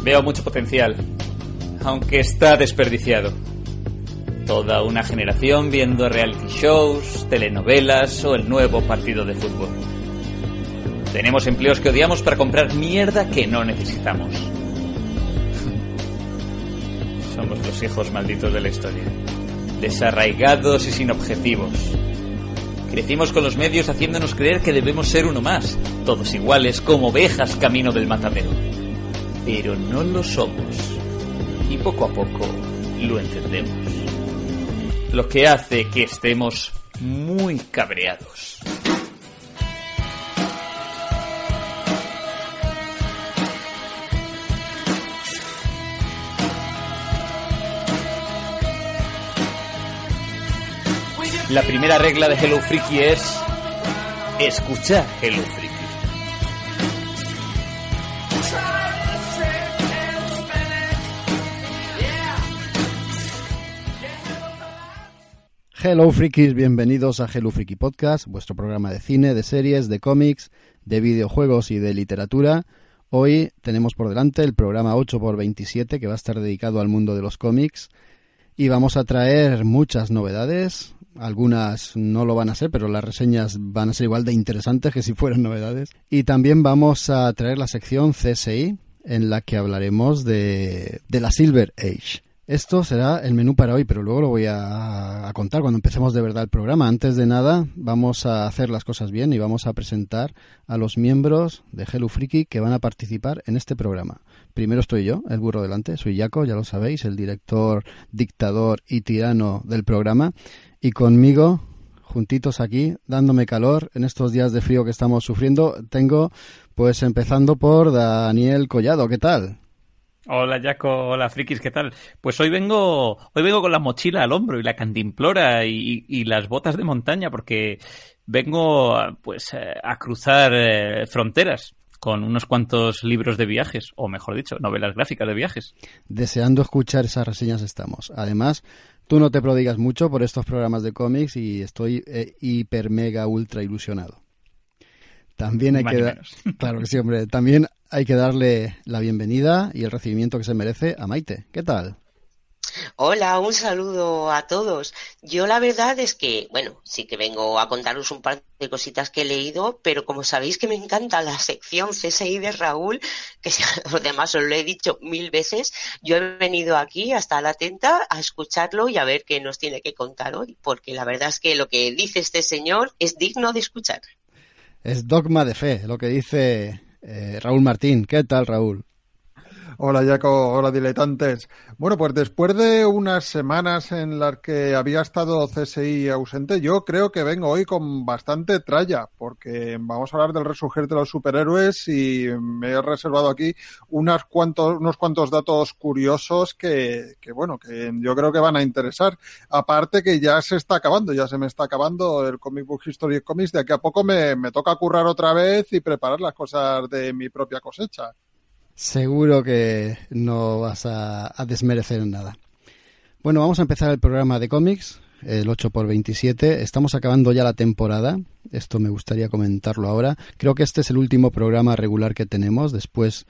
Veo mucho potencial, aunque está desperdiciado. Toda una generación viendo reality shows, telenovelas o el nuevo partido de fútbol. Tenemos empleos que odiamos para comprar mierda que no necesitamos. Somos los hijos malditos de la historia. Desarraigados y sin objetivos. Crecimos con los medios haciéndonos creer que debemos ser uno más, todos iguales como ovejas camino del matadero. Pero no lo somos. Y poco a poco lo entendemos. Lo que hace que estemos muy cabreados. La primera regla de Hello Freaky es escuchar Hello Freaky. Hello Freakies, bienvenidos a Hello Freaky Podcast, vuestro programa de cine, de series, de cómics, de videojuegos y de literatura. Hoy tenemos por delante el programa 8x27 que va a estar dedicado al mundo de los cómics y vamos a traer muchas novedades. Algunas no lo van a ser, pero las reseñas van a ser igual de interesantes que si fueran novedades. Y también vamos a traer la sección CSI en la que hablaremos de la Silver Age. Esto será el menú para hoy, pero luego lo voy a contar cuando empecemos de verdad el programa. Antes de nada, vamos a hacer las cosas bien y vamos a presentar a los miembros de Hello Freaky que van a participar en este programa. Primero estoy yo, el burro delante, soy Jaco, ya lo sabéis, el director, dictador y tirano del programa. Y conmigo, juntitos aquí, dándome calor en estos días de frío que estamos sufriendo, tengo, pues empezando por Daniel Collado. ¿Qué tal? Hola Jaco, hola frikis, ¿qué tal? Pues hoy vengo con la mochila al hombro y la cantimplora y las botas de montaña porque vengo pues a cruzar fronteras con unos cuantos libros de viajes, o mejor dicho, novelas gráficas de viajes. Deseando escuchar esas reseñas estamos. Además, tú no te prodigas mucho por estos programas de cómics y estoy hiper mega ultra ilusionado. También hay claro que sí, hombre. También hay que darle la bienvenida y el recibimiento que se merece a Maite. ¿Qué tal? Hola, un saludo a todos. Yo la verdad es que, bueno, sí que vengo a contaros un par de cositas que he leído, pero como sabéis que me encanta la sección CSI de Raúl, que los demás os lo he dicho 1000 veces, yo he venido aquí hasta la atenta a escucharlo y a ver qué nos tiene que contar hoy, porque la verdad es que lo que dice este señor es digno de escuchar. Es dogma de fe, lo que dice Raúl Martín. ¿Qué tal, Raúl? Hola Jaco, hola diletantes. Bueno, pues después de unas semanas en las que había estado CSI ausente, yo creo que vengo hoy con bastante tralla, porque vamos a hablar del resurgir de los superhéroes y me he reservado aquí unos cuantos datos curiosos que yo creo que van a interesar. Aparte que ya se me está acabando el Comic Book History Comics, de aquí a poco me toca currar otra vez y preparar las cosas de mi propia cosecha. Seguro que no vas a desmerecer en nada. Bueno, vamos a empezar el programa de cómics, el 8x27. Estamos acabando ya la temporada. Esto me gustaría comentarlo ahora. Creo que este es el último programa regular que tenemos. Después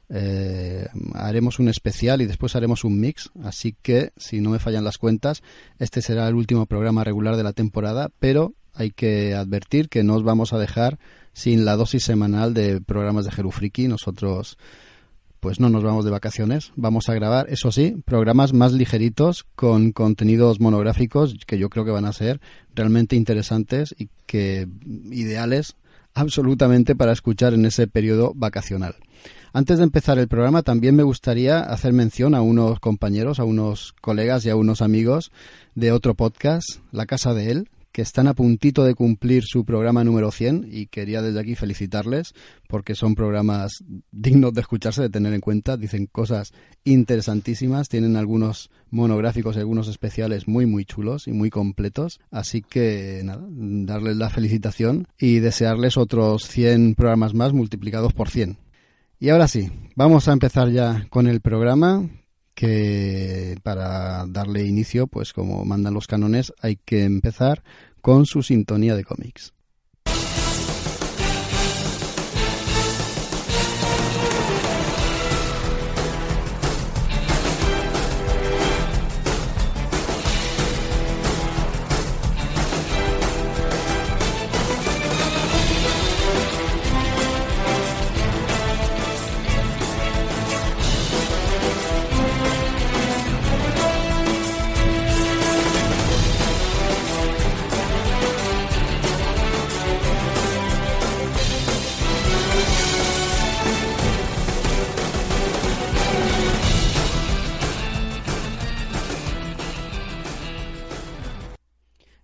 haremos un especial y después haremos un mix. Así que, si no me fallan las cuentas, este será el último programa regular de la temporada. Pero hay que advertir que no os vamos a dejar sin la dosis semanal de programas de Hello Freaky. Nosotros pues no nos vamos de vacaciones, vamos a grabar, eso sí, programas más ligeritos con contenidos monográficos que yo creo que van a ser realmente interesantes y que ideales absolutamente para escuchar en ese periodo vacacional. Antes de empezar el programa también me gustaría hacer mención a unos compañeros, a unos colegas y a unos amigos de otro podcast, La Casa de Él, que están a puntito de cumplir su programa número 100 y quería desde aquí felicitarles porque son programas dignos de escucharse, de tener en cuenta. Dicen cosas interesantísimas, tienen algunos monográficos y algunos especiales muy muy chulos y muy completos. Así que nada, darles la felicitación y desearles otros 100 programas más multiplicados por 100. Y ahora sí, vamos a empezar ya con el programa, que para darle inicio, pues como mandan los cánones, hay que empezar con su sintonía de cómics.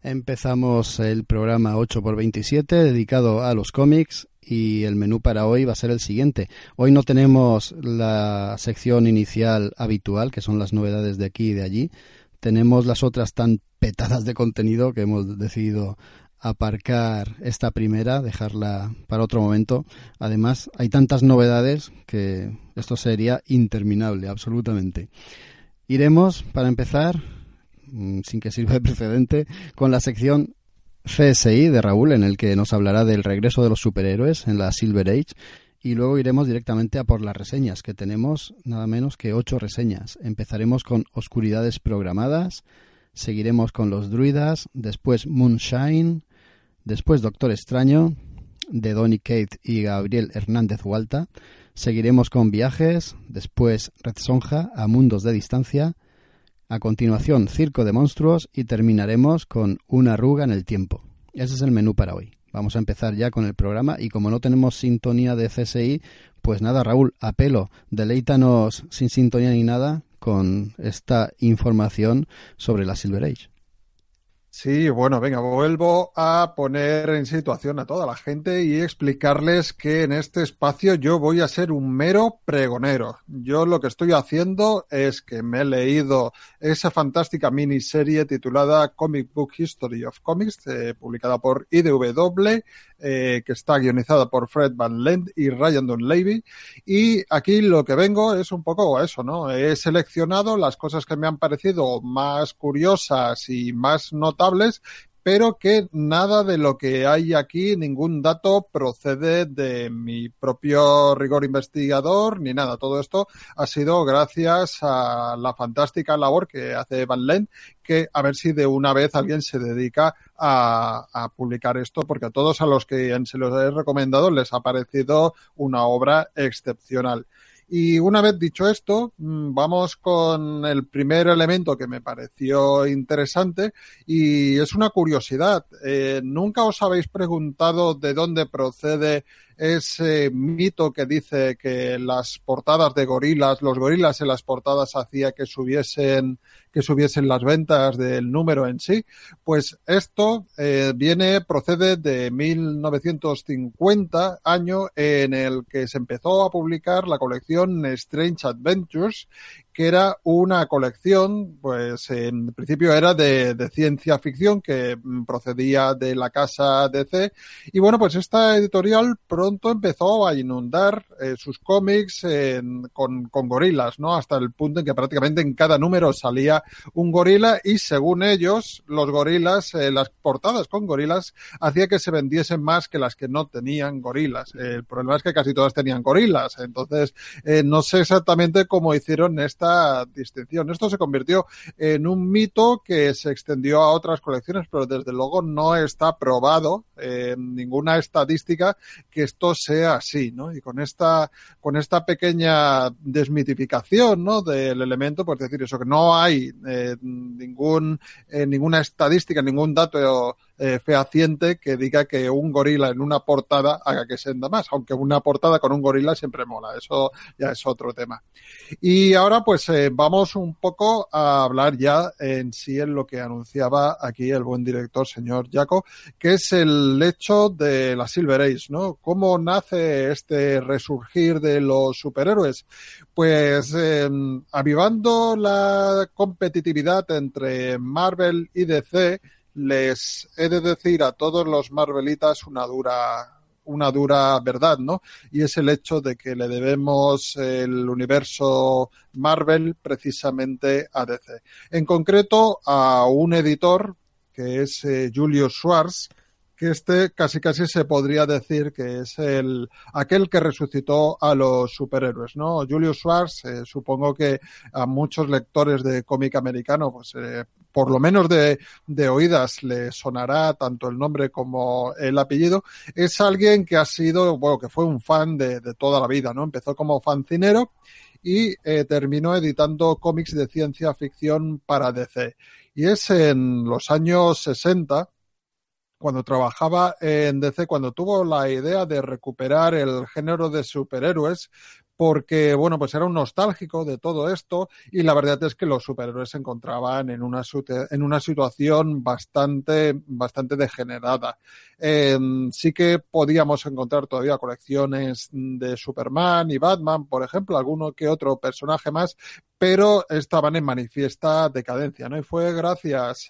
Empezamos el programa 8x27 dedicado a los cómics y el menú para hoy va a ser el siguiente. Hoy no tenemos la sección inicial habitual, que son las novedades de aquí y de allí. Tenemos las otras tan petadas de contenido que hemos decidido aparcar esta primera, dejarla para otro momento. Además, hay tantas novedades que esto sería interminable, absolutamente. Iremos, para empezar, sin que sirva de precedente, con la sección CSI de Raúl, en el que nos hablará del regreso de los superhéroes en la Silver Age, y luego iremos directamente a por las reseñas, que tenemos nada menos que 8 reseñas. Empezaremos con Oscuridades Programadas, seguiremos con Los Druidas, después Moonshine, después Doctor Extraño, de Donny Cates y Gabriel Hernández Hualta, seguiremos con Viajes, después Red Sonja, A Mundos de Distancia, a continuación Circo de Monstruos y terminaremos con Una arruga en el tiempo. Ese es el menú para hoy. Vamos a empezar ya con el programa y como no tenemos sintonía de CSI, pues nada, Raúl, a pelo, deleítanos sin sintonía ni nada con esta información sobre la Silver Age. Sí, bueno, venga, vuelvo a poner en situación a toda la gente y explicarles que en este espacio yo voy a ser un mero pregonero. Yo lo que estoy haciendo es que me he leído esa fantástica miniserie titulada Comic Book History of Comics, publicada por IDW, que está guionizada por Fred Van Lent y Ryan Dunleavy. Y aquí lo que vengo es un poco a eso, ¿no? He seleccionado las cosas que me han parecido más curiosas y más notables, pero que nada de lo que hay aquí, ningún dato procede de mi propio rigor investigador ni nada. Todo esto ha sido gracias a la fantástica labor que hace Van Lent, que a ver si de una vez alguien se dedica a publicar esto, porque a todos a los que se los he recomendado les ha parecido una obra excepcional. Y una vez dicho esto, vamos con el primer elemento que me pareció interesante y es una curiosidad. ¿Nunca os habéis preguntado de dónde procede ese mito que dice que las portadas de gorilas, los gorilas en las portadas hacía que subiesen las ventas del número en sí? Pues esto procede de 1950, año en el que se empezó a publicar la colección Strange Adventures, que era una colección, pues en principio era de ciencia ficción, que procedía de la casa DC, y bueno, pues esta editorial pronto empezó a inundar sus cómics con gorilas, ¿no? Hasta el punto en que prácticamente en cada número salía un gorila y según ellos, los gorilas, las portadas con gorilas, hacía que se vendiesen más que las que no tenían gorilas. El problema es que casi todas tenían gorilas, entonces no sé exactamente cómo hicieron esta distinción. Esto se convirtió en un mito que se extendió a otras colecciones, pero desde luego no está probado en ninguna estadística que esto sea así, ¿no? Y con esta pequeña desmitificación, ¿no?, del elemento, pues decir eso, que no hay ninguna estadística, ningún dato fehaciente que diga que un gorila en una portada haga que se venda más, aunque una portada con un gorila siempre mola, eso ya es otro tema. Y ahora pues vamos un poco a hablar ya en sí en lo que anunciaba aquí el buen director, señor Jaco, que es el hecho de la Silver Age, ¿no? ¿Cómo nace este resurgir de los superhéroes? Pues avivando la competitividad entre Marvel y DC, les he de decir a todos los marvelitas una dura verdad, ¿no? Y es el hecho de que le debemos el universo Marvel precisamente a DC. En concreto, a un editor que es Julius Schwartz, que casi se podría decir que es aquel que resucitó a los superhéroes, ¿no? Julius Schwartz, supongo que a muchos lectores de cómic americano, pues por lo menos de oídas le sonará tanto el nombre como el apellido. Es alguien que que fue un fan de toda la vida, ¿no? Empezó como fancinero y terminó editando cómics de ciencia ficción para DC. Y es en los años 60, cuando trabajaba en DC, cuando tuvo la idea de recuperar el género de superhéroes, porque, bueno, pues era un nostálgico de todo esto y la verdad es que los superhéroes se encontraban en una situación bastante degenerada. Sí que podíamos encontrar todavía colecciones de Superman y Batman, por ejemplo, alguno que otro personaje más, pero estaban en manifiesta decadencia, ¿no? Y fue gracias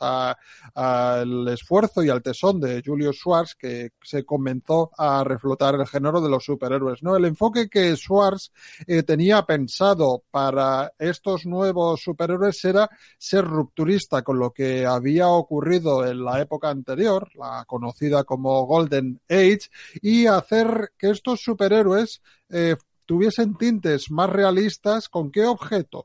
al esfuerzo y al tesón de Julius Schwartz que se comenzó a reflotar el género de los superhéroes, ¿no? El enfoque que Schwartz tenía pensado para estos nuevos superhéroes era ser rupturista con lo que había ocurrido en la época anterior, la conocida como Golden Age, y hacer que estos superhéroes tuviesen tintes más realistas. ¿Con qué objeto?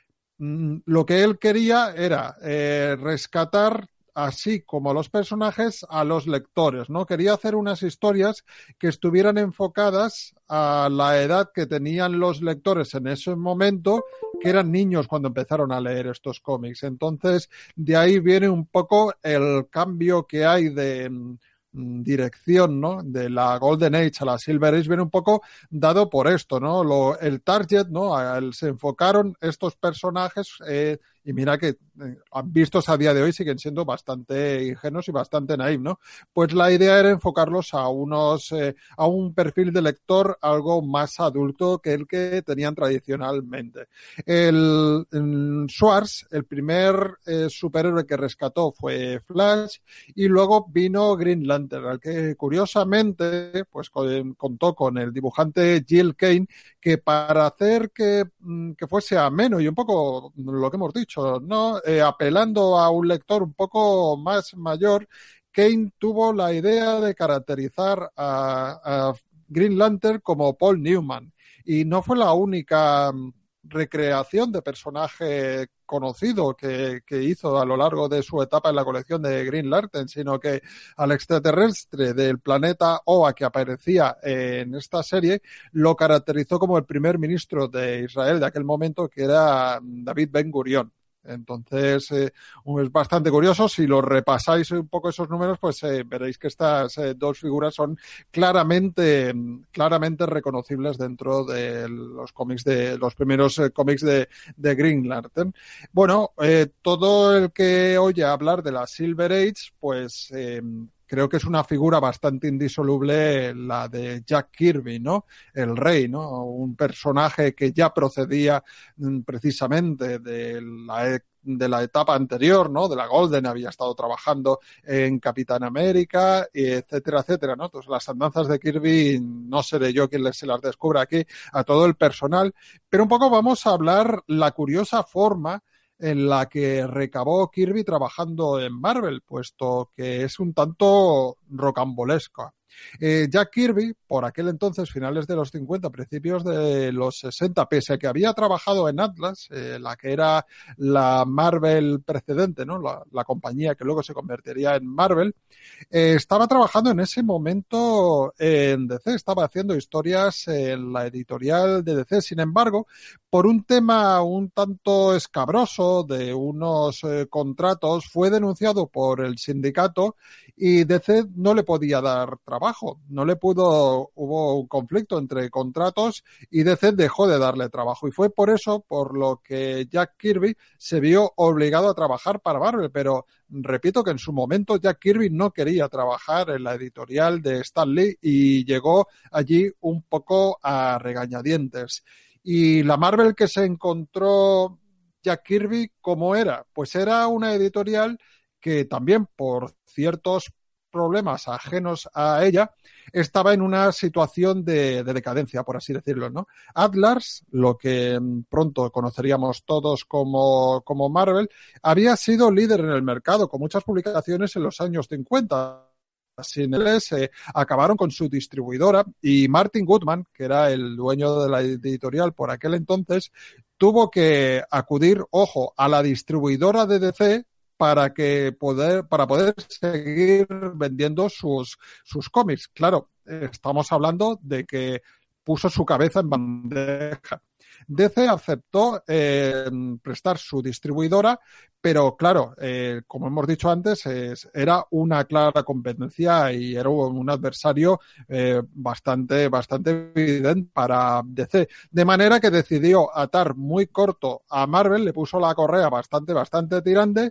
Lo que él quería era rescatar, así como los personajes, a los lectores, ¿no? Quería hacer unas historias que estuvieran enfocadas a la edad que tenían los lectores en ese momento, que eran niños cuando empezaron a leer estos cómics. Entonces, de ahí viene un poco el cambio que hay de dirección, ¿no? De la Golden Age a la Silver Age viene un poco dado por esto, ¿no? El target, ¿no? Se enfocaron estos personajes y mira que vistos a día de hoy siguen siendo bastante ingenuos y bastante naif, ¿no? Pues la idea era enfocarlos a un perfil de lector algo más adulto que el que tenían tradicionalmente. Schwartz, el primer superhéroe que rescató fue Flash y luego vino Green Lantern, al que curiosamente pues contó con el dibujante Gil Kane, que para hacer que fuese ameno y un poco lo que hemos dicho, ¿no? Apelando a un lector un poco más mayor, Kane tuvo la idea de caracterizar a Green Lantern como Paul Newman. Y no fue la única recreación de personaje conocido que hizo a lo largo de su etapa en la colección de Green Lantern, sino que al extraterrestre del planeta Oa que aparecía en esta serie lo caracterizó como el primer ministro de Israel de aquel momento, que era David Ben Gurión. Entonces, es bastante curioso. Si lo repasáis un poco esos números, pues veréis que estas dos figuras son claramente reconocibles dentro de los cómics de los primeros cómics de Green Lantern. Bueno, todo el que oye hablar de la Silver Age, pues creo que es una figura bastante indisoluble la de Jack Kirby, ¿no? El Rey, ¿no? Un personaje que ya procedía precisamente de la etapa anterior, ¿no? De la Golden, había estado trabajando en Capitán América, etcétera, etcétera, ¿no? Entonces, las andanzas de Kirby no seré yo quien se las descubra aquí a todo el personal, pero un poco vamos a hablar la curiosa forma en la que recabó Kirby trabajando en Marvel, puesto que es un tanto rocambolesca. Jack Kirby, por aquel entonces, finales de los 50, principios de los 60, pese a que había trabajado en Atlas, la que era la Marvel precedente, ¿no? La compañía que luego se convertiría en Marvel, estaba trabajando en ese momento en DC, estaba haciendo historias en la editorial de DC. Sin embargo, por un tema un tanto escabroso de unos contratos, fue denunciado por el sindicato y DC no le podía dar trabajo. Hubo un conflicto entre contratos y DC dejó de darle trabajo. Y fue por eso por lo que Jack Kirby se vio obligado a trabajar para Marvel. Pero repito que en su momento Jack Kirby no quería trabajar en la editorial de Stan Lee y llegó allí un poco a regañadientes. Y la Marvel que se encontró Jack Kirby, ¿cómo era? Pues era una editorial que también por ciertos problemas ajenos a ella estaba en una situación de decadencia, por así decirlo, ¿no? Atlas, lo que pronto conoceríamos todos como Marvel, había sido líder en el mercado con muchas publicaciones en los años 50. Sin él acabaron con su distribuidora y Martin Goodman, que era el dueño de la editorial por aquel entonces, tuvo que acudir, ojo, a la distribuidora de DC para poder seguir vendiendo sus cómics. Claro, estamos hablando de que puso su cabeza en bandeja. DC aceptó prestar su distribuidora, pero claro, como hemos dicho antes, era una clara competencia y era un adversario bastante evidente para DC. De manera que decidió atar muy corto a Marvel, le puso la correa bastante tirante.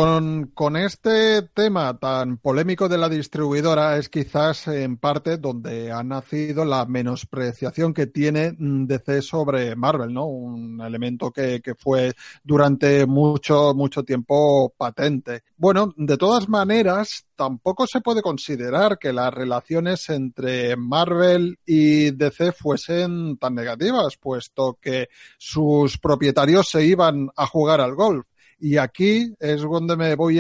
Con este tema tan polémico de la distribuidora es quizás en parte donde ha nacido la menospreciación que tiene DC sobre Marvel, ¿no? Un elemento que fue durante mucho tiempo patente. Bueno, de todas maneras, tampoco se puede considerar que las relaciones entre Marvel y DC fuesen tan negativas, puesto que sus propietarios se iban a jugar al golf. Y aquí es donde me voy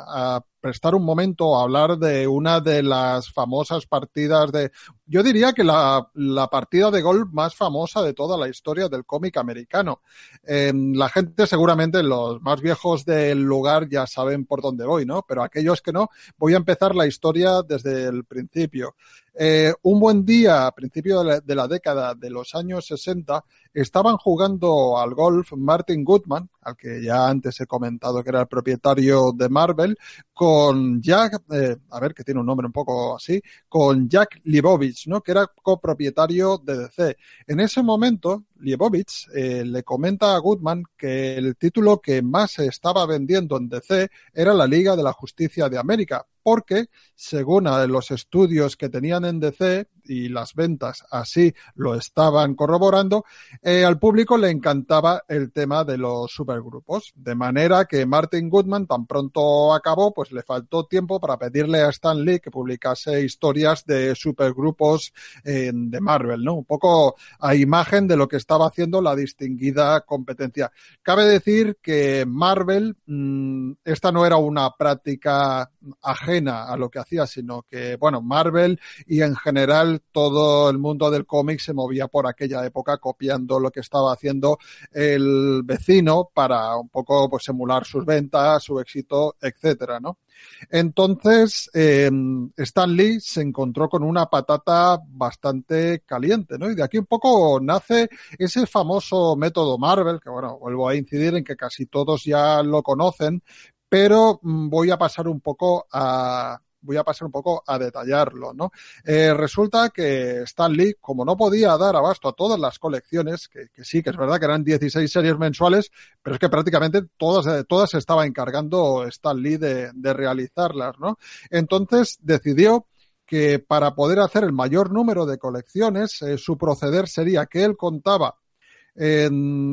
a prestar un momento a hablar de una de las famosas partidas yo diría que la partida de golf más famosa de toda la historia del cómic americano. La gente seguramente, los más viejos del lugar, ya saben por dónde voy, ¿no? Pero aquellos que no, voy a empezar la historia desde el principio. Un buen día, a principio de la década de los años 60, estaban jugando al golf Martin Goodman, al que ya antes he comentado que era el propietario de Marvel, con Jack, que tiene un nombre un poco así, con Jack Leibovitz, ¿no? Que era copropietario de DC. En ese momento, Leibovitz le comenta a Goodman que el título que más se estaba vendiendo en DC era la Liga de la Justicia de América, porque, según los estudios que tenían en DC, y las ventas así lo estaban corroborando, al público le encantaba el tema de los supergrupos, de manera que Martin Goodman tan pronto acabó, pues le faltó tiempo para pedirle a Stan Lee que publicase historias de supergrupos de Marvel, ¿no? Un poco a imagen de lo que estaba haciendo la distinguida competencia. Cabe decir que Marvel, esta no era una práctica ajena a lo que hacía, sino que, bueno, Marvel y en general todo el mundo del cómic se movía por aquella época copiando lo que estaba haciendo el vecino para un poco pues emular sus ventas, su éxito, etcétera, ¿no? Entonces, Stan Lee se encontró con una patata bastante caliente, ¿no? Y de aquí un poco nace ese famoso método Marvel, que bueno, vuelvo a incidir en que casi todos ya lo conocen, pero voy a pasar un poco a detallarlo, ¿no? Resulta que Stan Lee, como no podía dar abasto a todas las colecciones, que sí, que es verdad que eran 16 series mensuales, pero es que prácticamente todas se estaba encargando Stan Lee de realizarlas, ¿no? Entonces decidió que para poder hacer el mayor número de colecciones, su proceder sería que él contaba de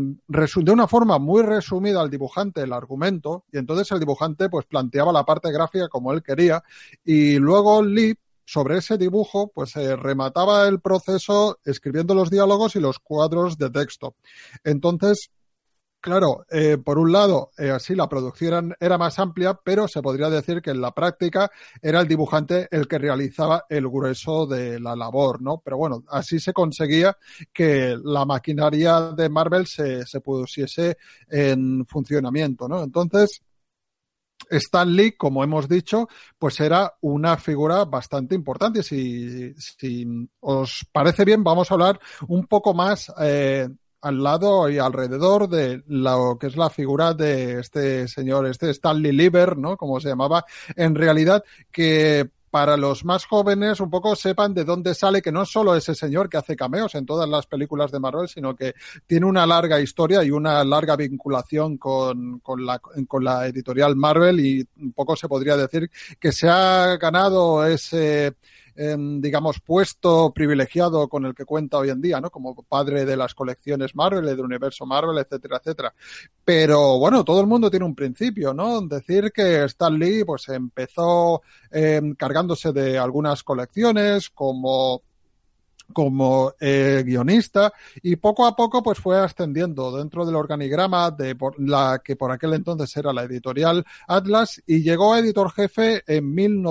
una forma muy resumida al dibujante el argumento, y entonces el dibujante pues planteaba la parte gráfica como él quería, y luego Lee sobre ese dibujo pues remataba el proceso escribiendo los diálogos y los cuadros de texto. Entonces, claro, por un lado, así la producción era más amplia, pero se podría decir que en la práctica era el dibujante el que realizaba el grueso de la labor, ¿no? Pero bueno, así se conseguía que la maquinaria de Marvel se pusiese en funcionamiento, ¿no? Entonces, Stan Lee, como hemos dicho, pues era una figura bastante importante. Si os parece bien, vamos a hablar un poco más al lado y alrededor de lo que es la figura de este señor, Stan Lee Lieber, ¿no? Como se llamaba, en realidad, que para los más jóvenes un poco sepan de dónde sale, que no es solo ese señor que hace cameos en todas las películas de Marvel, sino que tiene una larga historia y una larga vinculación con la editorial Marvel, y un poco se podría decir que se ha ganado ese digamos, puesto privilegiado con el que cuenta hoy en día, ¿no? Como padre de las colecciones Marvel, del universo Marvel, etcétera, etcétera. Pero, bueno, todo el mundo tiene un principio, ¿no? Decir que Stan Lee, pues, empezó cargándose de algunas colecciones como guionista, y poco a poco pues fue ascendiendo dentro del organigrama de la que por aquel entonces era la editorial Atlas, y llegó a editor jefe en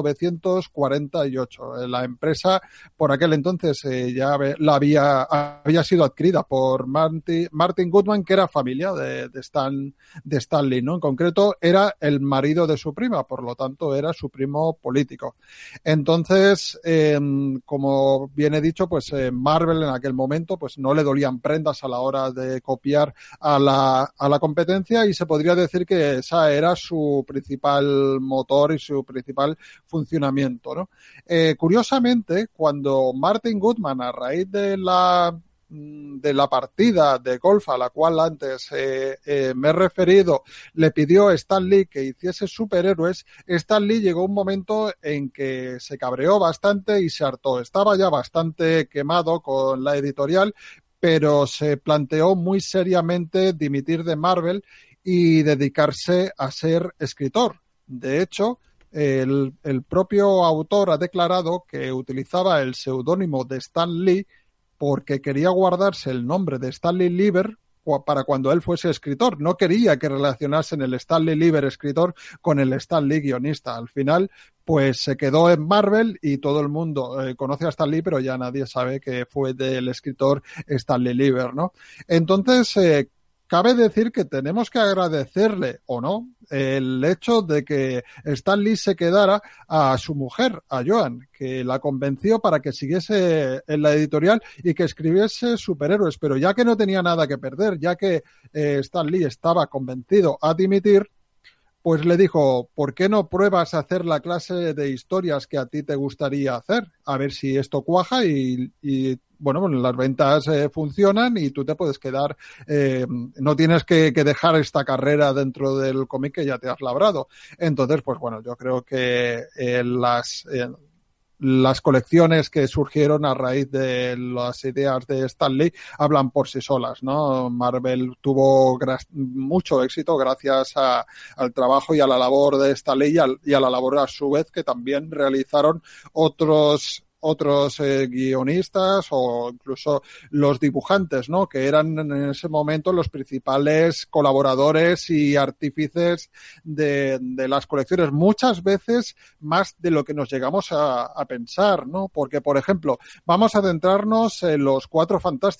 1948. La empresa por aquel entonces ya había sido adquirida por Martin Goodman, que era familia de Stan Lee, ¿no? En concreto era el marido de su prima, por lo tanto era su primo político. Entonces, como bien he dicho, pues Entonces, Marvel en aquel momento pues no le dolían prendas a la hora de copiar a la competencia, y se podría decir que esa era su principal motor y su principal funcionamiento, ¿no? Curiosamente, cuando Martin Goodman, a raíz de la partida de golf a la cual antes me he referido, le pidió a Stan Lee que hiciese superhéroes, Stan Lee llegó un momento en que se cabreó bastante y se hartó. Estaba ya bastante quemado con la editorial, pero se planteó muy seriamente dimitir de Marvel y dedicarse a ser escritor. De hecho, el propio autor ha declarado que utilizaba el seudónimo de Stan Lee porque quería guardarse el nombre de Stanley Lieber para cuando él fuese escritor. No quería que relacionasen el Stanley Lieber escritor con el Stan Lee guionista. Al final, pues se quedó en Marvel y todo el mundo conoce a Stan Lee, pero ya nadie sabe que fue del escritor Stanley Lieber, ¿no? Entonces, cabe decir que tenemos que agradecerle, o no, el hecho de que Stan Lee se quedara a su mujer, a Joan, que la convenció para que siguiese en la editorial y que escribiese superhéroes. Pero ya que no tenía nada que perder, ya que Stan Lee estaba convencido a dimitir, pues le dijo, ¿por qué no pruebas a hacer la clase de historias que a ti te gustaría hacer? A ver si esto cuaja y bueno, las ventas funcionan y tú te puedes quedar, no tienes que dejar esta carrera dentro del cómic que ya te has labrado. Entonces, pues bueno, yo creo que las colecciones que surgieron a raíz de las ideas de Stan Lee hablan por sí solas, ¿no? Marvel tuvo mucho éxito gracias al trabajo y a la labor de Stan Lee y a la labor a su vez que también realizaron otros guionistas o incluso los dibujantes, ¿no? Que eran en ese momento los principales colaboradores y artífices de las colecciones, muchas veces más de lo que nos llegamos a pensar, ¿no? Porque, por ejemplo, vamos a centrarnos en los Cuatro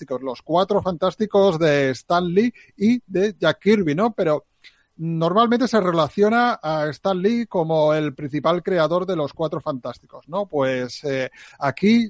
Fantásticos de Stan Lee y de Jack Kirby, ¿no? Pero normalmente se relaciona a Stan Lee como el principal creador de los Cuatro Fantásticos, ¿no? Pues aquí,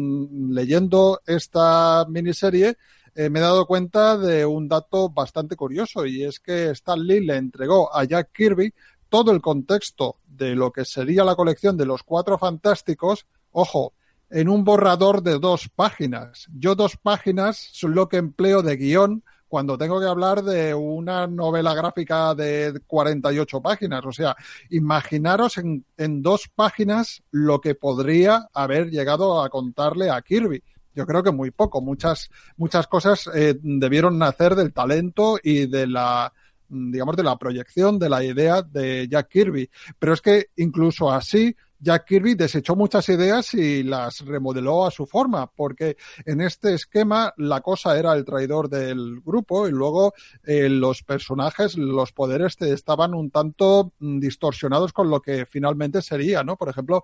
leyendo esta miniserie, me he dado cuenta de un dato bastante curioso, y es que Stan Lee le entregó a Jack Kirby todo el contexto de lo que sería la colección de los Cuatro Fantásticos, ojo, en un borrador de 2 páginas. Yo 2 páginas son lo que empleo de guión cuando tengo que hablar de una novela gráfica de 48 páginas. O sea, imaginaros en 2 páginas lo que podría haber llegado a contarle a Kirby. Yo creo que muy poco. Muchas cosas debieron nacer del talento y de la proyección, de la idea de Jack Kirby. Pero es que incluso así, Jack Kirby desechó muchas ideas y las remodeló a su forma, porque en este esquema la cosa era el traidor del grupo y luego los personajes, los poderes estaban un tanto distorsionados con lo que finalmente sería, ¿no? Por ejemplo,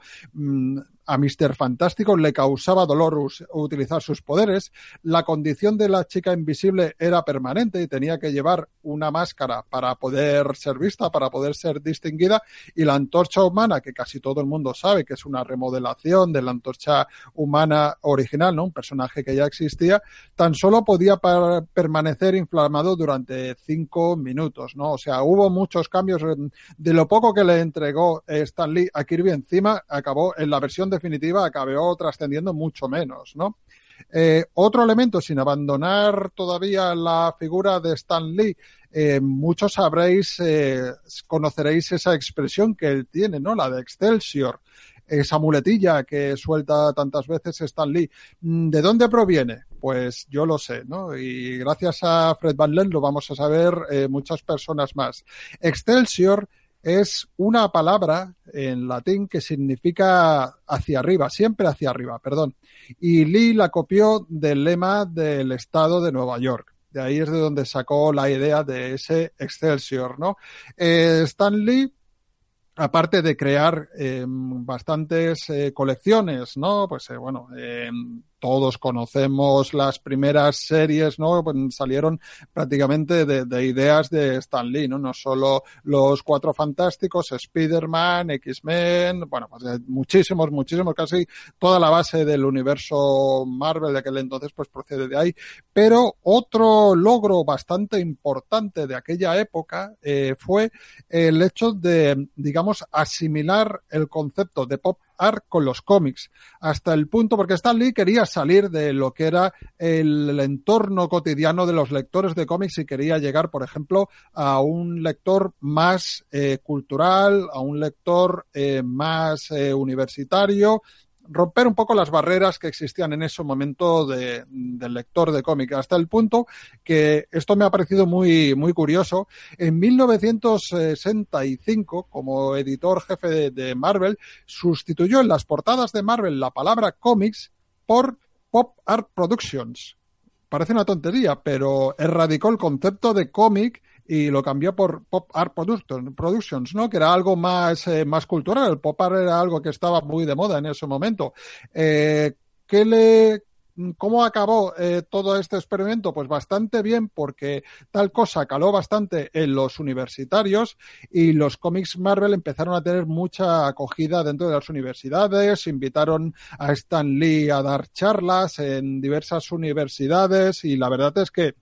a Mr. Fantástico le causaba dolor utilizar sus poderes, la condición de la chica invisible era permanente y tenía que llevar una máscara para poder ser vista, para poder ser distinguida, y la antorcha humana, que casi todo el mundo sabe que es una remodelación de la antorcha humana original, ¿no? Un personaje que ya existía, tan solo podía permanecer inflamado durante 5 minutos, ¿no? O sea, hubo muchos cambios. De lo poco que le entregó Stan Lee a Kirby, encima acabó en la versión definitiva, acabó trascendiendo mucho menos, ¿no? Otro elemento, sin abandonar todavía la figura de Stan Lee, muchos conoceréis esa expresión que él tiene, ¿no? La de Excelsior, esa muletilla que suelta tantas veces Stan Lee. ¿De dónde proviene? Pues yo lo sé, ¿no? Y gracias a Fred Van Lent lo vamos a saber muchas personas más. Excelsior es una palabra en latín que significa hacia arriba, siempre hacia arriba, perdón. Y Lee la copió del lema del estado de Nueva York. De ahí es de donde sacó la idea de ese Excelsior, ¿no? Stan Lee, aparte de crear bastantes colecciones, ¿no? Pues todos conocemos las primeras series, ¿no? Pues salieron prácticamente de ideas de Stan Lee, ¿no? No solo los Cuatro Fantásticos, Spider-Man, X-Men, bueno, pues muchísimos, casi toda la base del universo Marvel de aquel entonces pues procede de ahí. Pero otro logro bastante importante de aquella época fue el hecho de, digamos, asimilar el concepto de pop art con los cómics, hasta el punto, porque Stan Lee quería salir de lo que era el entorno cotidiano de los lectores de cómics y quería llegar, por ejemplo, a un lector más cultural, a un lector más universitario, romper un poco las barreras que existían en ese momento del lector de cómic, hasta el punto que esto me ha parecido muy curioso. En 1965, como editor jefe de Marvel, sustituyó en las portadas de Marvel la palabra cómics por Pop Art Productions. Parece una tontería, pero erradicó el concepto de cómic y lo cambió por Pop Art Productions, ¿no? Que era algo más cultural. El pop art era algo que estaba muy de moda en ese momento. ¿Cómo acabó todo este experimento? Pues bastante bien, porque tal cosa caló bastante en los universitarios y los cómics Marvel empezaron a tener mucha acogida dentro de las universidades. Invitaron a Stan Lee a dar charlas en diversas universidades y la verdad es que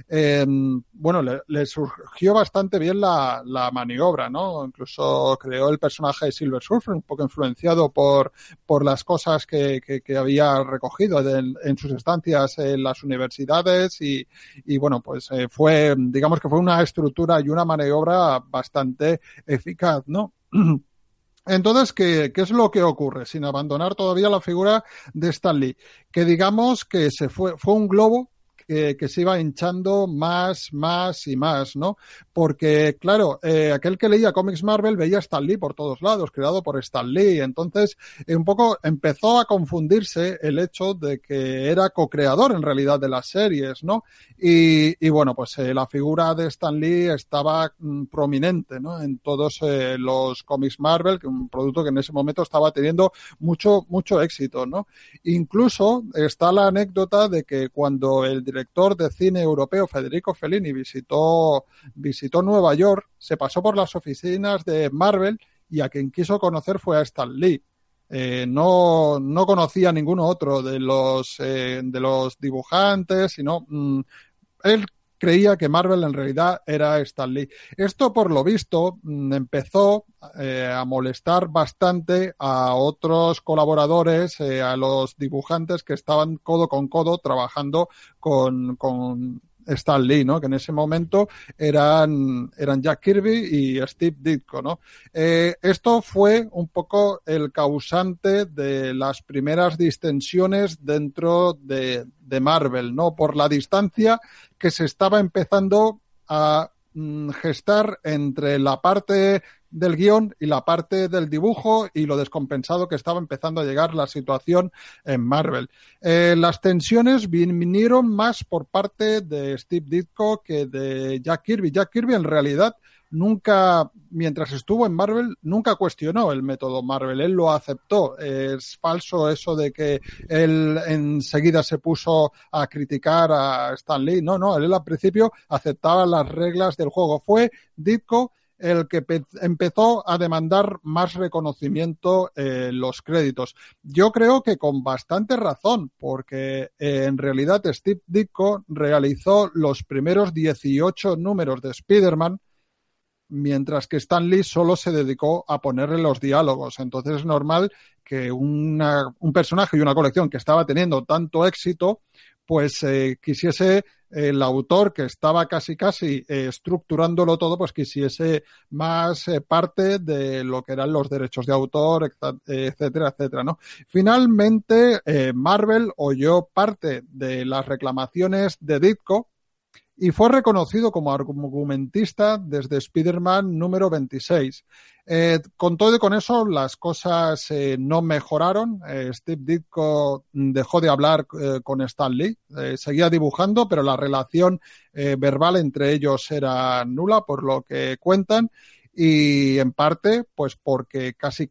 le surgió bastante bien la maniobra, ¿no? Incluso creó el personaje de Silver Surfer, un poco influenciado por las cosas que había recogido en sus estancias en las universidades y bueno, pues digamos que fue una estructura y una maniobra bastante eficaz, ¿no? Entonces, ¿qué es lo que ocurre? Sin abandonar todavía la figura de Stan Lee, que digamos que fue un globo que se iba hinchando más y más, ¿no? Porque, claro, aquel que leía cómics Marvel veía a Stan Lee por todos lados, creado por Stan Lee. Entonces, un poco empezó a confundirse el hecho de que era co-creador en realidad de las series, ¿no? Y bueno, pues la figura de Stan Lee estaba prominente, ¿no? En todos los cómics Marvel, que un producto que en ese momento estaba teniendo mucho éxito, ¿no? Incluso está la anécdota de que cuando el director de cine europeo Federico Fellini visitó Nueva York, se pasó por las oficinas de Marvel y a quien quiso conocer fue a Stan Lee. No conocía a ninguno otro de los dibujantes, sino él creía que Marvel en realidad era Stan Lee. Esto, por lo visto, empezó a molestar bastante a otros colaboradores, a los dibujantes que estaban codo con codo trabajando con Stan Lee, ¿no? Que en ese momento eran Jack Kirby y Steve Ditko, ¿no? Esto fue un poco el causante de las primeras distensiones dentro de Marvel, ¿no? Por la distancia que se estaba empezando a gestar entre la parte del guión y la parte del dibujo y lo descompensado que estaba empezando a llegar la situación en Marvel. Las tensiones vinieron más por parte de Steve Ditko que de Jack Kirby. Jack Kirby en realidad nunca, mientras estuvo en Marvel, nunca cuestionó el método Marvel, él lo aceptó. Es falso eso de que él enseguida se puso a criticar a Stan Lee. No, él al principio aceptaba las reglas del juego. Fue Ditko el que empezó a demandar más reconocimiento en los créditos. Yo creo que con bastante razón, porque en realidad Steve Ditko realizó los primeros 18 números de Spider-Man, mientras que Stan Lee solo se dedicó a ponerle los diálogos. Entonces es normal que un personaje y una colección que estaba teniendo tanto éxito, pues quisiese el autor que estaba casi estructurándolo todo, pues quisiese más parte de lo que eran los derechos de autor, etcétera, ¿no? Finalmente, Marvel oyó parte de las reclamaciones de Ditko y fue reconocido como argumentista desde Spider-Man número 26. Con todo y con eso, las cosas no mejoraron. Steve Ditko dejó de hablar con Stan Lee. Seguía dibujando, pero la relación verbal entre ellos era nula, por lo que cuentan. y en parte pues porque casi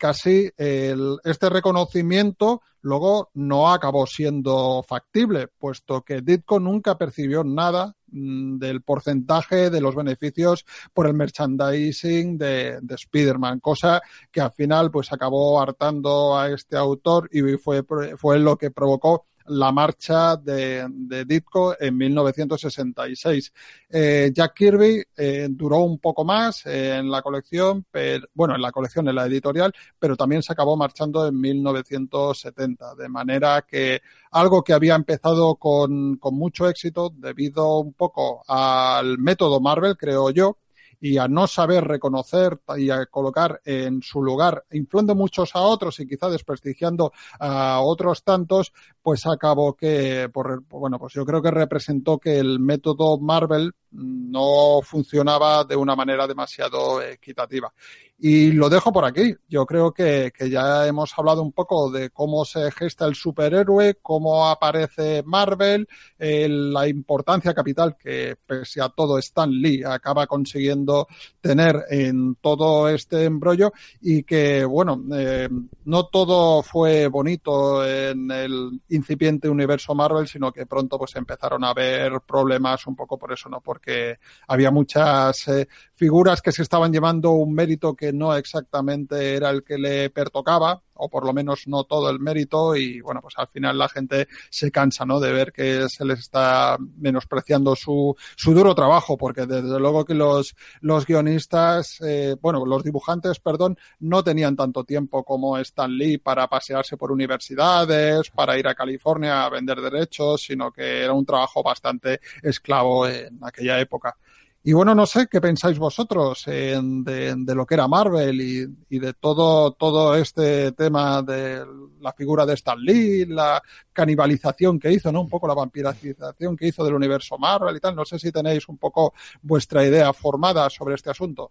este reconocimiento luego no acabó siendo factible, puesto que Ditko nunca percibió nada del porcentaje de los beneficios por el merchandising de Spider-Man, cosa que al final pues acabó hartando a este autor y fue lo que provocó la marcha de Ditko en 1966. Jack Kirby duró un poco más en la colección, en la editorial, pero también se acabó marchando en 1970, de manera que algo que había empezado con mucho éxito debido un poco al método Marvel, creo yo, y a no saber reconocer y a colocar en su lugar, inflando muchos a otros y quizá desprestigiando a otros tantos, pues acabó que, pues yo creo que representó que el método Marvel no funcionaba de una manera demasiado equitativa. Y lo dejo por aquí. Yo creo que ya hemos hablado un poco de cómo se gesta el superhéroe, cómo aparece Marvel, la importancia capital que, pese a todo, Stan Lee acaba consiguiendo tener en todo este embrollo y que, no todo fue bonito en el incipiente universo Marvel, sino que pronto pues empezaron a haber problemas un poco por eso, ¿no? Porque había muchas figuras que se estaban llevando un mérito que no exactamente era el que le pertocaba, o por lo menos no todo el mérito, y pues al final la gente se cansa, ¿no?, de ver que se les está menospreciando su duro trabajo, porque desde luego que los guionistas, los dibujantes, no tenían tanto tiempo como Stan Lee para pasearse por universidades, para ir a California a vender derechos, sino que era un trabajo bastante esclavo en aquella época. Y no sé qué pensáis vosotros de lo que era Marvel y de todo este tema de la figura de Stan Lee, la canibalización que hizo, ¿no? Un poco la vampirización que hizo del universo Marvel y tal. No sé si tenéis un poco vuestra idea formada sobre este asunto.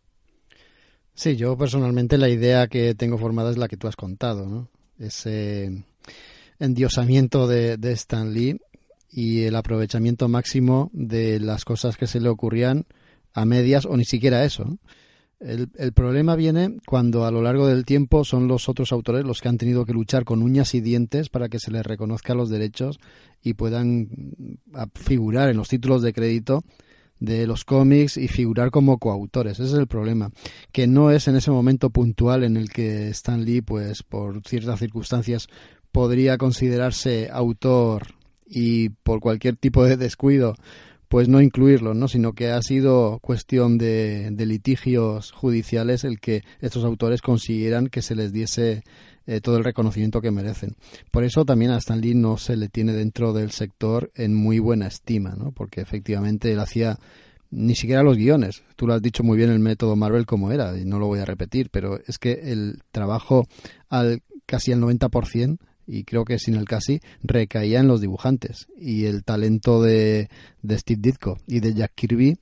Sí, yo personalmente la idea que tengo formada es la que tú has contado, ¿no? Ese endiosamiento de Stan Lee y el aprovechamiento máximo de las cosas que se le ocurrían a medias o ni siquiera eso, ¿no? El problema viene cuando a lo largo del tiempo son los otros autores los que han tenido que luchar con uñas y dientes para que se les reconozca los derechos y puedan figurar en los títulos de crédito de los cómics y figurar como coautores. Ese es el problema, que no es en ese momento puntual en el que Stan Lee, pues por ciertas circunstancias, podría considerarse autor y por cualquier tipo de descuido pues no incluirlo, ¿no? Sino que ha sido cuestión de litigios judiciales el que estos autores consiguieran que se les diese todo el reconocimiento que merecen. Por eso también a Stan Lee no se le tiene dentro del sector en muy buena estima, ¿no? Porque efectivamente él hacía ni siquiera los guiones. Tú lo has dicho muy bien, el método Marvel como era, y no lo voy a repetir, pero es que el trabajo casi al 90%, y creo que sin el casi, recaía en los dibujantes, y el talento de Steve Ditko y de Jack Kirby,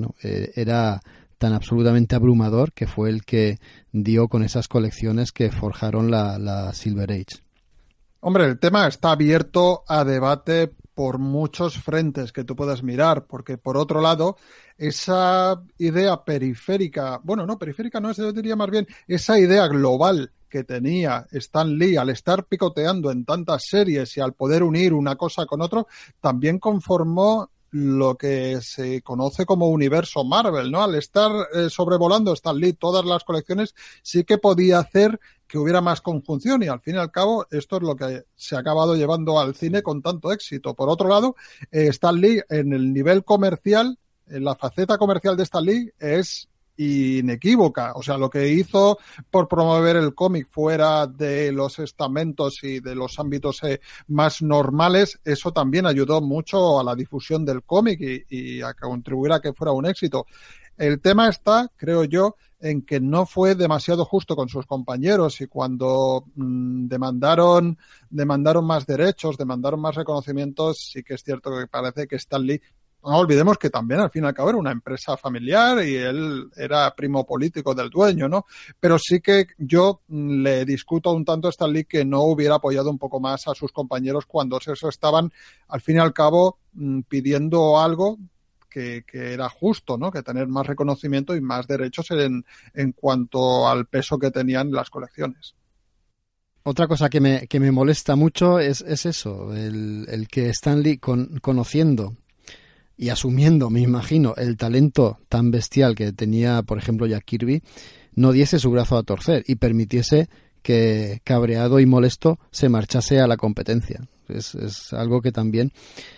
era tan absolutamente abrumador que fue el que dio con esas colecciones que forjaron la Silver Age. Hombre, el tema está abierto a debate por muchos frentes que tú puedas mirar, porque por otro lado, esa idea periférica, periférica no es, yo diría más bien, esa idea global que tenía Stan Lee al estar picoteando en tantas series y al poder unir una cosa con otro, también conformó lo que se conoce como universo Marvel, ¿no? Al estar sobrevolando Stan Lee todas las colecciones, sí que podía hacer que hubiera más conjunción, y al fin y al cabo esto es lo que se ha acabado llevando al cine con tanto éxito. Por otro lado, Stan Lee en el nivel comercial, en la faceta comercial de Stan Lee es inequívoca. O sea, lo que hizo por promover el cómic fuera de los estamentos y de los ámbitos más normales, eso también ayudó mucho a la difusión del cómic y a contribuir a que fuera un éxito. El tema está, creo yo, en que no fue demasiado justo con sus compañeros, y cuando demandaron más derechos, demandaron más reconocimientos, sí que es cierto que parece que Stan Lee, no olvidemos que también al fin y al cabo era una empresa familiar y él era primo político del dueño, ¿no? Pero sí que yo le discuto un tanto a Stan Lee que no hubiera apoyado un poco más a sus compañeros cuando eso estaban al fin y al cabo pidiendo algo que era justo, ¿no? Que tener más reconocimiento y más derechos en cuanto al peso que tenían las colecciones. Otra cosa que me molesta mucho es eso, el que Stan Lee, conociendo y asumiendo, me imagino, el talento tan bestial que tenía, por ejemplo, Jack Kirby, no diese su brazo a torcer y permitiese que, cabreado y molesto, se marchase a la competencia. Es algo que también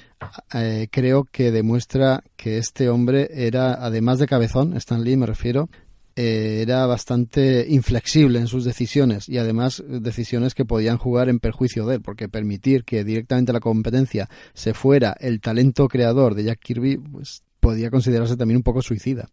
creo que demuestra que este hombre era, además de cabezón, Stan Lee me refiero, era bastante inflexible en sus decisiones y además decisiones que podían jugar en perjuicio de él, porque permitir que directamente a la competencia se fuera el talento creador de Jack Kirby, pues podía considerarse también un poco suicida.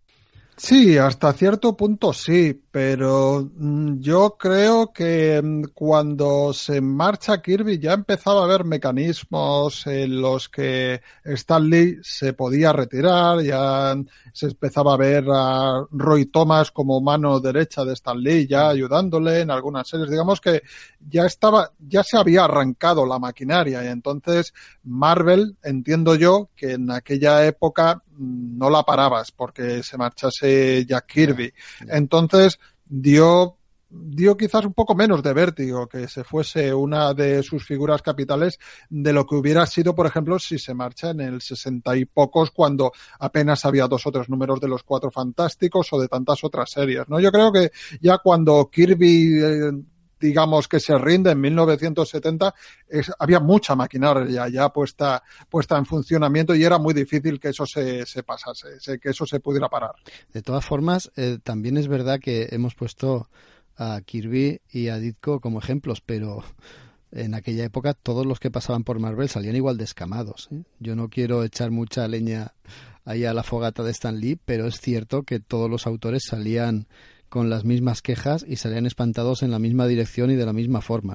Sí, hasta cierto punto sí, pero yo creo que cuando se marcha Kirby ya empezaba a haber mecanismos en los que Stan Lee se podía retirar, ya se empezaba a ver a Roy Thomas como mano derecha de Stan Lee ya ayudándole en algunas series. Digamos que ya se había arrancado la maquinaria y entonces Marvel, entiendo yo, que en aquella época no la parabas porque se marchase Jack Kirby. Entonces dio quizás un poco menos de vértigo que se fuese una de sus figuras capitales de lo que hubiera sido, por ejemplo, si se marcha en el 60 y pocos, cuando apenas había 2 o 3 números de los Cuatro Fantásticos o de tantas otras series, ¿no? Yo creo que ya cuando Kirby digamos que se rinde en 1970, había mucha maquinaria ya puesta en funcionamiento y era muy difícil que eso se pasase, que eso se pudiera parar. De todas formas, también es verdad que hemos puesto a Kirby y a Ditko como ejemplos, pero en aquella época todos los que pasaban por Marvel salían igual de escamados, ¿eh? Yo no quiero echar mucha leña ahí a la fogata de Stan Lee, pero es cierto que todos los autores salían con las mismas quejas y salían espantados en la misma dirección y de la misma forma.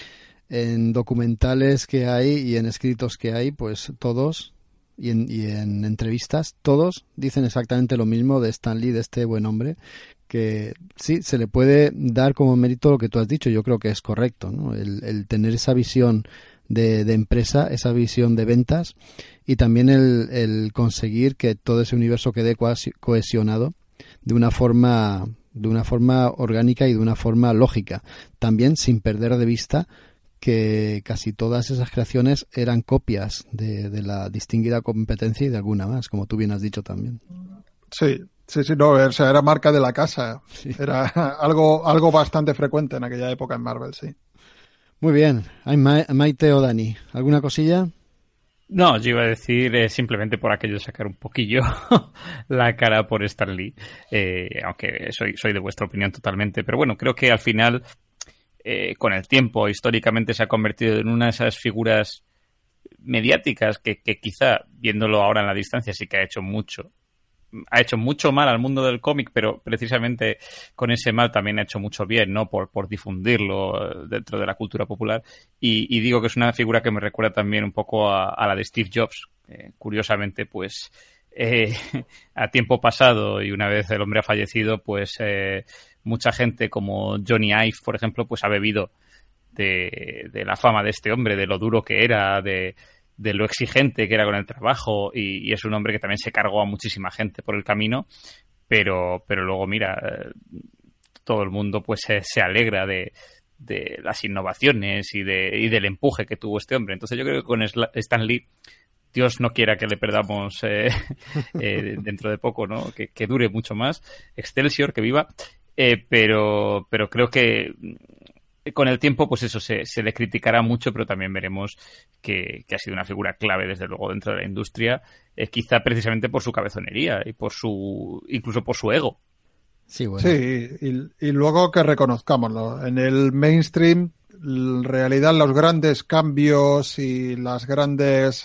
En documentales que hay y en escritos que hay, pues todos, y en entrevistas, todos dicen exactamente lo mismo de Stan Lee, de este buen hombre, que sí, se le puede dar como mérito lo que tú has dicho, yo creo que es correcto, ¿no? El tener esa visión de empresa, esa visión de ventas y también el conseguir que todo ese universo quede cohesionado de una forma orgánica y de una forma lógica, también sin perder de vista que casi todas esas creaciones eran copias de la distinguida competencia y de alguna más, como tú bien has dicho también. Sí, no, o sea, era marca de la casa, sí. Era algo bastante frecuente en aquella época en Marvel, sí. Muy bien, Maite o Dani, ¿alguna cosilla? No, yo iba a decir simplemente por aquello de sacar un poquillo la cara por Stan Lee, aunque soy de vuestra opinión totalmente, pero bueno, creo que al final, con el tiempo, históricamente se ha convertido en una de esas figuras mediáticas que quizá, viéndolo ahora en la distancia, sí que ha hecho mucho mal al mundo del cómic, pero precisamente con ese mal también ha hecho mucho bien, ¿no? Por difundirlo dentro de la cultura popular. Y digo que es una figura que me recuerda también un poco a la de Steve Jobs. Curiosamente, pues a tiempo pasado y una vez el hombre ha fallecido, pues mucha gente como Johnny Ive, por ejemplo, pues ha bebido de la fama de este hombre, de lo duro que era, de lo exigente que era con el trabajo y es un hombre que también se cargó a muchísima gente por el camino, pero luego mira, todo el mundo pues se alegra de las innovaciones y del empuje que tuvo este hombre. Entonces yo creo que con Stan Lee, Dios no quiera que le perdamos dentro de poco, ¿no? Que dure mucho más, Excelsior, que viva, pero creo que con el tiempo, pues eso, se le criticará mucho, pero también veremos que ha sido una figura clave, desde luego, dentro de la industria, quizá precisamente por su cabezonería y incluso por su ego. Sí, bueno. Sí, y luego que reconozcámoslo, en el mainstream, en realidad los grandes cambios y los grandes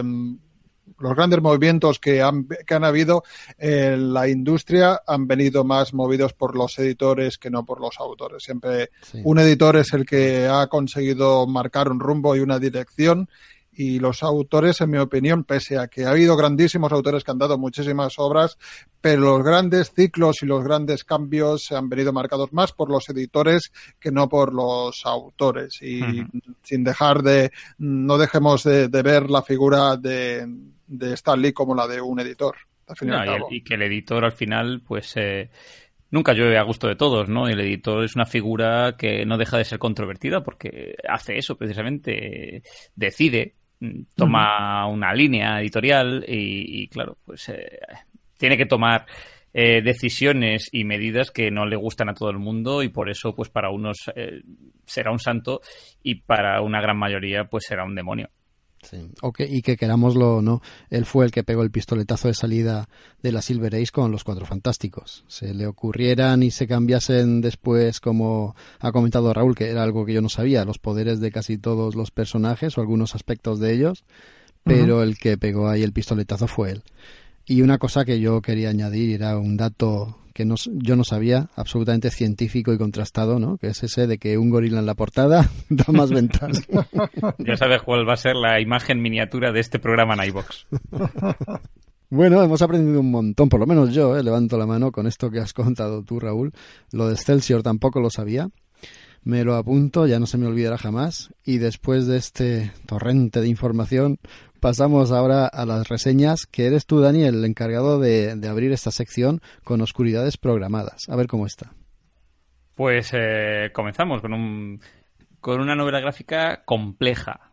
movimientos que han habido en la industria han venido más movidos por los editores que no por los autores. Siempre sí. Un editor es el que ha conseguido marcar un rumbo y una dirección, y los autores, en mi opinión, pese a que ha habido grandísimos autores que han dado muchísimas obras, pero los grandes ciclos y los grandes cambios se han venido marcados más por los editores que no por los autores. Y sin no dejemos de ver la figura de de Stan Lee como la de un editor, al fin y al cabo. Y que el editor al final, pues nunca llueve a gusto de todos, ¿no? El editor es una figura que no deja de ser controvertida porque hace eso precisamente, decide, toma una línea editorial y claro, pues tiene que tomar decisiones y medidas que no le gustan a todo el mundo y por eso pues para unos será un santo y para una gran mayoría pues será un demonio. Sí. Y que querámoslo o no, él fue el que pegó el pistoletazo de salida de la Silver Age con los Cuatro Fantásticos. Se le ocurrieran y se cambiasen después, como ha comentado Raúl, que era algo que yo no sabía, los poderes de casi todos los personajes o algunos aspectos de ellos, pero el que pegó ahí el pistoletazo fue él. Y una cosa que yo quería añadir era un dato que yo no sabía, absolutamente científico y contrastado, ¿no? Que es ese de que un gorila en la portada da más ventas. Ya sabes cuál va a ser la imagen miniatura de este programa en iVoox. Bueno, hemos aprendido un montón, por lo menos yo, levanto la mano con esto que has contado tú, Raúl. Lo de Excelsior tampoco lo sabía. Me lo apunto, ya no se me olvidará jamás. Y después de este torrente de información, pasamos ahora a las reseñas, que eres tú, Dani, el encargado de abrir esta sección con oscuridades programadas. A ver cómo está. Pues comenzamos con una novela gráfica compleja,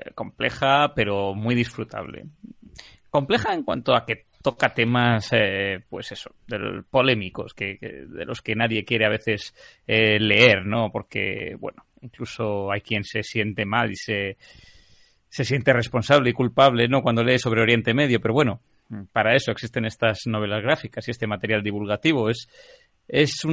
pero muy disfrutable. Compleja en cuanto a que toca temas, pues eso, polémicos, de los que nadie quiere a veces leer, ¿no? Porque, bueno, incluso hay quien se siente mal y se siente responsable y culpable, ¿no? Cuando lee sobre Oriente Medio, pero bueno, para eso existen estas novelas gráficas y este material divulgativo. Es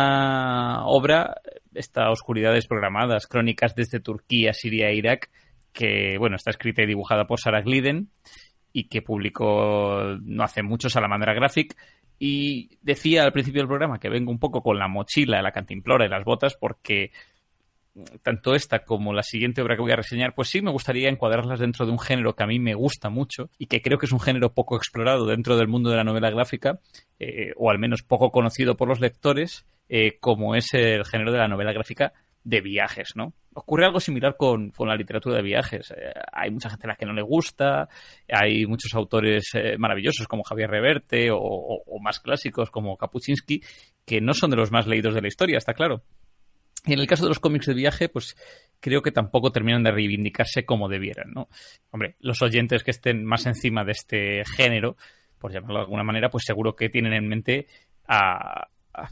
una obra, Oscuridades programadas, crónicas desde Turquía, Siria e Irak, que, bueno, está escrita y dibujada por Sarah Glidden y que publicó no hace mucho Salamandra Graphic. Y decía al principio del programa que vengo un poco con la mochila, la cantimplora y las botas porque tanto esta como la siguiente obra que voy a reseñar, pues sí me gustaría encuadrarlas dentro de un género que a mí me gusta mucho y que creo que es un género poco explorado dentro del mundo de la novela gráfica, o al menos poco conocido por los lectores, como es el género de la novela gráfica de viajes, ¿no? Ocurre algo similar con la literatura de viajes. Hay mucha gente a la que no le gusta, hay muchos autores maravillosos como Javier Reverte o más clásicos como Kapuscinski que no son de los más leídos de la historia, está claro. Y en el caso de los cómics de viaje, pues creo que tampoco terminan de reivindicarse como debieran, ¿no? Hombre, los oyentes que estén más encima de este género, por llamarlo de alguna manera, pues seguro que tienen en mente a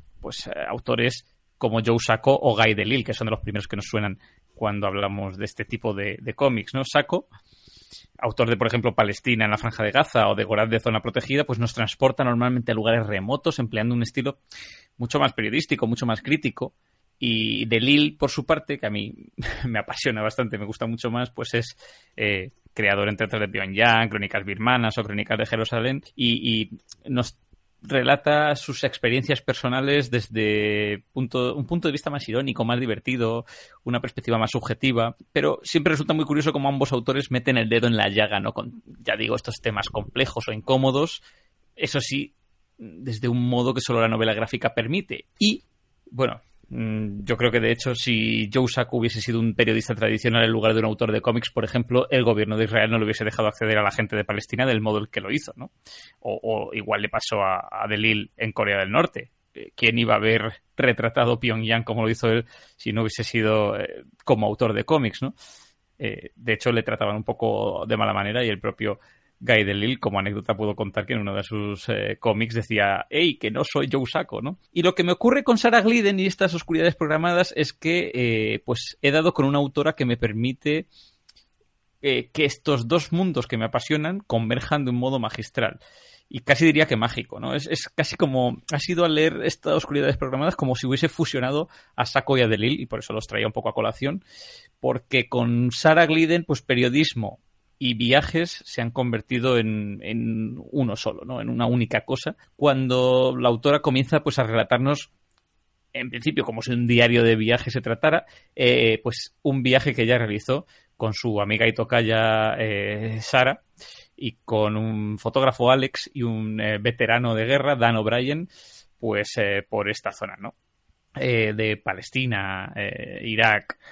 autores como Joe Sacco o Guy Delisle, que son de los primeros que nos suenan cuando hablamos de este tipo de cómics, ¿no? Sacco, autor de, por ejemplo, Palestina en la Franja de Gaza o de Goraz de Zona Protegida, pues nos transporta normalmente a lugares remotos empleando un estilo mucho más periodístico, mucho más crítico. Y Delisle, por su parte, que a mí me apasiona bastante, me gusta mucho más, pues es creador, entre otras, de Pyongyang, Crónicas Birmanas o Crónicas de Jerusalén, y nos relata sus experiencias personales desde un punto de vista más irónico, más divertido, una perspectiva más subjetiva, pero siempre resulta muy curioso cómo ambos autores meten el dedo en la llaga, ¿no? Con, ya digo, estos temas complejos o incómodos, eso sí, desde un modo que solo la novela gráfica permite. Y, bueno, yo creo que de hecho si Joe Sacco hubiese sido un periodista tradicional en lugar de un autor de cómics, por ejemplo, el gobierno de Israel no le hubiese dejado acceder a la gente de Palestina del modo en que lo hizo, ¿no? O igual le pasó a Delisle en Corea del Norte. ¿Quién iba a haber retratado Pyongyang como lo hizo él si no hubiese sido como autor de cómics, ¿no? De hecho le trataban un poco de mala manera y el propio Guy Delisle, como anécdota, puedo contar que en uno de sus cómics decía ¡Ey, que no soy Joe Sacco!, ¿no? Y lo que me ocurre con Sarah Glidden y estas oscuridades programadas es que pues he dado con una autora que me permite que estos dos mundos que me apasionan converjan de un modo magistral. Y casi diría que mágico, ¿no? Es casi como... Ha sido al leer estas oscuridades programadas como si hubiese fusionado a Sacco y a Delisle, y por eso los traía un poco a colación, porque con Sarah Glidden, pues periodismo y viajes se han convertido en uno solo, ¿no? En una única cosa. Cuando la autora comienza pues a relatarnos, en principio como si un diario de viaje se tratara, pues un viaje que ella realizó con su amiga y tocaya Sara y con un fotógrafo Alex y un veterano de guerra, Dan O'Brien, pues por esta zona, ¿no? De Palestina, Irak,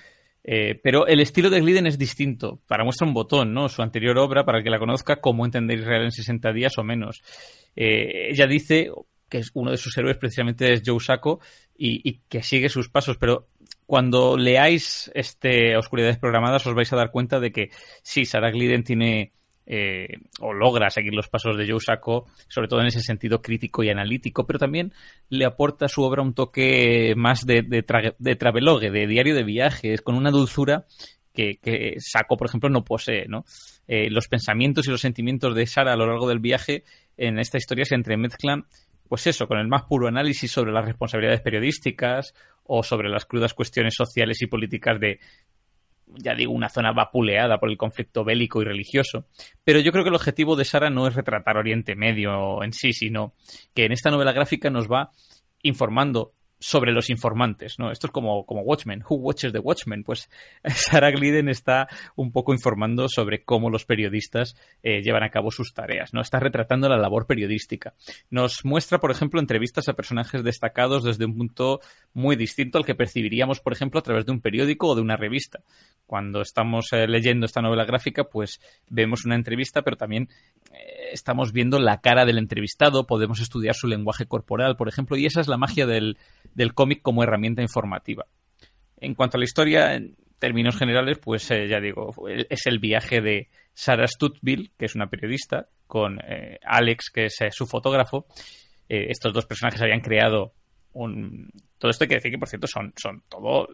Pero el estilo de Glidden es distinto. Para muestra un botón, ¿no? Su anterior obra, para el que la conozca, Cómo entender Israel en 60 días o menos. Ella dice que uno de sus héroes precisamente es Joe Sacco y que sigue sus pasos, pero cuando leáis Oscuridades Programadas os vais a dar cuenta de que sí, Sarah Glidden tiene o logra seguir los pasos de Joe Sacco, sobre todo en ese sentido crítico y analítico, pero también le aporta a su obra un toque más de travelogue, de diario de viajes, con una dulzura que Sacco, por ejemplo, no posee, ¿no? Los pensamientos y los sentimientos de Sarah a lo largo del viaje en esta historia se entremezclan, pues eso, con el más puro análisis sobre las responsabilidades periodísticas o sobre las crudas cuestiones sociales y políticas de, ya digo, una zona vapuleada por el conflicto bélico y religioso. Pero yo creo que el objetivo de Sarah no es retratar Oriente Medio en sí, sino que en esta novela gráfica nos va informando sobre los informantes, ¿no? Esto es como Watchmen. Who watches the Watchmen? Pues Sarah Glidden está un poco informando sobre cómo los periodistas llevan a cabo sus tareas, ¿no? Está retratando la labor periodística. Nos muestra, por ejemplo, entrevistas a personajes destacados desde un punto muy distinto al que percibiríamos, por ejemplo, a través de un periódico o de una revista. Cuando estamos leyendo esta novela gráfica, pues vemos una entrevista, pero también estamos viendo la cara del entrevistado, podemos estudiar su lenguaje corporal, por ejemplo, y esa es la magia del cómic como herramienta informativa. En cuanto a la historia, en términos generales, pues ya digo, es el viaje de Sarah Stuteville, que es una periodista, con Alex, que es su fotógrafo. Estos dos personajes habían creado todo esto hay que decir que, por cierto, son todo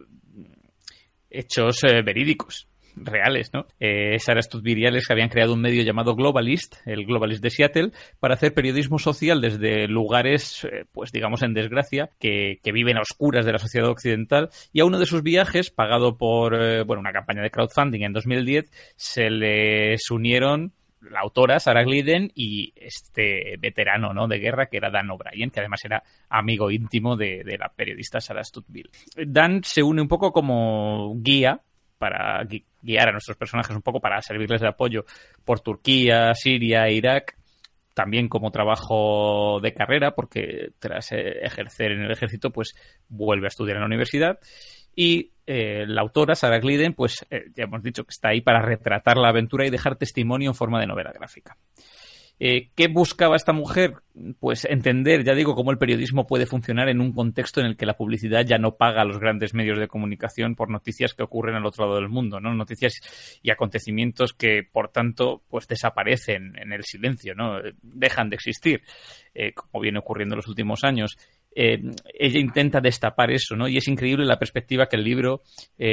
hechos verídicos, reales, ¿no? Sarah Stuteville y Alex habían creado un medio llamado Globalist, el Globalist de Seattle, para hacer periodismo social desde lugares, pues digamos, en desgracia, que viven a oscuras de la sociedad occidental, y a uno de sus viajes, pagado por una campaña de crowdfunding en 2010, se les unieron la autora, Sarah Glidden, y este veterano, ¿no?, de guerra, que era Dan O'Brien, que además era amigo íntimo de la periodista Sarah Stuteville. Dan se une un poco como guía para guiar a nuestros personajes, un poco para servirles de apoyo por Turquía, Siria, Irak, también como trabajo de carrera, porque tras ejercer en el ejército, pues vuelve a estudiar en la universidad. Y la autora, Sarah Glidden, pues ya hemos dicho que está ahí para retratar la aventura y dejar testimonio en forma de novela gráfica. ¿Qué buscaba esta mujer? Pues entender, ya digo, cómo el periodismo puede funcionar en un contexto en el que la publicidad ya no paga a los grandes medios de comunicación por noticias que ocurren al otro lado del mundo, ¿no? Noticias y acontecimientos que, por tanto, pues desaparecen en el silencio, ¿no? Dejan de existir, como viene ocurriendo en los últimos años. Ella intenta destapar eso, ¿no? Y es increíble la perspectiva que el libro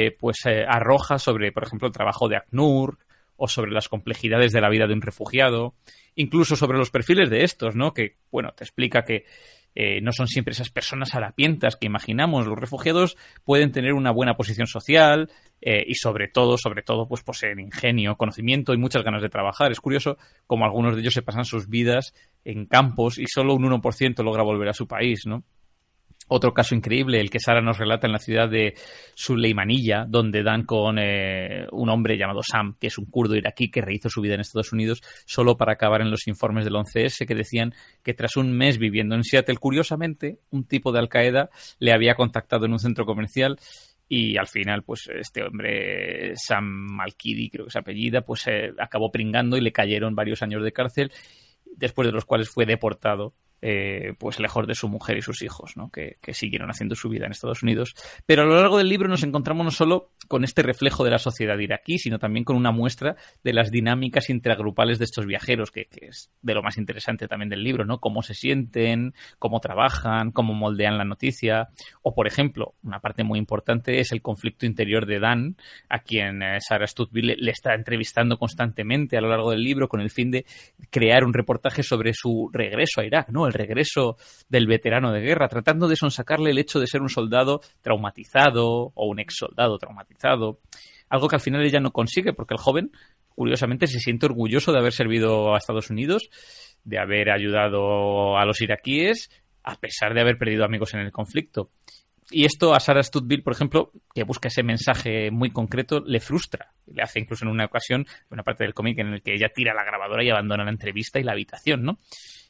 arroja sobre, por ejemplo, el trabajo de ACNUR, o sobre las complejidades de la vida de un refugiado, incluso sobre los perfiles de estos, ¿no? Que, bueno, te explica que no son siempre esas personas harapientas que imaginamos. Los refugiados pueden tener una buena posición social y sobre todo, pues poseen ingenio, conocimiento y muchas ganas de trabajar. Es curioso cómo algunos de ellos se pasan sus vidas en campos y solo un 1% logra volver a su país, ¿no? Otro caso increíble, el que Sarah nos relata en la ciudad de Suleimanilla, donde dan con un hombre llamado Sam, que es un kurdo iraquí que rehizo su vida en Estados Unidos solo para acabar en los informes del 11S, que decían que tras un mes viviendo en Seattle, curiosamente, un tipo de Al-Qaeda le había contactado en un centro comercial y al final, pues este hombre, Sam Malkidi, creo que es apellida, pues acabó pringando y le cayeron varios años de cárcel, después de los cuales fue deportado. Pues lejos de su mujer y sus hijos, ¿no? Que siguieron haciendo su vida en Estados Unidos. Pero a lo largo del libro nos encontramos no solo con este reflejo de la sociedad iraquí, sino también con una muestra de las dinámicas intragrupales de estos viajeros, que es de lo más interesante también del libro, ¿no? Cómo se sienten, cómo trabajan, cómo moldean la noticia. O, por ejemplo, una parte muy importante es el conflicto interior de Dan, a quien Sarah Stuteville le está entrevistando constantemente a lo largo del libro con el fin de crear un reportaje sobre su regreso a Irak, ¿no? El regreso del veterano de guerra, tratando de sonsacarle el hecho de ser un soldado traumatizado o un ex soldado traumatizado, algo que al final ella no consigue, porque el joven, curiosamente, se siente orgulloso de haber servido a Estados Unidos, de haber ayudado a los iraquíes, a pesar de haber perdido amigos en el conflicto. Y esto a Sarah Stuteville, por ejemplo, que busca ese mensaje muy concreto, le frustra. Le hace incluso en una ocasión, una parte del cómic en el que ella tira la grabadora y abandona la entrevista y la habitación, ¿no?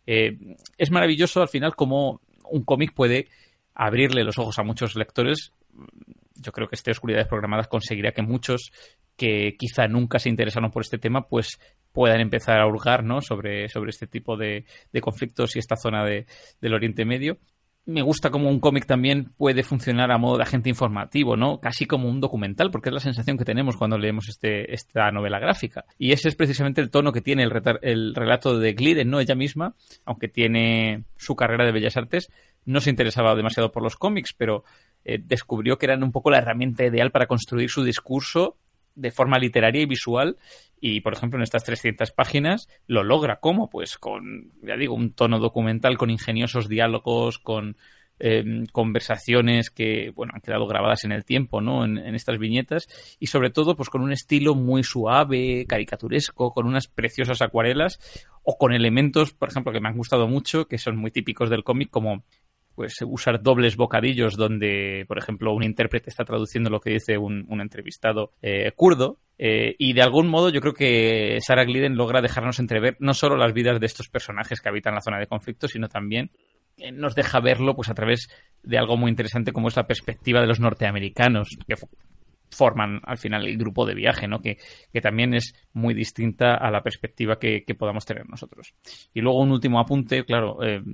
Es maravilloso al final cómo un cómic puede abrirle los ojos a muchos lectores yo creo que este Oscuridades Programadas conseguirá que muchos que quizá nunca se interesaron por este tema, pues puedan empezar a hurgar, ¿no?, sobre este tipo de conflictos y esta zona del Oriente Medio. Me gusta como un cómic también puede funcionar a modo de agente informativo, ¿no? Casi como un documental, porque es la sensación que tenemos cuando leemos esta novela gráfica. Y ese es precisamente el tono que tiene el relato de Gliden, ¿no? Ella misma, aunque tiene su carrera de Bellas Artes, no se interesaba demasiado por los cómics, pero descubrió que eran un poco la herramienta ideal para construir su discurso de forma literaria y visual, y por ejemplo en estas 300 páginas lo logra. ¿Cómo? Pues con, ya digo, un tono documental, con ingeniosos diálogos, con conversaciones que, bueno, han quedado grabadas en el tiempo, ¿no?, en estas viñetas, y sobre todo pues con un estilo muy suave, caricaturesco, con unas preciosas acuarelas, o con elementos, por ejemplo, que me han gustado mucho, que son muy típicos del cómic, como pues usar dobles bocadillos donde, por ejemplo, un intérprete está traduciendo lo que dice un entrevistado kurdo, y de algún modo yo creo que Sarah Glidden logra dejarnos entrever no solo las vidas de estos personajes que habitan la zona de conflicto, sino también nos deja verlo pues a través de algo muy interesante como es la perspectiva de los norteamericanos que forman al final el grupo de viaje, ¿no?, que también es muy distinta a la perspectiva que podamos tener nosotros. Y luego un último apunte, claro,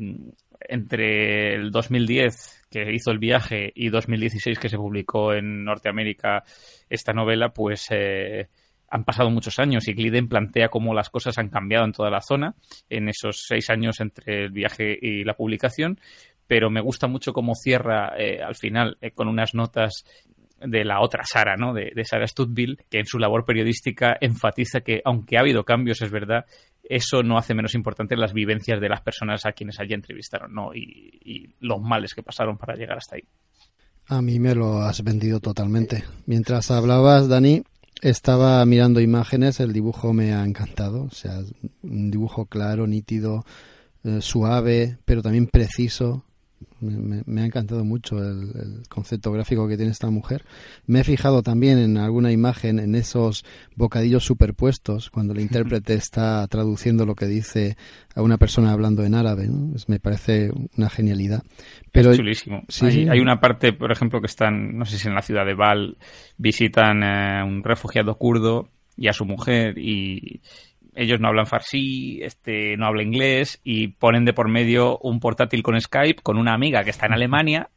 entre el 2010 que hizo el viaje y 2016 que se publicó en Norteamérica esta novela, pues han pasado muchos años y Glidden plantea cómo las cosas han cambiado en toda la zona en esos 6 años entre el viaje y la publicación, pero me gusta mucho cómo cierra al final con unas notas de la otra Sarah, ¿no?, de Sarah Studville, que en su labor periodística enfatiza que aunque ha habido cambios, es verdad, eso no hace menos importante las vivencias de las personas a quienes allí entrevistaron, ¿no?, y los males que pasaron para llegar hasta ahí. A mí me lo has vendido totalmente. Mientras hablabas, Dani, estaba mirando imágenes, el dibujo me ha encantado, o sea, un dibujo claro, nítido, suave, pero también preciso. Me ha encantado mucho el concepto gráfico que tiene esta mujer. Me he fijado también en alguna imagen, en esos bocadillos superpuestos, cuando el intérprete está traduciendo lo que dice a una persona hablando en árabe, ¿no? Me parece una genialidad. Pero, es chulísimo. Sí, hay una parte, por ejemplo, que están, no sé si en la ciudad de Val, visitan un refugiado kurdo y a su mujer, y ellos no hablan farsi, no habla inglés, y ponen de por medio un portátil con Skype con una amiga que está en Alemania.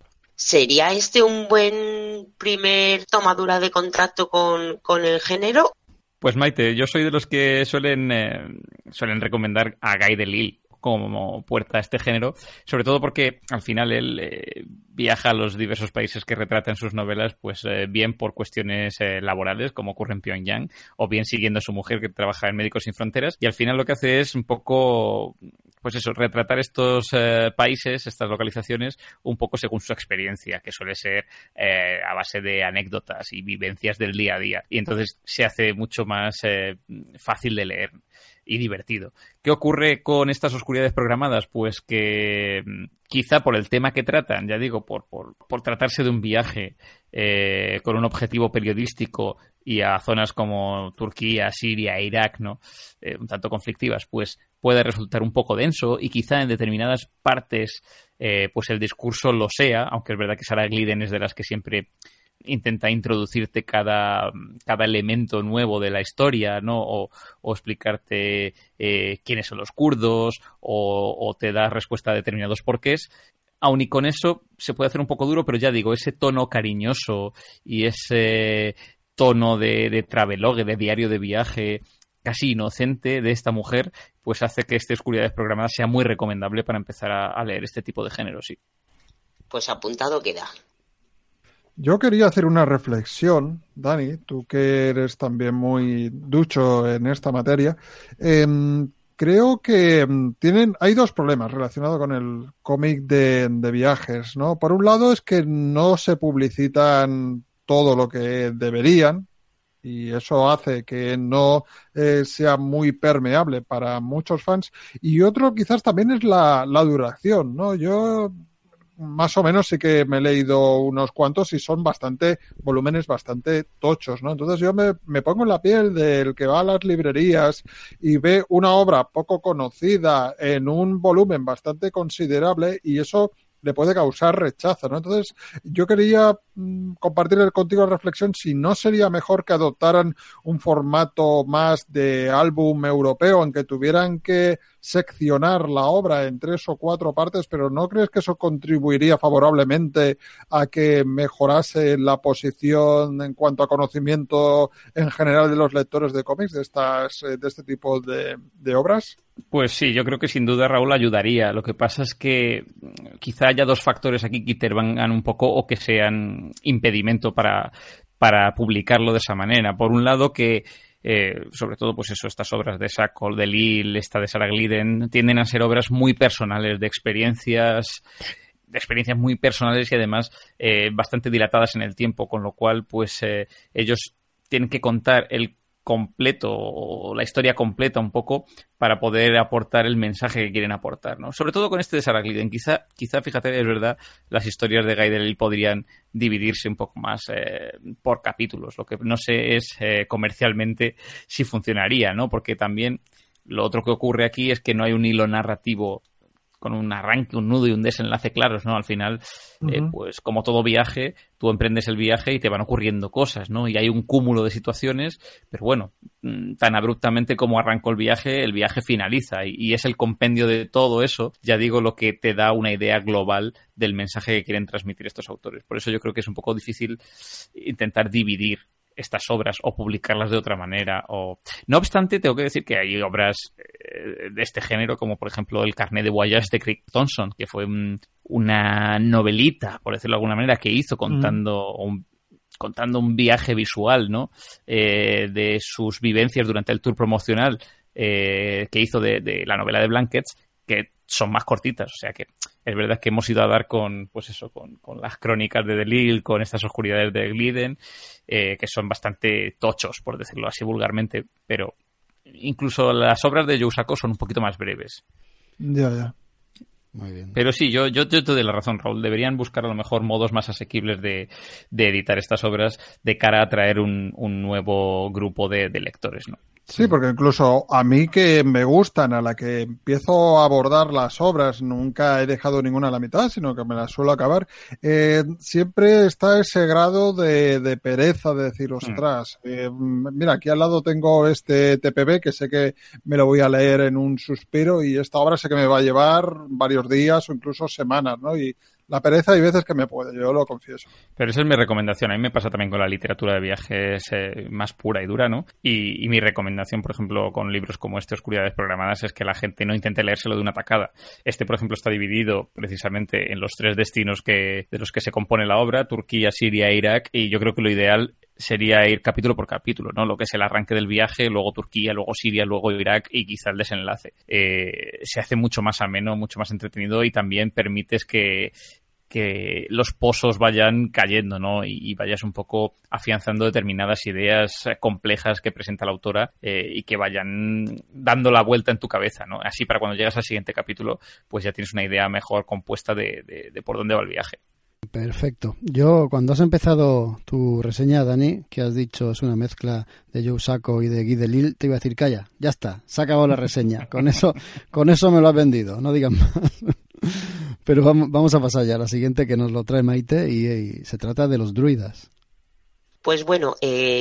¿Sería un buen primer tomadura de contacto con el género? Pues Maite, yo soy de los que suelen recomendar a Guy Delisle como puerta a este género, sobre todo porque al final él viaja a los diversos países que retrata en sus novelas, pues bien por cuestiones laborales, como ocurre en Pyongyang, o bien siguiendo a su mujer que trabaja en Médicos Sin Fronteras, y al final lo que hace es un poco, pues eso, retratar estos países, estas localizaciones, un poco según su experiencia, que suele ser a base de anécdotas y vivencias del día a día, y entonces se hace mucho más fácil de leer y divertido. ¿Qué ocurre con estas oscuridades programadas? Pues que quizá por el tema que tratan, ya digo, por tratarse de un viaje con un objetivo periodístico y a zonas como Turquía, Siria, Irak, ¿no?, un tanto conflictivas, pues puede resultar un poco denso, y quizá en determinadas partes pues el discurso lo sea, aunque es verdad que Sarah Glidden es de las que siempre intenta introducirte cada elemento nuevo de la historia, ¿no?, o explicarte quiénes son los kurdos, o te da respuesta a determinados porqués. Aun y con eso se puede hacer un poco duro, pero ya digo, ese tono cariñoso y ese tono de travelogue, de diario de viaje casi inocente de esta mujer, pues hace que este Oscuridades Programadas sea muy recomendable para empezar a leer este tipo de género, sí. Pues apuntado queda. Yo quería hacer una reflexión, Dani, tú que eres también muy ducho en esta materia. Creo que hay dos problemas relacionados con el cómic de viajes, ¿no? Por un lado es que no se publicitan todo lo que deberían, y eso hace que no sea muy permeable para muchos fans. Y otro quizás también es la duración, ¿no? Yo más o menos sí que me he leído unos cuantos y son volúmenes bastante tochos, ¿no? Entonces yo me pongo en la piel del que va a las librerías y ve una obra poco conocida en un volumen bastante considerable, y eso le puede causar rechazo, ¿no? Entonces, yo quería compartir contigo la reflexión si no sería mejor que adoptaran un formato más de álbum europeo en que tuvieran que seccionar la obra en 3 o 4 partes, pero ¿no crees que eso contribuiría favorablemente a que mejorase la posición en cuanto a conocimiento en general de los lectores de cómics de este tipo de obras? Pues sí, yo creo que sin duda, Raúl, ayudaría. Lo que pasa es que quizá haya 2 factores aquí que intervengan un poco o que sean impedimento para publicarlo de esa manera. Por un lado, que sobre todo, pues eso, estas obras de Sacco, de Lille, esta de Sarah Glidden, tienden a ser obras muy personales, de experiencias muy personales y además bastante dilatadas en el tiempo, con lo cual, pues ellos tienen que contar el completo o la historia completa un poco para poder aportar el mensaje que quieren aportar, ¿no? Sobre todo con este de Sarah Glidden. Quizá, fíjate, es verdad, las historias de Guy Delisle podrían dividirse un poco más por capítulos. Lo que no sé es comercialmente si funcionaría, ¿no? Porque también lo otro que ocurre aquí es que no hay un hilo narrativo con un arranque, un nudo y un desenlace claros, ¿no? Al final, pues como todo viaje, tú emprendes el viaje y te van ocurriendo cosas, ¿no? Y hay un cúmulo de situaciones, pero bueno, tan abruptamente como arrancó el viaje finaliza y es el compendio de todo eso, ya digo, lo que te da una idea global del mensaje que quieren transmitir estos autores. Por eso yo creo que es un poco difícil intentar dividir estas obras o publicarlas de otra manera. No obstante, tengo que decir que hay obras de este género, como por ejemplo El carnet de voyage de Craig Thompson, que fue una novelita, por decirlo de alguna manera, que hizo contando un viaje visual, ¿no? De sus vivencias durante el tour promocional que hizo de la novela de Blankets, que son más cortitas, o sea que es verdad que hemos ido a dar con las crónicas de Delisle, con estas oscuridades de Glidden, que son bastante tochos, por decirlo así vulgarmente, pero incluso las obras de Joe Sacco son un poquito más breves. Ya. Muy bien. Pero sí, yo te doy la razón, Raúl. Deberían buscar a lo mejor modos más asequibles de editar estas obras de cara a atraer un nuevo grupo de lectores, ¿no? Sí, porque incluso a mí que me gustan, a la que empiezo a abordar las obras, nunca he dejado ninguna a la mitad, sino que me las suelo acabar, siempre está ese grado de pereza de decir, ostras, mira, aquí al lado tengo este TPB que sé que me lo voy a leer en un suspiro y esta obra sé que me va a llevar varios días o incluso semanas, ¿no? Y la pereza hay veces que me puede, yo lo confieso. Pero esa es mi recomendación. A mí me pasa también con la literatura de viajes más pura y dura, ¿no? Y mi recomendación, por ejemplo, con libros como este, Oscuridades Programadas, es que la gente no intente leérselo de una tacada. Este, por ejemplo, está dividido precisamente en los 3 destinos de los que se compone la obra, Turquía, Siria e Irak, y yo creo que lo ideal sería ir capítulo por capítulo, ¿no? Lo que es el arranque del viaje, luego Turquía, luego Siria, luego Irak y quizá el desenlace. Se hace mucho más ameno, mucho más entretenido y también permites que los pozos vayan cayendo, ¿no? Y vayas un poco afianzando determinadas ideas complejas que presenta la autora y que vayan dando la vuelta en tu cabeza, ¿no? Así para cuando llegas al siguiente capítulo, pues ya tienes una idea mejor compuesta de por dónde va el viaje. Perfecto. Yo, cuando has empezado tu reseña, Dani, que has dicho es una mezcla de Joe Sacco y de Guy Delisle, te iba a decir, calla, ya está, se ha acabado la reseña. Con eso me lo has vendido, no digas más. Pero vamos a pasar ya a la siguiente, que nos lo trae Maite, y se trata de los druidas. Pues bueno,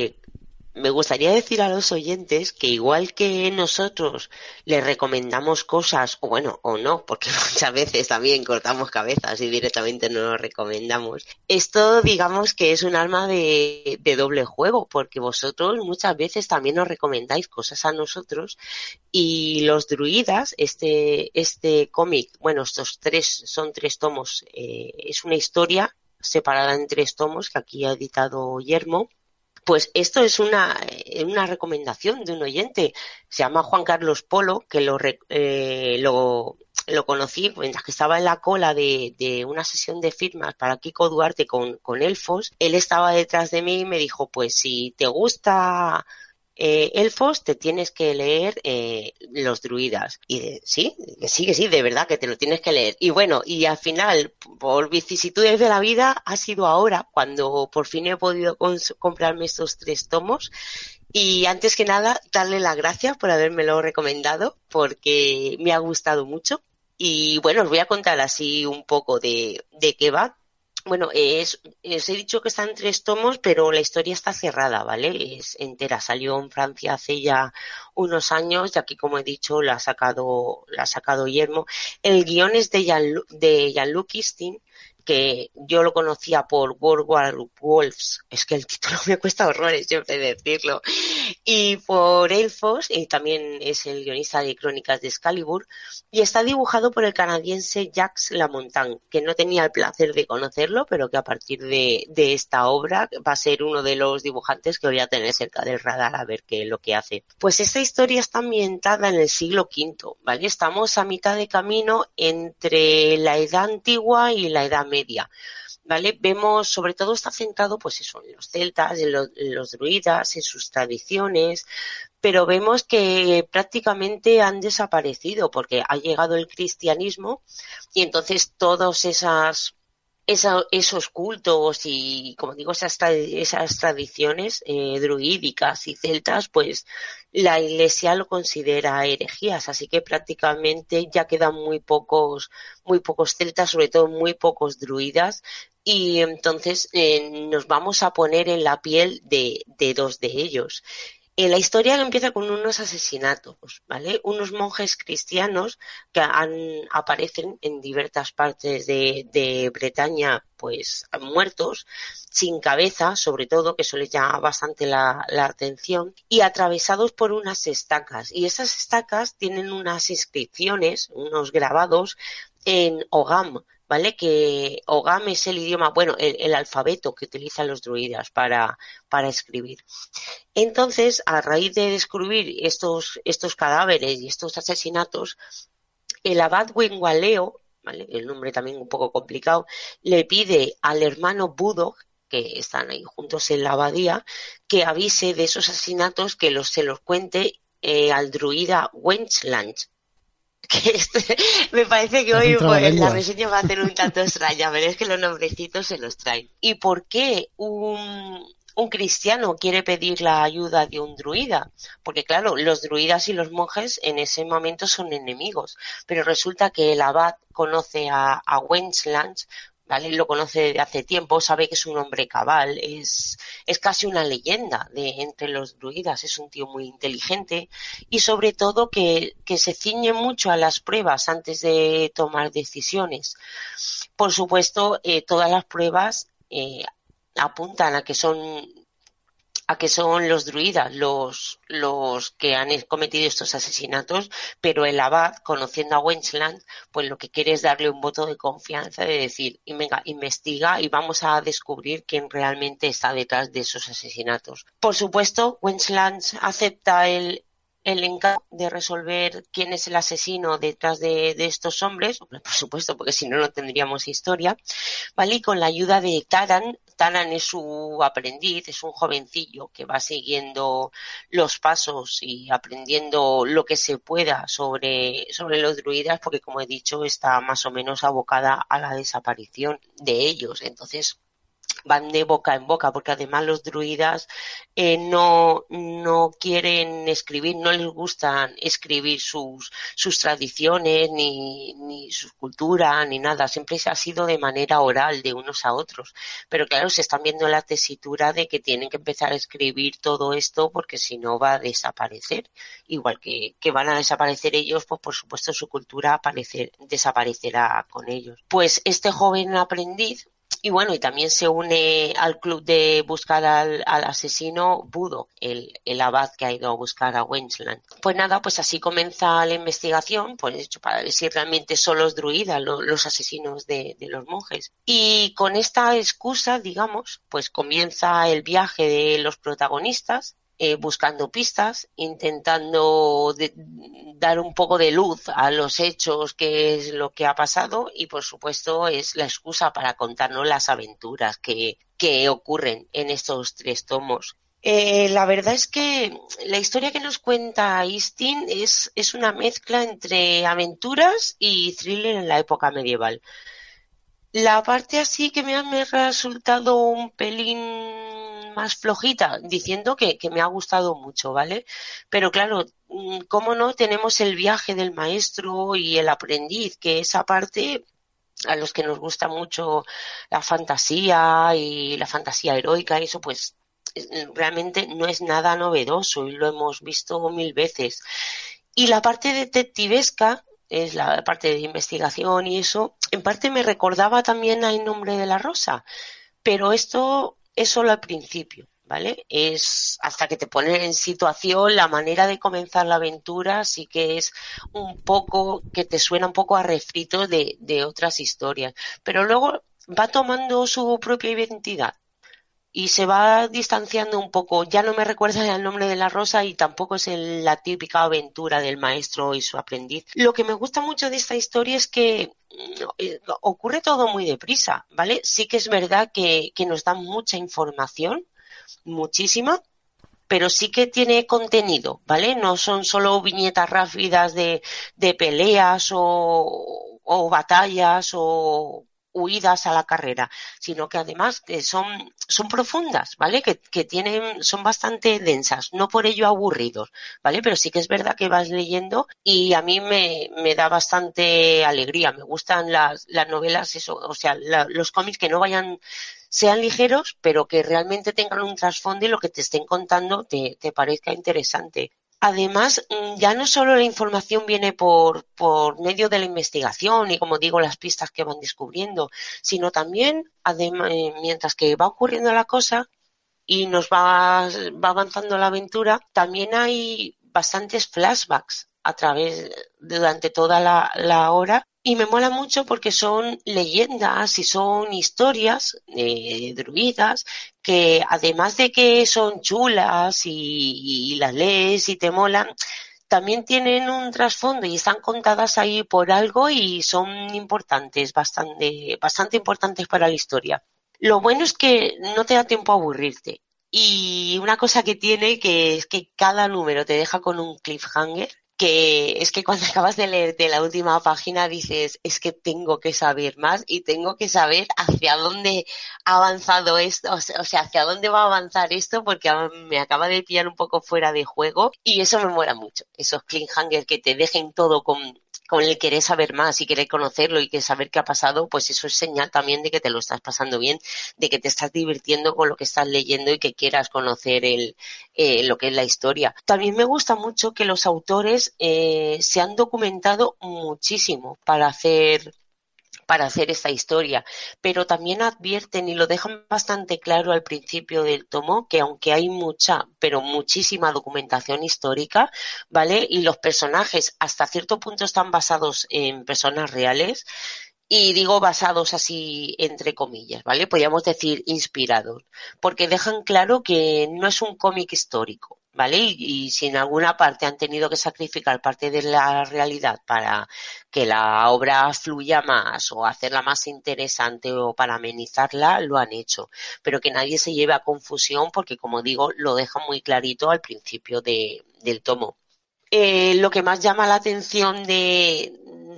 me gustaría decir a los oyentes que igual que nosotros les recomendamos cosas, o bueno, o no, porque muchas veces también cortamos cabezas y directamente no lo recomendamos, esto digamos que es un arma de doble juego, porque vosotros muchas veces también nos recomendáis cosas a nosotros y los druidas, este cómic, bueno, son 3 tomos, es una historia separada en 3 tomos que aquí ha editado Yermo. Pues esto es una recomendación de un oyente. Se llama Juan Carlos Polo, que lo conocí mientras que estaba en la cola de una sesión de firmas para Kiko Duarte con Elfos. Él estaba detrás de mí y me dijo, pues si te gusta Elfos, te tienes que leer Los Druidas. Y sí, de verdad que te lo tienes que leer. Y bueno, y al final, por vicisitudes de la vida, ha sido ahora cuando por fin he podido comprarme estos 3 tomos. Y antes que nada, darle las gracias por habérmelo recomendado, porque me ha gustado mucho. Y bueno, os voy a contar así un poco de qué va. Bueno, os he dicho que están 3 tomos, pero la historia está cerrada, ¿vale? Es entera. Salió en Francia hace ya unos años, y aquí, como he dicho, la ha sacado Guillermo. El guión es de Jean-Luc Istin, que yo lo conocía por World War Wolves. Es que el título me cuesta horrores siempre decirlo. Y por Elfos, y también es el guionista de Crónicas de Excalibur, y está dibujado por el canadiense Jacques Lamontagne, que no tenía el placer de conocerlo, pero que a partir de esta obra va a ser uno de los dibujantes que voy a tener cerca del radar a ver qué es lo que hace. Pues esta historia está ambientada en el siglo V, ¿vale? Estamos a mitad de camino entre la Edad Antigua y la Edad Media. ¿Vale? Vemos, sobre todo está centrado pues eso, en los celtas, en los druidas, en sus tradiciones, pero vemos que prácticamente han desaparecido porque ha llegado el cristianismo y entonces todos esos cultos y, como digo, esas tradiciones druídicas y celtas, pues la Iglesia lo considera herejías, así que prácticamente ya quedan muy pocos celtas, sobre todo muy pocos druidas, y entonces nos vamos a poner en la piel de 2 de ellos. La historia empieza con unos asesinatos, ¿vale? Unos monjes cristianos que aparecen en diversas partes de Bretaña, pues muertos, sin cabeza, sobre todo, que eso les llama bastante la atención, y atravesados por unas estacas. Y esas estacas tienen unas inscripciones, unos grabados en Ogam, ¿vale? Que Ogam es el idioma, bueno, el alfabeto que utilizan los druidas para escribir. Entonces, a raíz de descubrir estos cadáveres y estos asesinatos, el abad Wengualeo, ¿vale? El nombre también un poco complicado, le pide al hermano Budog, que están ahí juntos en la abadía, que avise de esos asesinatos, que se los cuente al druida Wenchland. Que me parece que hoy pues, la reseña va a hacer un tanto extraña, pero es que los nombrecitos se los traen. ¿Y por qué un cristiano quiere pedir la ayuda de un druida? Porque claro, los druidas y los monjes en ese momento son enemigos, pero resulta que el abad conoce a Wenchland, ¿vale? Lo conoce desde hace tiempo, sabe que es un hombre cabal, es casi una leyenda entre los druidas, es un tío muy inteligente y sobre todo que se ciñe mucho a las pruebas antes de tomar decisiones. Por supuesto, todas las pruebas apuntan a que son los druidas los que han cometido estos asesinatos, pero el abad, conociendo a Wenchland, pues lo que quiere es darle un voto de confianza, de decir, y venga, investiga y vamos a descubrir quién realmente está detrás de esos asesinatos. Por supuesto, Wenchland acepta el encargo de resolver quién es el asesino detrás de estos hombres, por supuesto, porque si no, no tendríamos historia, ¿vale? Y con la ayuda de Taran es su aprendiz, es un jovencillo que va siguiendo los pasos y aprendiendo lo que se pueda sobre los druidas, porque como he dicho, está más o menos abocada a la desaparición de ellos. Entonces, van de boca en boca, porque además los druidas no quieren escribir, no les gustan escribir sus tradiciones, ni su cultura, ni nada, siempre se ha sido de manera oral, de unos a otros, pero claro, se están viendo la tesitura de que tienen que empezar a escribir todo esto, porque si no va a desaparecer, igual que van a desaparecer ellos, pues por supuesto su cultura desaparecerá con ellos. Pues este joven aprendiz, y bueno, y también se une al club de buscar al asesino Budog, el abad que ha ido a buscar a Wenchland. Pues nada, pues así comienza la investigación, pues hecho para ver si realmente son los druidas los asesinos de los monjes. Y con esta excusa, digamos, pues comienza el viaje de los protagonistas, buscando pistas, intentando dar un poco de luz a los hechos, que es lo que ha pasado, y por supuesto es la excusa para contarnos las aventuras que ocurren en estos 3 tomos. La verdad es que la historia que nos cuenta Istin es una mezcla entre aventuras y thriller en la época medieval. La parte así que me ha resultado un pelín más flojita, diciendo que me ha gustado mucho, ¿vale? Pero claro, cómo no, tenemos el viaje del maestro y el aprendiz, que esa parte, a los que nos gusta mucho la fantasía y la fantasía heroica, eso pues realmente no es nada novedoso y lo hemos visto mil veces. Y la parte detectivesca, es la parte de investigación y eso, en parte me recordaba también a El nombre de la rosa, pero esto es solo al principio, ¿vale? Es hasta que te ponen en situación, la manera de comenzar la aventura sí que es un poco, que te suena un poco a refrito de otras historias, pero luego va tomando su propia identidad y se va distanciando un poco. Ya no me recuerda el nombre de la rosa y tampoco es la típica aventura del maestro y su aprendiz. Lo que me gusta mucho de esta historia es que ocurre todo muy deprisa, ¿vale? Sí que es verdad que nos dan mucha información, muchísima, pero sí que tiene contenido, ¿vale? No son solo viñetas rápidas de peleas o batallas o huidas a la carrera, sino que además son profundas, ¿vale? Que son bastante densas, no por ello aburridos, ¿vale? Pero sí que es verdad que vas leyendo y a mí me da bastante alegría. Me gustan las novelas, eso, o sea, los cómics que no sean ligeros, pero que realmente tengan un trasfondo y lo que te estén contando te parezca interesante. Además, ya no solo la información viene por medio de la investigación y, como digo, las pistas que van descubriendo, sino también, además, mientras que va ocurriendo la cosa y nos va avanzando la aventura, también hay bastantes flashbacks durante toda la hora. Y me mola mucho porque son leyendas y son historias druidas que, además de que son chulas y las lees y te molan, también tienen un trasfondo y están contadas ahí por algo y son importantes, bastante importantes para la historia. Lo bueno es que no te da tiempo a aburrirte. Y una cosa que tiene, que es que cada número te deja con un cliffhanger, que es que cuando acabas de leerte la última página dices, es que tengo que saber más y tengo que saber hacia dónde ha avanzado esto, o sea, hacia dónde va a avanzar esto, porque me acaba de pillar un poco fuera de juego y eso me mola mucho, esos cliffhangers que te dejen todo con el querer saber más y querer conocerlo y que saber qué ha pasado, pues eso es señal también de que te lo estás pasando bien, de que te estás divirtiendo con lo que estás leyendo y que quieras conocer lo que es la historia. También me gusta mucho que los autores se han documentado muchísimo para hacer esta historia, pero también advierten y lo dejan bastante claro al principio del tomo, que aunque hay mucha, pero muchísima documentación histórica, ¿vale? Y los personajes hasta cierto punto están basados en personas reales, y digo basados así entre comillas, ¿vale? Podríamos decir inspirados, porque dejan claro que no es un cómic histórico, ¿vale? Y si en alguna parte han tenido que sacrificar parte de la realidad para que la obra fluya más o hacerla más interesante o para amenizarla, lo han hecho. Pero que nadie se lleve a confusión porque, como digo, lo dejan muy clarito al principio del tomo. Lo que más llama la atención de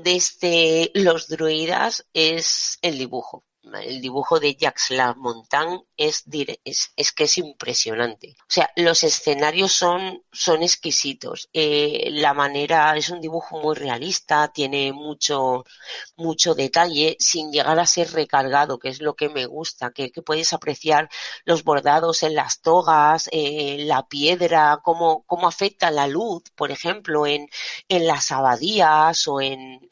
los druidas es el dibujo. El dibujo de Jacques Lamontagne es que es impresionante. O sea, los escenarios son exquisitos. La manera, es un dibujo muy realista, tiene mucho detalle, sin llegar a ser recargado, que es lo que me gusta, que puedes apreciar los bordados en las togas, la piedra, cómo afecta la luz, por ejemplo, en las abadías o en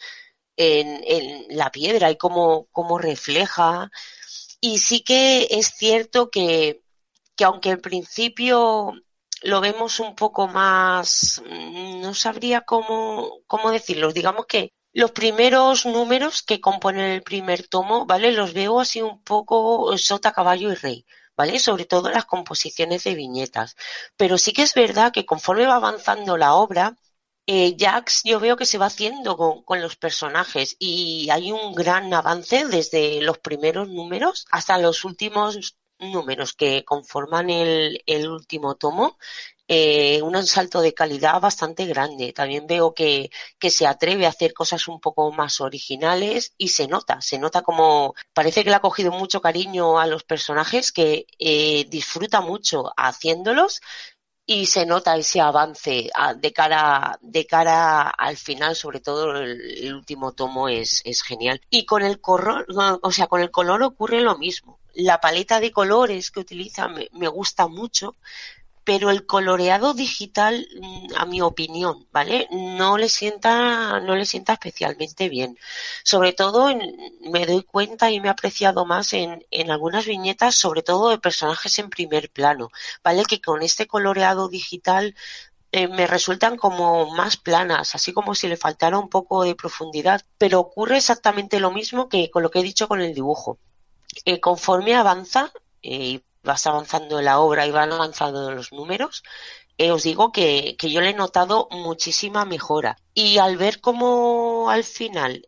la piedra y cómo refleja. Y sí que es cierto que aunque al principio lo vemos un poco más, no sabría cómo decirlo, digamos que los primeros números que componen el primer tomo, ¿vale? Los veo así un poco sota, caballo y rey, ¿vale? Sobre todo las composiciones de viñetas. Pero sí que es verdad que conforme va avanzando la obra, Jax yo veo que se va haciendo con los personajes y hay un gran avance desde los primeros números hasta los últimos números que conforman el último tomo. un salto de calidad bastante grande. También veo que se atreve a hacer cosas un poco más originales y se nota como parece que le ha cogido mucho cariño a los personajes, que disfruta mucho haciéndolos. Y se nota ese avance de cara al final, sobre todo el último tomo es genial. Y con el color, con el color ocurre lo mismo. La paleta de colores que utiliza me gusta mucho, pero el coloreado digital, a mi opinión, ¿vale? No le sienta especialmente bien. Sobre todo me doy cuenta y me he apreciado más en algunas viñetas, sobre todo de personajes en primer plano, ¿vale? Que con este coloreado digital me resultan como más planas, así como si le faltara un poco de profundidad. Pero ocurre exactamente lo mismo que con lo que he dicho con el dibujo. Conforme avanza, vas avanzando en la obra y van avanzando los números, os digo que yo le he notado muchísima mejora. Y al ver cómo al final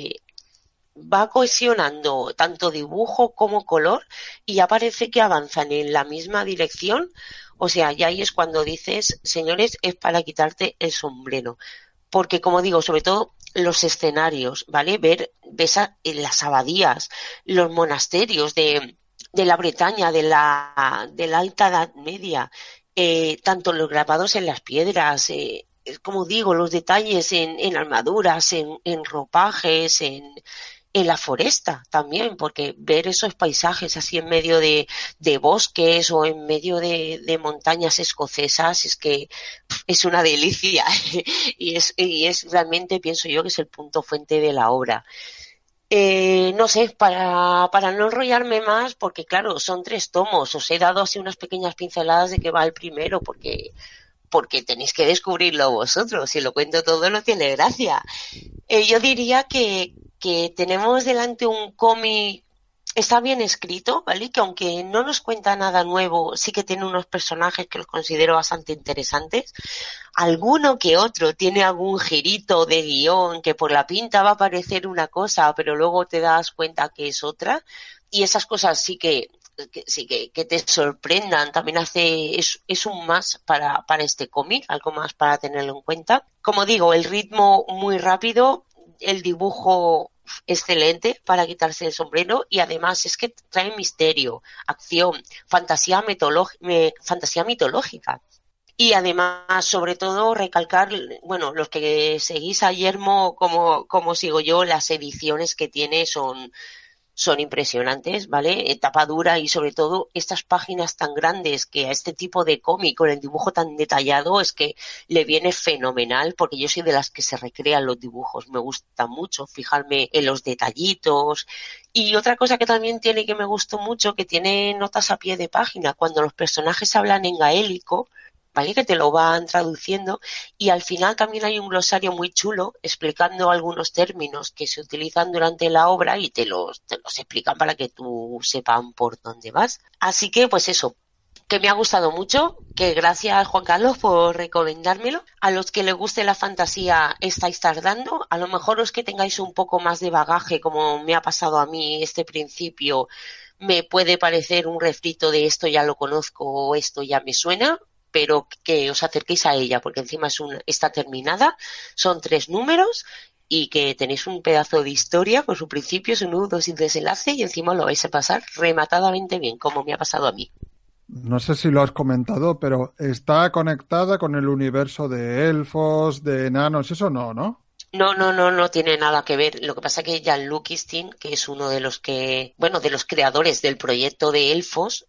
va cohesionando tanto dibujo como color y ya parece que avanzan en la misma dirección, o sea, ya ahí es cuando dices, señores, es para quitarte el sombrero. Porque, como digo, sobre todo los escenarios, ¿vale? Ves las abadías, los monasterios de la Bretaña, de la Alta Edad Media, tanto los grabados en las piedras, como digo, los detalles en armaduras, en ropajes, en la foresta también, porque ver esos paisajes así en medio de bosques o en medio de montañas escocesas es que es una delicia y es realmente, pienso yo, que es el punto fuente de la obra. No sé, para no enrollarme más, porque claro, son 3 tomos, os he dado así unas pequeñas pinceladas de qué va el primero, porque tenéis que descubrirlo vosotros, si lo cuento todo no tiene gracia. Yo diría que tenemos delante un cómic, está bien escrito, ¿vale? Que aunque no nos cuenta nada nuevo, sí que tiene unos personajes que los considero bastante interesantes. Alguno que otro tiene algún girito de guión que por la pinta va a parecer una cosa, pero luego te das cuenta que es otra. Y esas cosas sí que te sorprendan. También es un más para este cómic, algo más para tenerlo en cuenta. Como digo, el ritmo muy rápido, el dibujo excelente para quitarse el sombrero y además es que trae misterio, acción, fantasía mitológica. Y además, sobre todo, recalcar, bueno, los que seguís a Yermo como sigo yo, las ediciones que tiene son impresionantes, ¿vale? Tapa dura y sobre todo estas páginas tan grandes que a este tipo de cómic con el dibujo tan detallado es que le viene fenomenal, porque yo soy de las que se recrean los dibujos, me gusta mucho fijarme en los detallitos. Y otra cosa que también tiene que me gustó mucho, que tiene notas a pie de página, cuando los personajes hablan en gaélico, ¿vale? Que te lo van traduciendo y al final también hay un glosario muy chulo explicando algunos términos que se utilizan durante la obra y te los explican para que tú sepan por dónde vas. Así que pues eso, que me ha gustado mucho, que gracias Juan Carlos por recomendármelo. A los que les guste la fantasía estáis tardando, a lo mejor los que tengáis un poco más de bagaje como me ha pasado a mí este principio, me puede parecer un refrito de esto ya lo conozco o esto ya me suena, pero que os acerquéis a ella, porque encima está terminada, son 3 números y que tenéis un pedazo de historia con su principio, su nudo, sin desenlace y encima lo vais a pasar rematadamente bien, como me ha pasado a mí. No sé si lo has comentado, pero está conectada con el universo de elfos, de enanos, eso no. No tiene nada que ver. Lo que pasa es que Jean-Luc Istin, que es uno de los de los creadores del proyecto de Elfos,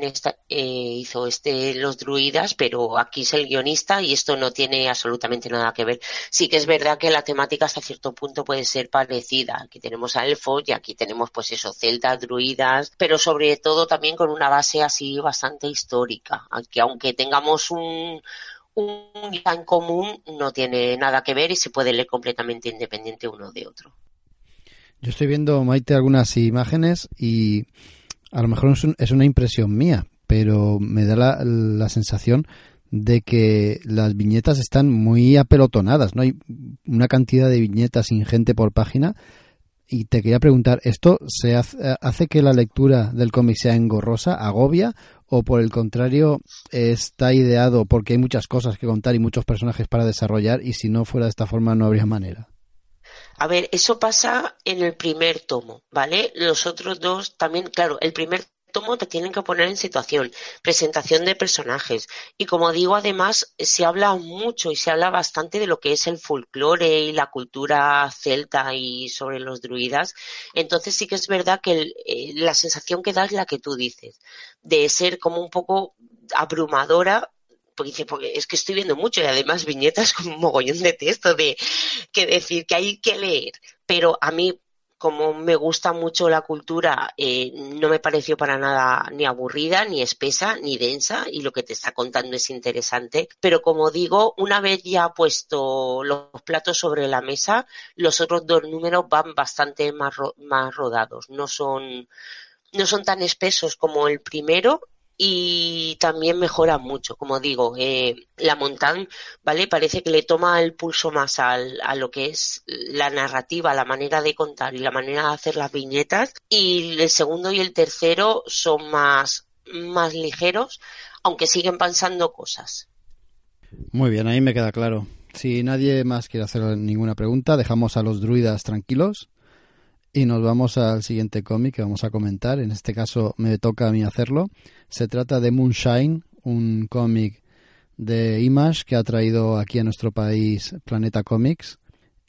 hizo los druidas, pero aquí es el guionista y esto no tiene absolutamente nada que ver. Sí que es verdad que la temática hasta cierto punto puede ser parecida. Aquí tenemos a elfos y aquí tenemos pues eso, celtas, druidas, pero sobre todo también con una base así bastante histórica. Aunque tengamos un día en común, no tiene nada que ver y se puede leer completamente independiente uno de otro. Yo estoy viendo, Maite, algunas imágenes y a lo mejor es una impresión mía, pero me da la sensación de que las viñetas están muy apelotonadas, ¿no? Hay una cantidad de viñetas ingente por página y te quería preguntar, ¿esto hace que la lectura del cómic sea engorrosa, agobia o por el contrario está ideado porque hay muchas cosas que contar y muchos personajes para desarrollar y si no fuera de esta forma no habría manera? A ver, eso pasa en el primer tomo, ¿vale? Los otros dos también, claro, el primer tomo te tienen que poner en situación, presentación de personajes. Y como digo, además, se habla mucho y se habla bastante de lo que es el folclore y la cultura celta y sobre los druidas. Entonces sí que es verdad que la sensación que da es la que tú dices, de ser como un poco abrumadora. Porque dice, porque es que estoy viendo mucho y además viñetas con un mogollón de texto de que decir que hay que leer. Pero a mí, como me gusta mucho la cultura, no me pareció para nada ni aburrida, ni espesa, ni densa, y lo que te está contando es interesante. Pero como digo, una vez ya puesto los platos sobre la mesa, los otros dos números van bastante más rodados. No son tan espesos como el primero. Y también mejora mucho, como digo, la Montagne, ¿vale? Parece que le toma el pulso más a lo que es la narrativa, la manera de contar y la manera de hacer las viñetas, y el segundo y el tercero son más ligeros, aunque siguen pasando cosas. Muy bien, ahí me queda claro. Si nadie más quiere hacer ninguna pregunta, dejamos a los druidas tranquilos y nos vamos al siguiente cómic que vamos a comentar. En este caso me toca a mí hacerlo. Se trata de Moonshine, un cómic de Image que ha traído aquí a nuestro país Planeta Comics.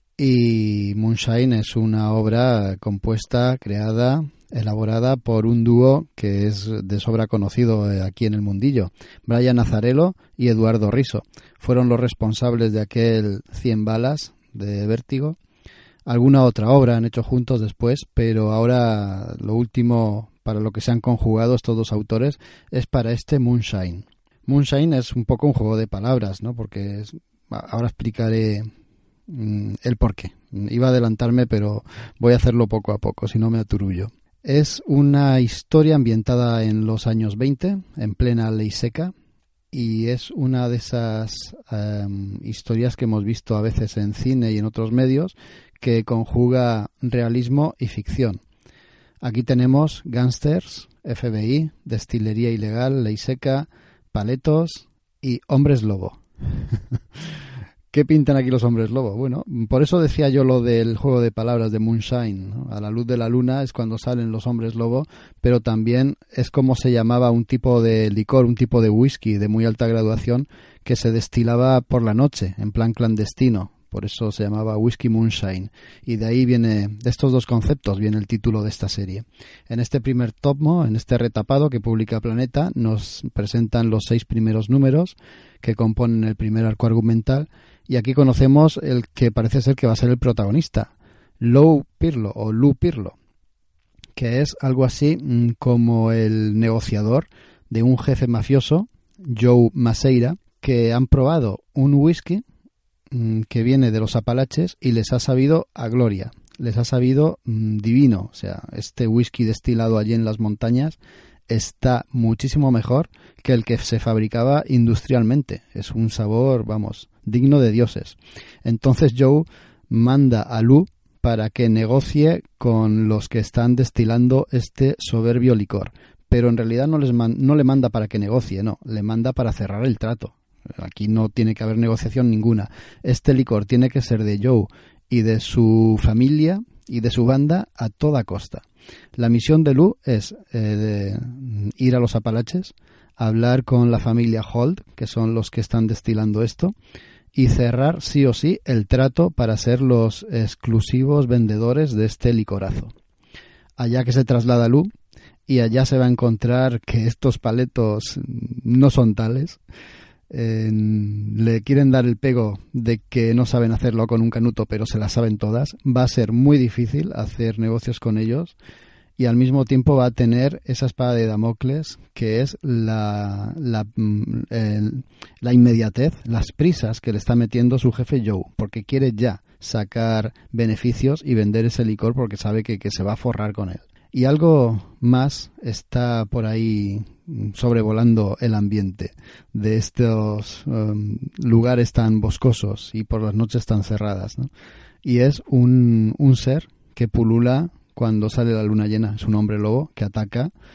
Y Moonshine es una obra compuesta, creada, elaborada por un dúo que es de sobra conocido aquí en el mundillo. Brian Azzarello y Eduardo Risso fueron los responsables de aquel 100 balas de Vértigo. Alguna otra obra han hecho juntos después, pero ahora lo último para lo que se han conjugado estos dos autores es para este Moonshine. Moonshine es un poco un juego de palabras, ¿no? Porque ahora explicaré el porqué. Iba a adelantarme, pero voy a hacerlo poco a poco, si no me aturullo. Es una historia ambientada en los años 20, en plena ley seca, y es una de esas historias que hemos visto a veces en cine y en otros medios, que conjuga realismo y ficción. Aquí tenemos gángsters, FBI, destilería ilegal, ley seca, paletos y hombres lobo. ¿Qué pintan aquí los hombres lobo? Bueno, por eso decía yo lo del juego de palabras de Moonshine, ¿no? A la luz de la luna es cuando salen los hombres lobo, pero también es como se llamaba un tipo de licor, un tipo de whisky de muy alta graduación que se destilaba por la noche, en plan clandestino. Por eso se llamaba Whisky Moonshine. Y de ahí viene, de estos dos conceptos, viene el título de esta serie. En este primer tomo, en este retapado que publica Planeta, nos presentan los 6 primeros números que componen el primer arco argumental. Y aquí conocemos el que parece ser que va a ser el protagonista, Lou Pirlo, o Lou Pirlo, que es algo así como el negociador de un jefe mafioso, Joe Maceira, que han probado un whisky que viene de los Apalaches y les ha sabido a gloria, les ha sabido divino. O sea, este whisky destilado allí en las montañas está muchísimo mejor que el que se fabricaba industrialmente. Es un sabor, vamos, digno de dioses. Entonces Joe manda a Lou para que negocie con los que están destilando este soberbio licor. Pero en realidad no le manda para que negocie, no, le manda para cerrar el trato. Aquí no tiene que haber negociación ninguna. Este licor tiene que ser de Joe y de su familia y de su banda a toda costa. La misión de Lou es ir a los Apalaches, hablar con la familia Holt, que son los que están destilando esto, y cerrar sí o sí el trato para ser los exclusivos vendedores de este licorazo. Allá que se traslada Lou, y allá se va a encontrar que estos paletos no son tales. Le quieren dar el pego de que no saben hacerlo con un canuto, pero se las saben todas. Va a ser muy difícil hacer negocios con ellos y al mismo tiempo va a tener esa espada de Damocles que es la inmediatez, las prisas que le está metiendo su jefe Joe, porque quiere ya sacar beneficios y vender ese licor porque sabe que se va a forrar con él. Y algo más está por ahí sobrevolando el ambiente de estos lugares tan boscosos y por las noches tan cerradas, ¿no? Y es un ser que pulula cuando sale la luna llena. Es un hombre lobo que ataca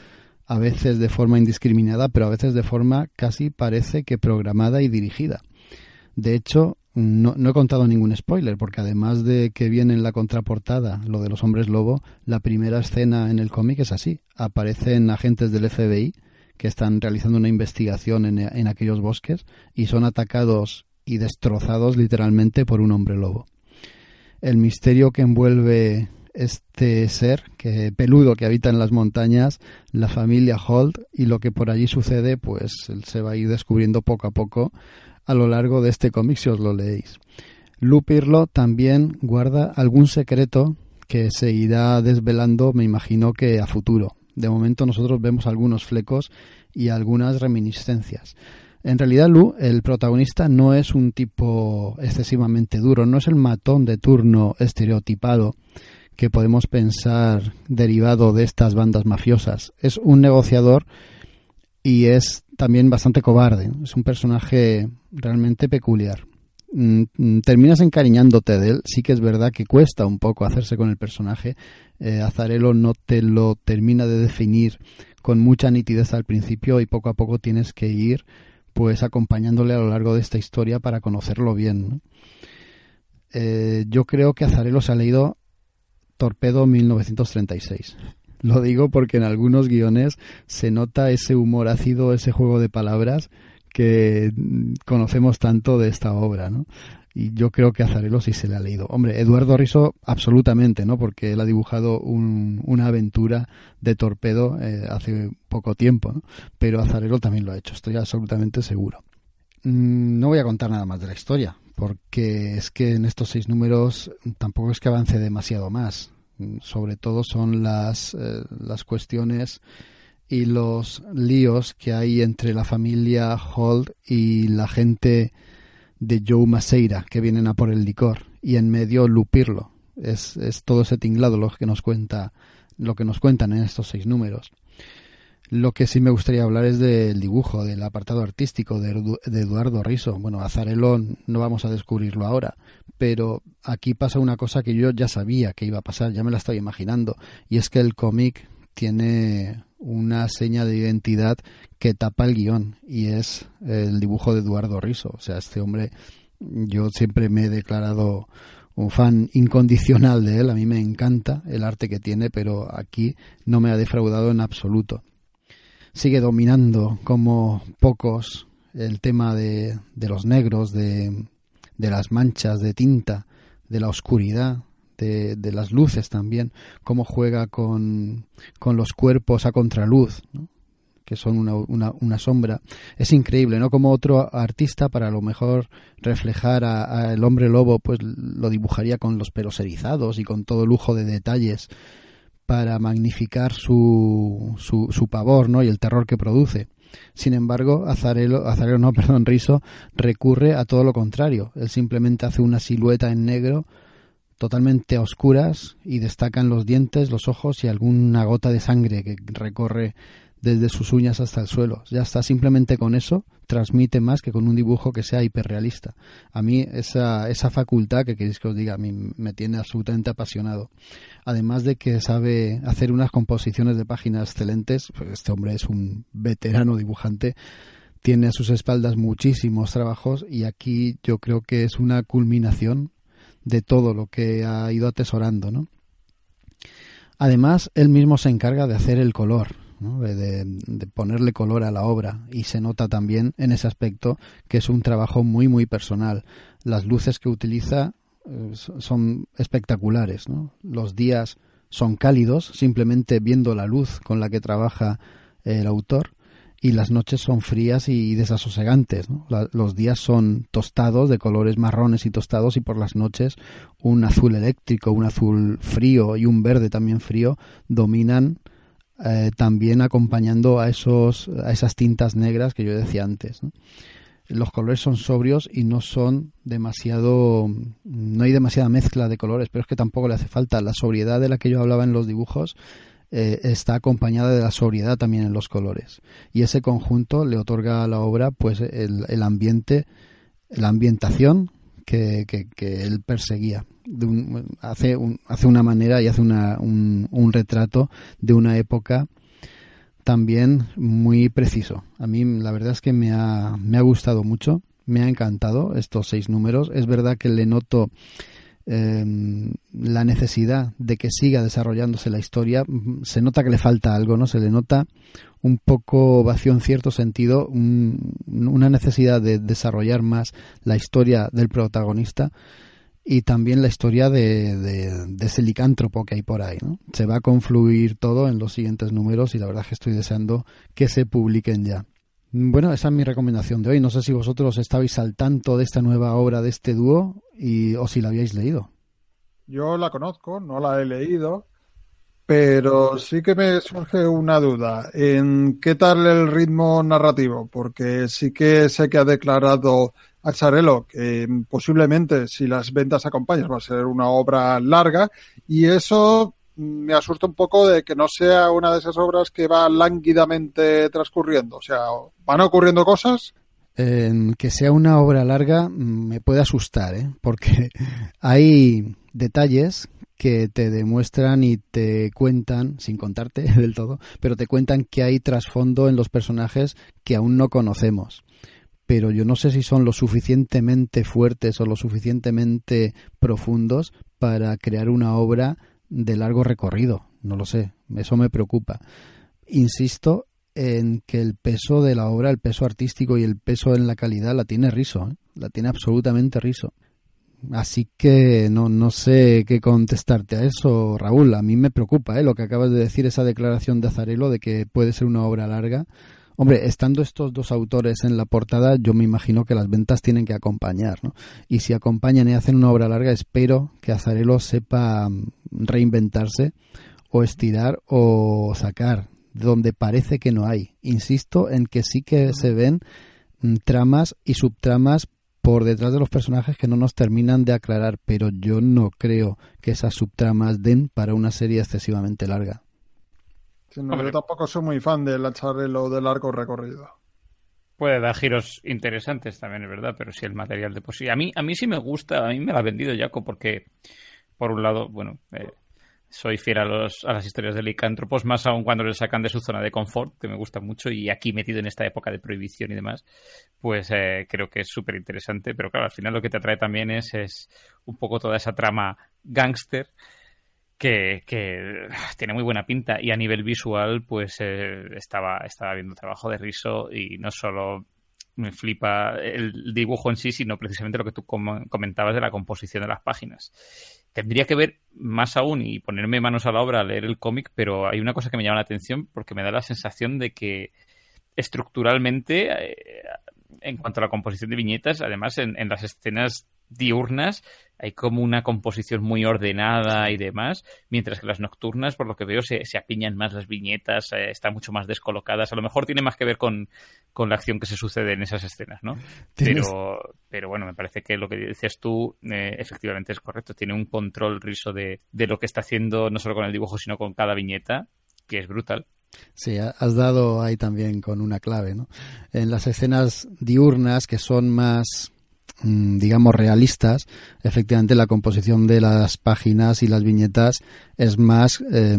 a veces de forma indiscriminada, pero a veces de forma casi parece que programada y dirigida. De hecho, no he contado ningún spoiler, porque además de que viene en la contraportada lo de los hombres lobo, la primera escena en el cómic es así. Aparecen agentes del FBI que están realizando una investigación en aquellos bosques y son atacados y destrozados literalmente por un hombre lobo. El misterio que envuelve este ser peludo que habita en las montañas, la familia Holt y lo que por allí sucede, pues se va a ir descubriendo poco a poco a lo largo de este cómic si os lo leéis. Lou Pirlo también guarda algún secreto que se irá desvelando, me imagino que a futuro. De momento nosotros vemos algunos flecos y algunas reminiscencias. En realidad Lou, el protagonista, no es un tipo excesivamente duro, no es el matón de turno estereotipado que podemos pensar derivado de estas bandas mafiosas. Es un negociador y es también bastante cobarde. Es un personaje realmente peculiar. Terminas encariñándote de él. Sí que es verdad que cuesta un poco hacerse con el personaje. Azzarello no te lo termina de definir con mucha nitidez al principio y poco a poco tienes que ir pues acompañándole a lo largo de esta historia para conocerlo bien, ¿no? Yo creo que Azzarello se ha leído Torpedo 1936. Lo digo porque en algunos guiones se nota ese humor ácido, ese juego de palabras que conocemos tanto de esta obra, ¿no? Y yo creo que Azzarello sí se le ha leído. Hombre, Eduardo Risso absolutamente, ¿no? Porque él ha dibujado una aventura de Torpedo hace poco tiempo, ¿no? Pero Azzarello también lo ha hecho, estoy absolutamente seguro. No voy a contar nada más de la historia, porque es que en estos 6 números tampoco es que avance demasiado más. Sobre todo son las cuestiones y los líos que hay entre la familia Holt y la gente de Joe Maceira que vienen a por el licor, y en medio Lou Pirlo. Es todo ese tinglado lo que nos cuentan en estos 6 números. Lo que sí me gustaría hablar es del dibujo, del apartado artístico de Eduardo Risso. Bueno, Azzarello no vamos a descubrirlo ahora, pero aquí pasa una cosa que yo ya sabía que iba a pasar, ya me la estaba imaginando, y es que el cómic tiene una seña de identidad que tapa el guión, y es el dibujo de Eduardo Risso. O sea, este hombre, yo siempre me he declarado un fan incondicional de él, a mí me encanta el arte que tiene, pero aquí no me ha defraudado en absoluto. Sigue dominando como pocos el tema de los negros, de las manchas de tinta, de la oscuridad, de las luces también, cómo juega con los cuerpos a contraluz, ¿no? Que son una sombra. Es increíble, ¿no? Como otro artista, para a lo mejor reflejar a el hombre lobo, pues lo dibujaría con los pelos erizados y con todo lujo de detalles para magnificar su pavor, ¿no? Y el terror que produce. Sin embargo, Risso recurre a todo lo contrario. Él simplemente hace una silueta en negro totalmente a oscuras y destacan los dientes, los ojos y alguna gota de sangre que recorre desde sus uñas hasta el suelo. Ya está, simplemente con eso transmite más que con un dibujo que sea hiperrealista. A mí esa facultad, que queréis que os diga, a mí me tiene absolutamente apasionado. Además de que sabe hacer unas composiciones de páginas excelentes, pues este hombre es un veterano dibujante, tiene a sus espaldas muchísimos trabajos y aquí yo creo que es una culminación de todo lo que ha ido atesorando, ¿no? Además, él mismo se encarga de hacer el color, ¿no? De ponerle color a la obra, y se nota también en ese aspecto que es un trabajo muy muy personal. Las luces que utiliza son espectaculares, ¿no? Los días son cálidos, simplemente viendo la luz con la que trabaja el autor, y las noches son frías y desasosegantes, ¿no? Los días son tostados, de colores marrones y tostados, y por las noches un azul eléctrico, un azul frío y un verde también frío dominan, también acompañando a esas tintas negras que yo decía antes, ¿no? Los colores son sobrios y no hay demasiada mezcla de colores, pero es que tampoco le hace falta. La sobriedad de la que yo hablaba en los dibujos está acompañada de la sobriedad también en los colores, y ese conjunto le otorga a la obra pues el ambiente, la ambientación que él perseguía. Hace una manera y hace un retrato de una época también muy preciso. A mí la verdad es que me ha gustado mucho, me ha encantado estos 6 números. Es verdad que le noto la necesidad de que siga desarrollándose la historia. Se nota que le falta algo, ¿no? Se le nota un poco vacío en cierto sentido, una necesidad de desarrollar más la historia del protagonista y también la historia de ese licántropo que hay por ahí, ¿no? Se va a confluir todo en los siguientes números y la verdad es que estoy deseando que se publiquen ya. Bueno, esa es mi recomendación de hoy. No sé si vosotros estabais al tanto de esta nueva obra de este dúo o si la habíais leído. Yo la conozco, no la he leído, pero sí que me surge una duda. ¿En qué tal el ritmo narrativo? Porque sí que sé que ha declarado Azzarello que posiblemente, si las ventas acompañan, va a ser una obra larga, y eso me asusta un poco de que no sea una de esas obras que va lánguidamente transcurriendo. O sea, ¿van ocurriendo cosas? Que sea una obra larga me puede asustar, porque hay detalles que te demuestran y te cuentan, sin contarte del todo, pero te cuentan que hay trasfondo en los personajes que aún no conocemos. Pero yo no sé si son lo suficientemente fuertes o lo suficientemente profundos para crear una obra de largo recorrido. No lo sé, eso me preocupa. Insisto en que el peso de la obra, el peso artístico y el peso en la calidad la tiene Risso, la tiene absolutamente Risso. Así que no sé qué contestarte a eso, Raúl. A mí me preocupa lo que acabas de decir, esa declaración de Azzarello de que puede ser una obra larga. Hombre, estando estos dos autores en la portada, yo me imagino que las ventas tienen que acompañar, ¿no? Y si acompañan y hacen una obra larga, espero que Azzarello sepa reinventarse o estirar o sacar donde parece que no hay. Insisto en que sí que se ven tramas y subtramas por detrás de los personajes que no nos terminan de aclarar, pero yo no creo que esas subtramas den para una serie excesivamente larga. Sí, no, yo tampoco soy muy fan del Azzarello de largo recorrido. Puede dar giros interesantes también, es verdad, pero sí el material de por sí. A mí sí me gusta, a mí me la ha vendido Jaco porque, por un lado, bueno, soy fiel a las historias de licántropos, más aún cuando le sacan de su zona de confort, que me gusta mucho, y aquí metido en esta época de prohibición y demás, pues creo que es súper interesante, pero claro, al final lo que te atrae también es un poco toda esa trama gángster que tiene muy buena pinta, y a nivel visual pues estaba viendo trabajo de Risso y no solo me flipa el dibujo en sí, sino precisamente lo que tú comentabas de la composición de las páginas. Tendría que ver más aún y ponerme manos a la obra a leer el cómic, pero hay una cosa que me llama la atención porque me da la sensación de que estructuralmente, en cuanto a la composición de viñetas, además en las escenas diurnas hay como una composición muy ordenada y demás, mientras que las nocturnas, por lo que veo, se apiñan más las viñetas, están mucho más descolocadas. A lo mejor tiene más que ver con la acción que se sucede en esas escenas, ¿no? Pero bueno, me parece que lo que dices tú efectivamente es correcto. Tiene un control Risso de lo que está haciendo, no solo con el dibujo, sino con cada viñeta, que es brutal. Sí, has dado ahí también con una clave, ¿no? En las escenas diurnas, que son más, digamos, realistas, efectivamente la composición de las páginas y las viñetas es más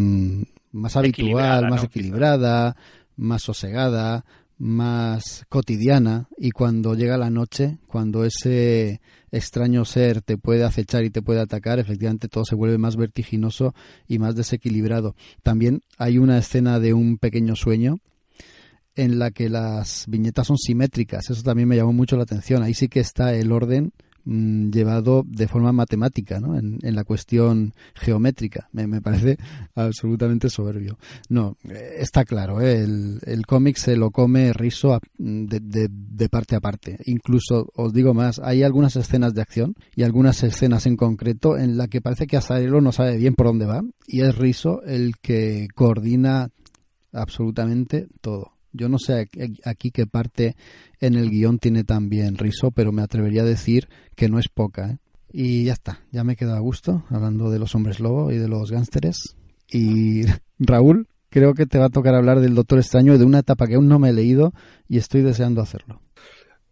habitual, más equilibrada, más sosegada, más cotidiana, y cuando llega la noche, cuando ese extraño ser te puede acechar y te puede atacar, efectivamente todo se vuelve más vertiginoso y más desequilibrado. También hay una escena de un pequeño sueño en la que las viñetas son simétricas. Eso también me llamó mucho la atención. Ahí sí que está el orden llevado de forma matemática, ¿no? En la cuestión geométrica. Me parece absolutamente soberbio. No, está claro, el cómic se lo come Risso de parte a parte. Incluso, os digo más, hay algunas escenas de acción y algunas escenas en concreto en la que parece que Azzarello no sabe bien por dónde va, y es Risso el que coordina absolutamente todo. Yo no sé aquí qué parte en el guión tiene también Risso, pero me atrevería a decir que no es poca, Y ya está, ya me quedo a gusto hablando de los hombres lobo y de los gánsteres. Y Raúl, creo que te va a tocar hablar del Doctor Extraño, de una etapa que aún no me he leído y estoy deseando hacerlo.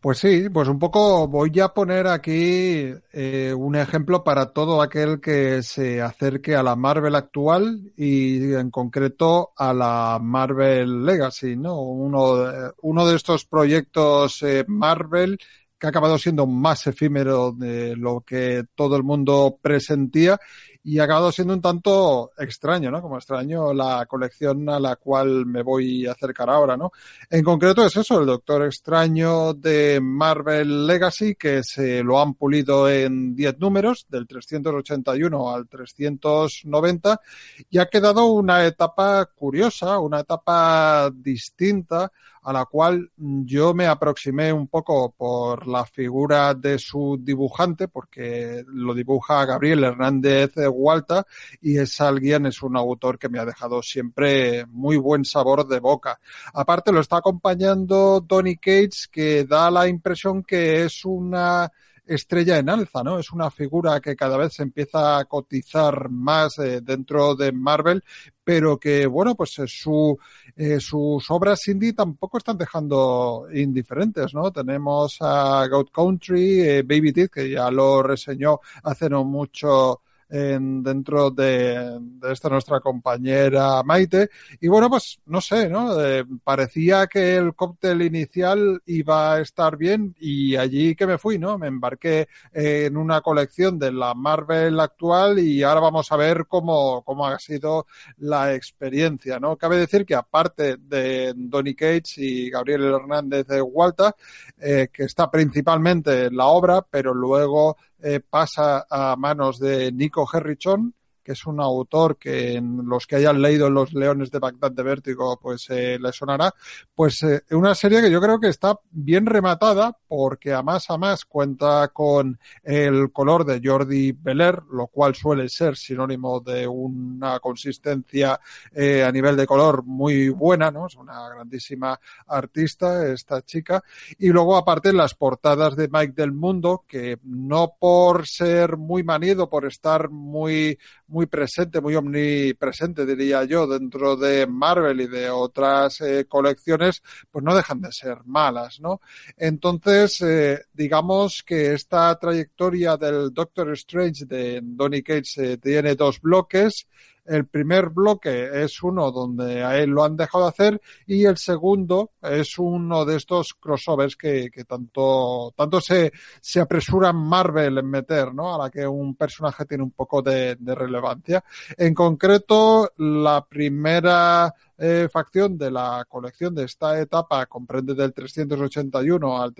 Pues sí, pues un poco voy a poner aquí un ejemplo para todo aquel que se acerque a la Marvel actual y en concreto a la Marvel Legacy, ¿no? Uno de estos proyectos Marvel que ha acabado siendo más efímero de lo que todo el mundo presentía y ha acabado siendo un tanto extraño, ¿no? Como extraño la colección a la cual me voy a acercar ahora, ¿no? En concreto es eso, el Doctor Extraño de Marvel Legacy, que se lo han pulido en 10 números, del 381 al 390, y ha quedado una etapa curiosa, una etapa distinta, a la cual yo me aproximé un poco por la figura de su dibujante, porque lo dibuja Gabriel Hernández Walta, y es un autor que me ha dejado siempre muy buen sabor de boca. Aparte lo está acompañando Donny Cates, que da la impresión que es una estrella en alza, ¿no? Es una figura que cada vez se empieza a cotizar más dentro de Marvel, pero que, bueno, pues sus obras indie tampoco están dejando indiferentes, ¿no? Tenemos a God Country, Baby Teeth, que ya lo reseñó hace no mucho dentro de esta nuestra compañera Maite, y bueno, pues no sé, ¿no? Parecía que el cóctel inicial iba a estar bien y allí que me fui, ¿no? Me embarqué en una colección de la Marvel actual y ahora vamos a ver cómo ha sido la experiencia, ¿no? Cabe decir que aparte de Donny Cates y Gabriel Hernández de Walta, que está principalmente en la obra, pero luego pasa a manos de Nico Herrichon, que es un autor que en los que hayan leído Los Leones de Bagdad de Vértigo, pues le sonará, pues una serie que yo creo que está bien rematada, porque a más cuenta con el color de Jordi Belair, lo cual suele ser sinónimo de una consistencia a nivel de color muy buena, ¿no? Es una grandísima artista esta chica, y luego aparte las portadas de Mike del Mundo, que no por ser muy manido, por estar muy presente, muy omnipresente, diría yo, dentro de Marvel y de otras colecciones, pues no dejan de ser malas, ¿no? Entonces, digamos que esta trayectoria del Doctor Strange de Donny Cates tiene dos bloques. El primer bloque es uno donde a él lo han dejado de hacer y el segundo es uno de estos crossovers que tanto se apresura Marvel en meter, ¿no? A la que un personaje tiene un poco de relevancia. En concreto, la primera facción de la colección de esta etapa comprende del 381 al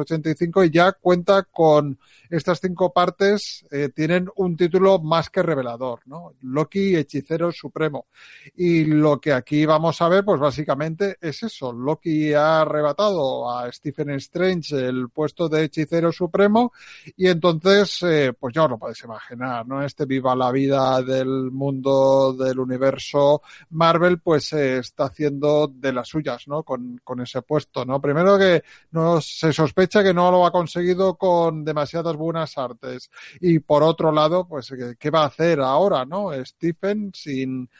385 y ya cuenta con estas 5 partes, tienen un título más que revelador, ¿no? Loki, Hechicero Supremo. Y lo que aquí vamos a ver, pues básicamente es eso. Loki ha arrebatado a Stephen Strange el puesto de Hechicero Supremo y entonces, pues ya os lo podéis imaginar, ¿no? Viva la vida del mundo del universo Marvel, pues está haciendo de las suyas, ¿no? Con ese puesto, ¿no? Primero que no se sospecha que no lo ha conseguido con demasiadas buenas artes y por otro lado, pues ¿qué va a hacer ahora, no? Stephen sin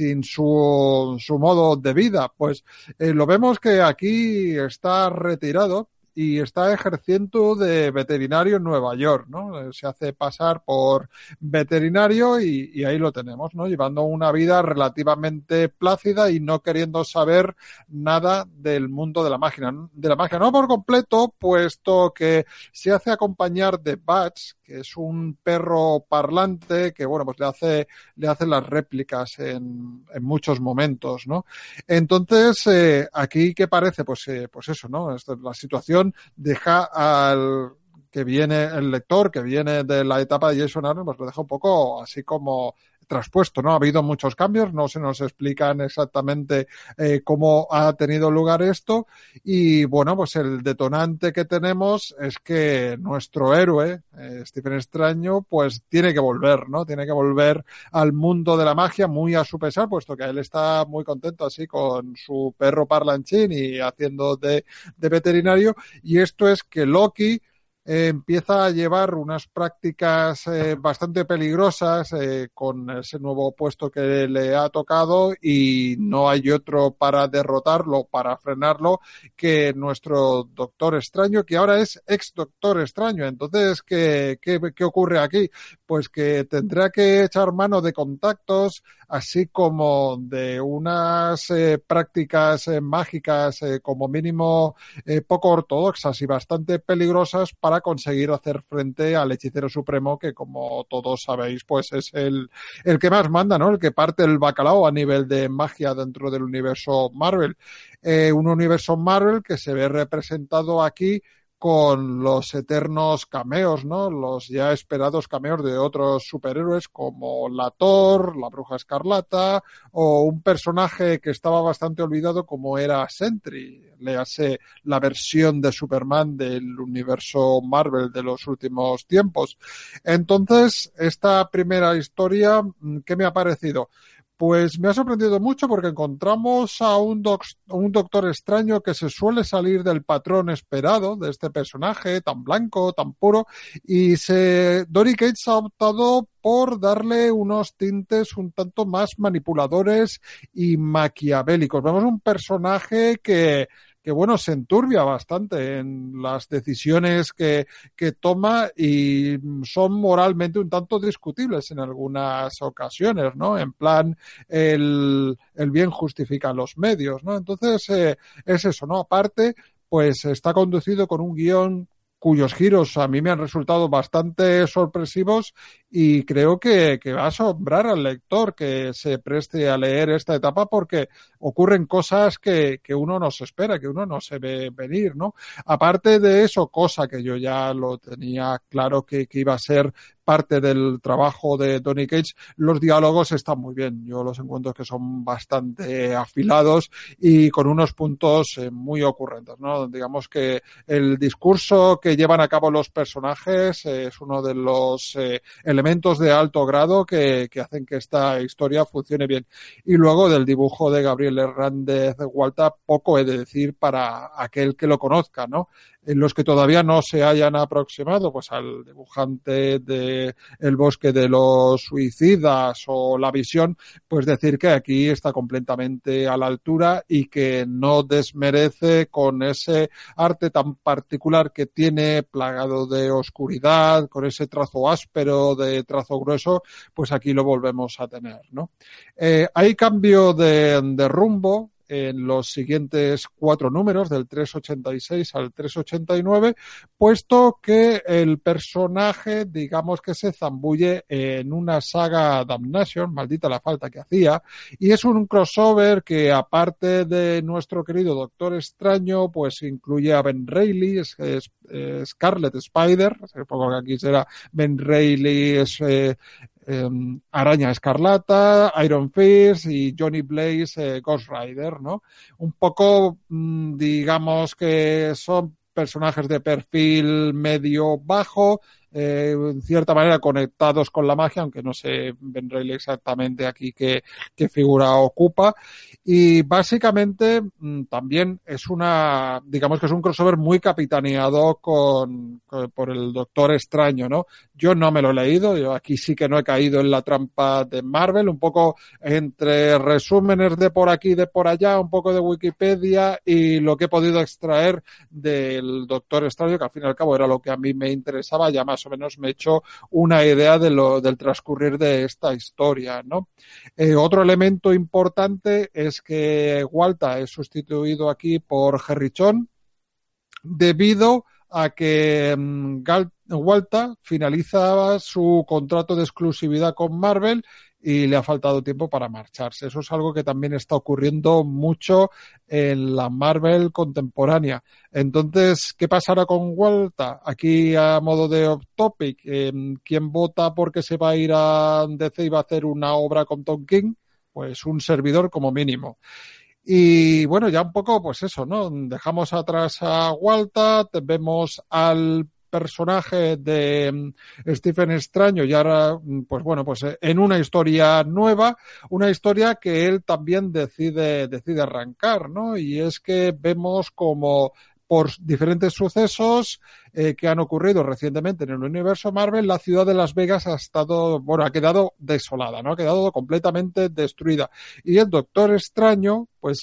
su modo de vida, pues lo vemos que aquí está retirado y está ejerciendo de veterinario en Nueva York, ¿no? Se hace pasar por veterinario y ahí lo tenemos, ¿no? Llevando una vida relativamente plácida y no queriendo saber nada del mundo de la magia, no por completo, puesto que se hace acompañar de Bats, que es un perro parlante que, bueno, pues le hace las réplicas en muchos momentos, ¿no? Entonces, aquí, ¿qué parece? Pues eso, ¿no? La situación deja al que viene el lector, que viene de la etapa de Jason Aaron, pues lo deja un poco así como traspuesto, ¿no? Ha habido muchos cambios, no se nos explican exactamente cómo ha tenido lugar esto y bueno, pues el detonante que tenemos es que nuestro héroe, Stephen Extraño, pues tiene que volver, ¿no? Tiene que volver al mundo de la magia muy a su pesar, puesto que él está muy contento así con su perro parlanchín y haciendo de veterinario, y esto es que Loki empieza a llevar unas prácticas bastante peligrosas con ese nuevo puesto que le ha tocado, y no hay otro para derrotarlo, para frenarlo, que nuestro Doctor Extraño, que ahora es ex Doctor Extraño. Entonces, ¿qué ocurre aquí? Pues que tendrá que echar mano de contactos, así como de unas prácticas mágicas como mínimo poco ortodoxas y bastante peligrosas, para conseguir hacer frente al hechicero supremo, que, como todos sabéis, pues es el que más manda, ¿no? El que parte el bacalao a nivel de magia dentro del universo Marvel. Un universo Marvel que se ve representado aquí con los eternos cameos, ¿no? Los ya esperados cameos de otros superhéroes como la Thor, la Bruja Escarlata, o un personaje que estaba bastante olvidado como era Sentry, léase la versión de Superman del universo Marvel de los últimos tiempos. Entonces, esta primera historia, ¿qué me ha parecido? Pues me ha sorprendido mucho, porque encontramos a un Doctor Extraño que se suele salir del patrón esperado de este personaje tan blanco, tan puro, y Donny Cates ha optado por darle unos tintes un tanto más manipuladores y maquiavélicos. Vemos un personaje que bueno, se enturbia bastante en las decisiones que toma, y son moralmente un tanto discutibles en algunas ocasiones, ¿no? En plan, el bien justifica los medios, ¿no? Entonces, es eso, ¿no? Aparte, pues está conducido con un guión cuyos giros a mí me han resultado bastante sorpresivos, y creo que va a asombrar al lector que se preste a leer esta etapa, porque ocurren cosas que uno no se espera, que uno no se ve venir, ¿no? Aparte de eso, cosa que yo ya lo tenía claro que iba a ser parte del trabajo de Donny Cates, los diálogos están muy bien. Yo los encuentro que son bastante afilados y con unos puntos muy ocurrentes, ¿no? Digamos que el discurso que llevan a cabo los personajes es uno de los elementos de alto grado que hacen que esta historia funcione bien. Y luego, del dibujo de Gabriel Hernández Walta, poco he de decir para aquel que lo conozca, ¿no? En los que todavía no se hayan aproximado pues al dibujante de El bosque de los suicidas o La visión, pues decir que aquí está completamente a la altura, y que no desmerece con ese arte tan particular que tiene, plagado de oscuridad, con ese trazo áspero, de trazo grueso, pues aquí lo volvemos a tener, ¿no? Hay cambio de rumbo en los siguientes 4 números, del 386 al 389, puesto que el personaje, digamos que se zambulle en una saga Damnation, maldita la falta que hacía, y es un crossover que, aparte de nuestro querido Doctor Extraño, pues incluye a Ben Reilly, Scarlet Spider, supongo que aquí será Ben Reilly, Araña Escarlata, Iron Fist y Johnny Blaze, Ghost Rider, ¿no? Un poco, digamos que son personajes de perfil medio bajo, en cierta manera conectados con la magia, aunque no sé Ben Reilly exactamente aquí qué figura ocupa. Y básicamente también es digamos que es un crossover muy capitaneado por el Doctor Extraño, ¿no? Yo no me lo he leído, yo aquí sí que no he caído en la trampa de Marvel, un poco entre resúmenes de por aquí y de por allá, un poco de Wikipedia y lo que he podido extraer del Doctor Extraño, que al fin y al cabo era lo que a mí me interesaba, ya más o menos me he hecho una idea del transcurrir de esta historia, ¿no? Otro elemento importante es que Walta es sustituido aquí por Gerrichón, debido a que Walta finalizaba su contrato de exclusividad con Marvel y le ha faltado tiempo para marcharse. Eso es algo que también está ocurriendo mucho en la Marvel contemporánea. Entonces, ¿qué pasará con Walta? Aquí, a modo de off-topic, ¿quién vota porque se va a ir a DC y va a hacer una obra con Tom King? Pues un servidor como mínimo. Y bueno, ya un poco, pues eso, ¿no? Dejamos atrás a Walta, vemos al personaje de Stephen Extraño y ahora, pues bueno, pues en una historia nueva, una historia que él también decide arrancar, ¿no? Y es que vemos como por diferentes sucesos que han ocurrido recientemente en el universo Marvel, la ciudad de Las Vegas ha quedado desolada, ¿no? Ha quedado completamente destruida. Y el Doctor Extraño, pues,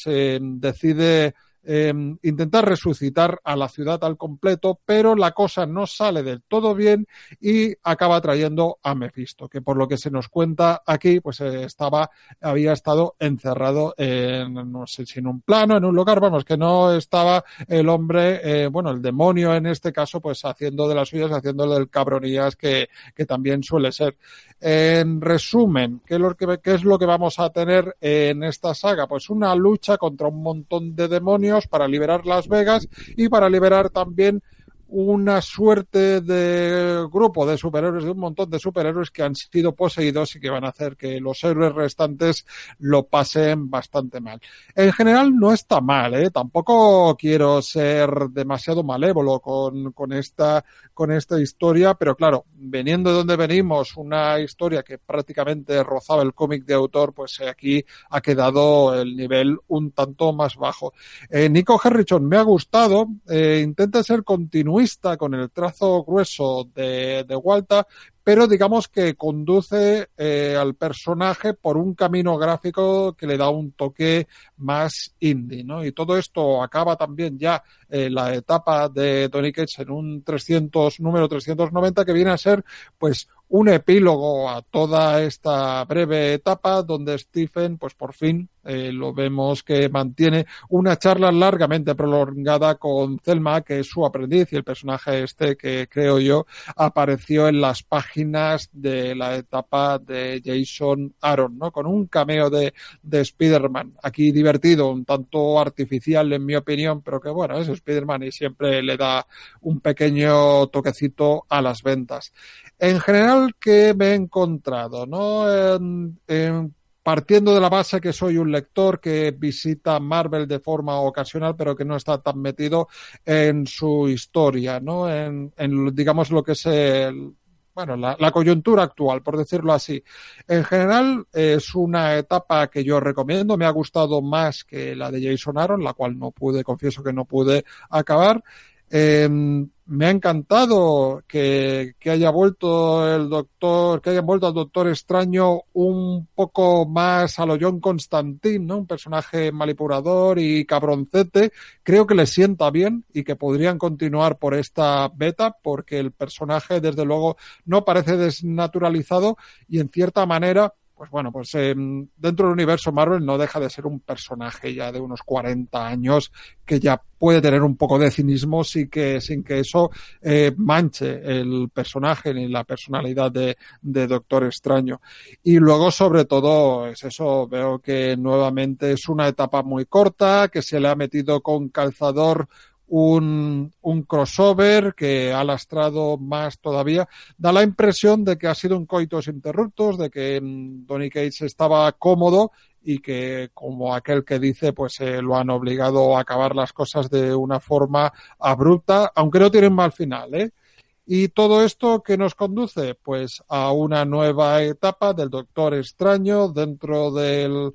decide intentar resucitar a la ciudad al completo, pero la cosa no sale del todo bien y acaba trayendo a Mephisto, que por lo que se nos cuenta aquí, pues había estado encerrado no sé si en un plano, en un lugar, vamos, que no estaba el hombre, el demonio en este caso, pues haciendo de las suyas, haciendo del cabronías que también suele ser. En resumen, ¿qué es lo que vamos a tener en esta saga? Pues una lucha contra un montón de demonios para liberar Las Vegas y para liberar también una suerte de grupo de superhéroes, de un montón de superhéroes que han sido poseídos y que van a hacer que los héroes restantes lo pasen bastante mal. En general no está mal, ¿eh? Tampoco quiero ser demasiado malévolo con esta historia, pero claro, veniendo de donde venimos, una historia que prácticamente rozaba el cómic de autor, pues aquí ha quedado el nivel un tanto más bajo. Nico Harrison me ha gustado, intenta ser continuista con el trazo grueso de Walta, pero digamos que conduce al personaje por un camino gráfico que le da un toque más indie, ¿no? Y todo esto acaba también ya la etapa de Donny Cates en un número 390, que viene a ser pues un epílogo a toda esta breve etapa donde Stephen, pues por fin lo vemos que mantiene una charla largamente prolongada con Thelma, que es su aprendiz, y el personaje que creo yo apareció en las páginas de la etapa de Jason Aaron, ¿no? Con un cameo de Spider-Man, aquí divertido, un tanto artificial en mi opinión, pero que bueno, es Spider-Man y siempre le da un pequeño toquecito a las ventas. En general, ¿qué me he encontrado, no? Partiendo de la base que soy un lector que visita Marvel de forma ocasional, pero que no está tan metido en su historia, ¿no? En digamos lo que es la coyuntura actual, por decirlo así. En general, es una etapa que yo recomiendo. Me ha gustado más que la de Jason Aaron, la cual confieso que no pude acabar. Me ha encantado que haya vuelto al Doctor Extraño un poco más a lo John Constantine, ¿no? Un personaje manipulador y cabroncete. Creo que le sienta bien y que podrían continuar por esta beta, porque el personaje, desde luego, no parece desnaturalizado y en cierta manera, pues bueno, pues dentro del universo Marvel no deja de ser un personaje ya de unos 40 años que ya puede tener un poco de cinismo sin que eso manche el personaje ni la personalidad de Doctor Extraño. Y luego, sobre todo, es eso, veo que nuevamente es una etapa muy corta, que se le ha metido con calzador un crossover que ha lastrado más todavía. Da la impresión de que ha sido un coitus interruptus, de que Donny Cates estaba cómodo y que, como aquel que dice, pues lo han obligado a acabar las cosas de una forma abrupta, aunque no tienen mal final, ¿eh? Y todo esto, ¿qué nos conduce? Pues a una nueva etapa del Doctor Extraño dentro no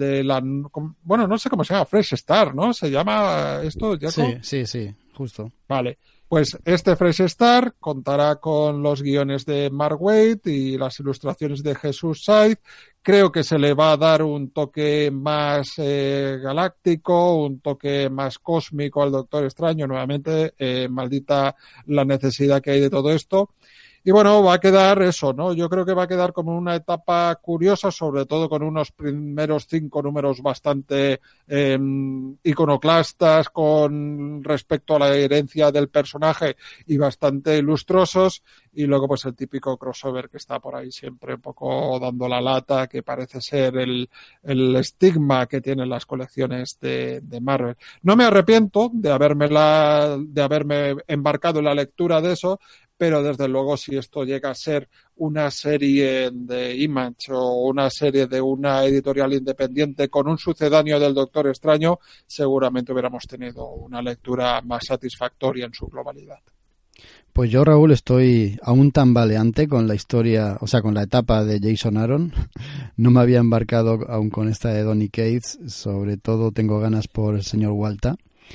sé cómo se llama, Fresh Start, ¿no? ¿Se llama esto, Jacob? Sí, justo. Vale. Pues este Fresh Start contará con los guiones de Mark Waid y las ilustraciones de Jesús Saiz. Creo que se le va a dar un toque más galáctico, un toque más cósmico al Doctor Extraño. Nuevamente, maldita la necesidad que hay de todo esto. Y bueno, va a quedar eso, ¿no? Yo creo que va a quedar como una etapa curiosa, sobre todo con unos primeros 5 números bastante iconoclastas con respecto a la herencia del personaje y bastante ilustrosos. Y luego pues el típico crossover que está por ahí siempre un poco dando la lata, que parece ser el estigma que tienen las colecciones de Marvel. No me arrepiento de haberme embarcado en la lectura de eso, pero desde luego si esto llega a ser una serie de Image o una serie de una editorial independiente con un sucedáneo del Doctor Extraño, seguramente hubiéramos tenido una lectura más satisfactoria en su globalidad. Pues yo, Raúl, estoy aún tambaleante con la historia, o sea, con la etapa de Jason Aaron. No me había embarcado aún con esta de Donny Cates, sobre todo tengo ganas por el señor Walta.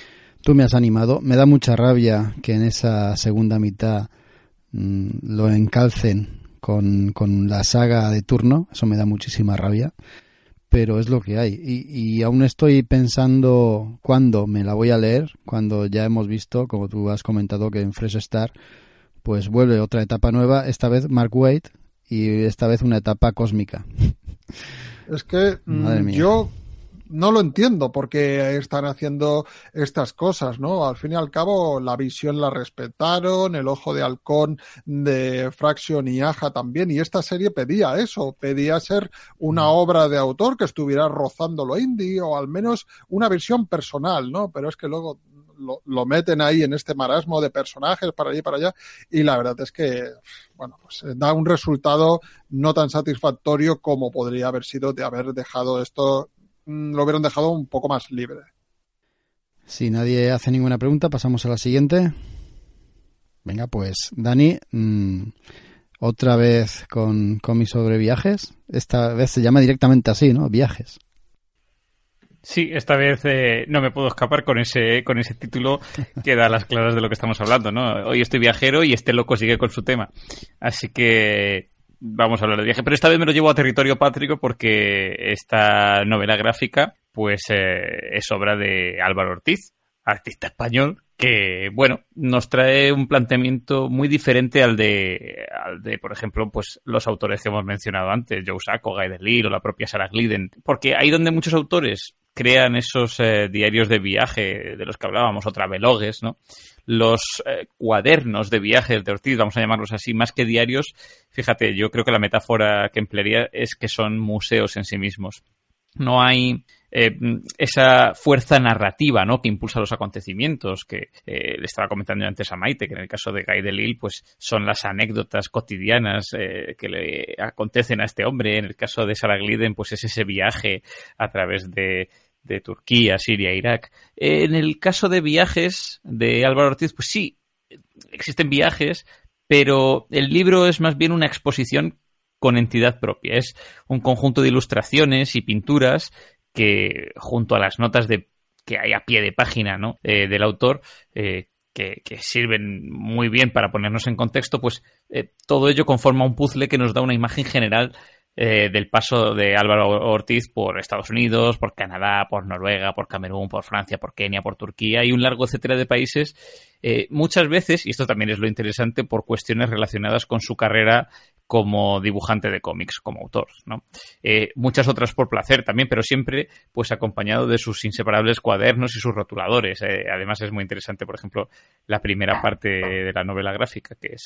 Tú me has animado. Me da mucha rabia que en esa segunda mitad lo encalcen con la saga de turno. Eso me da muchísima rabia. Pero es lo que hay. Y aún estoy pensando cuándo me la voy a leer, cuando ya hemos visto, como tú has comentado, que en Fresh Start pues vuelve otra etapa nueva, esta vez Mark Waid, y esta vez una etapa cósmica. Es que yo no lo entiendo por qué están haciendo estas cosas, ¿no? Al fin y al cabo, la visión la respetaron, el ojo de halcón de Fraction y Aja también, y esta serie pedía eso, pedía ser una obra de autor que estuviera rozando lo indie, o al menos una visión personal, ¿no? Pero es que luego lo meten ahí en este marasmo de personajes para allí y para allá, y la verdad es que, bueno, pues da un resultado no tan satisfactorio como podría haber sido de haber dejado esto, lo hubieran dejado un poco más libre. Si nadie hace ninguna pregunta, pasamos a la siguiente. Venga, pues Dani, otra vez con cómics sobre viajes. Esta vez se llama directamente así, ¿no? Viajes. Sí, esta vez no me puedo escapar con ese título que da las claras de lo que estamos hablando, ¿no? Hoy estoy viajero y este loco sigue con su tema. Así que vamos a hablar de viaje. Pero esta vez me lo llevo a territorio patrio porque esta novela gráfica pues es obra de Álvaro Ortiz, artista español, que, bueno, nos trae un planteamiento muy diferente al de, por ejemplo, pues los autores que hemos mencionado antes, Joe Sacco, Guy Delisle o la propia Sarah Glidden. Porque ahí donde muchos autores crean esos diarios de viaje de los que hablábamos, o travelogues, ¿no? Los cuadernos de viajes de Ortiz, vamos a llamarlos así, más que diarios, fíjate, yo creo que la metáfora que emplearía es que son museos en sí mismos. No hay esa fuerza narrativa, ¿no?, que impulsa los acontecimientos, que le estaba comentando yo antes a Maite, que en el caso de Guy Delisle pues son las anécdotas cotidianas que le acontecen a este hombre. En el caso de Sarah Glidden pues es ese viaje a través de Turquía, Siria, Irak. En el caso de viajes de Álvaro Ortiz, pues sí, existen viajes, pero el libro es más bien una exposición con entidad propia. Es un conjunto de ilustraciones y pinturas que, junto a las notas que hay a pie de página, ¿no?, del autor, que sirven muy bien para ponernos en contexto, pues todo ello conforma un puzzle que nos da una imagen general del paso de Álvaro Ortiz por Estados Unidos, por Canadá, por Noruega, por Camerún, por Francia, por Kenia, por Turquía y un largo etcétera de países, muchas veces, y esto también es lo interesante, por cuestiones relacionadas con su carrera como dibujante de cómics, como autor, ¿no? Muchas otras por placer también, pero siempre pues acompañado de sus inseparables cuadernos y sus rotuladores. Además es muy interesante, por ejemplo, la primera parte de la novela gráfica, que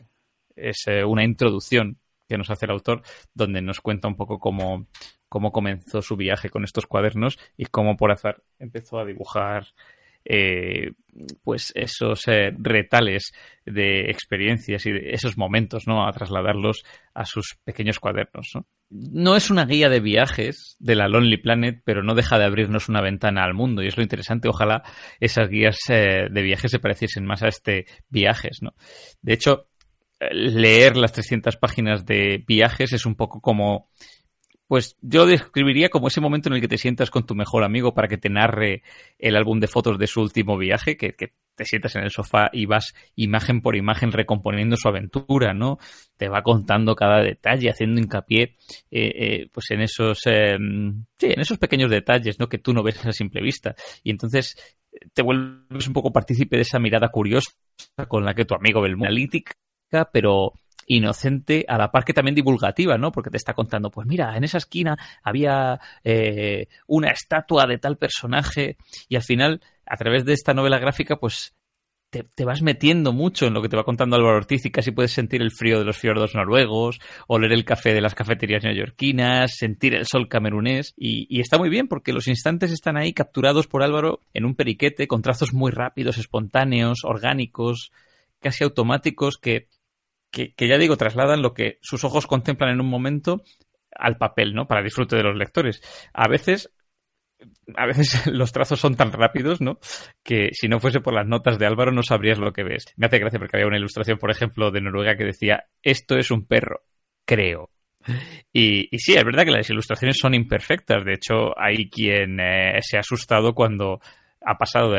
es una introducción que nos hace el autor, donde nos cuenta un poco cómo comenzó su viaje con estos cuadernos y cómo por azar empezó a dibujar pues esos retales de experiencias y de esos momentos, ¿no?, a trasladarlos a sus pequeños cuadernos, ¿no? No es una guía de viajes de la Lonely Planet, pero no deja de abrirnos una ventana al mundo, y es lo interesante. Ojalá esas guías de viajes se pareciesen más a viajes, ¿no? De hecho, leer las 300 páginas de viajes es un poco como, pues yo lo describiría como ese momento en el que te sientas con tu mejor amigo para que te narre el álbum de fotos de su último viaje, que te sientas en el sofá y vas imagen por imagen recomponiendo su aventura, ¿no? Te va contando cada detalle, haciendo hincapié pues en esos pequeños detalles, ¿no?, que tú no ves a simple vista. Y entonces te vuelves un poco partícipe de esa mirada curiosa con la que tu amigo ve el mundo, analítica, pero inocente, a la par que también divulgativa, ¿no? Porque te está contando, pues mira, en esa esquina había una estatua de tal personaje, y al final, a través de esta novela gráfica, pues te vas metiendo mucho en lo que te va contando Álvaro Ortiz, y casi puedes sentir el frío de los fiordos noruegos, oler el café de las cafeterías neoyorquinas, sentir el sol camerunés, y está muy bien porque los instantes están ahí capturados por Álvaro en un periquete, con trazos muy rápidos, espontáneos, orgánicos, casi automáticos, que ya digo, trasladan lo que sus ojos contemplan en un momento al papel, ¿no?, para disfrute de los lectores. A veces los trazos son tan rápidos, ¿no?, que si no fuese por las notas de Álvaro no sabrías lo que ves. Me hace gracia porque había una ilustración, por ejemplo, de Noruega que decía: esto es un perro, creo. Y sí, es verdad que las ilustraciones son imperfectas. De hecho, hay quien se ha asustado cuando ha pasado de la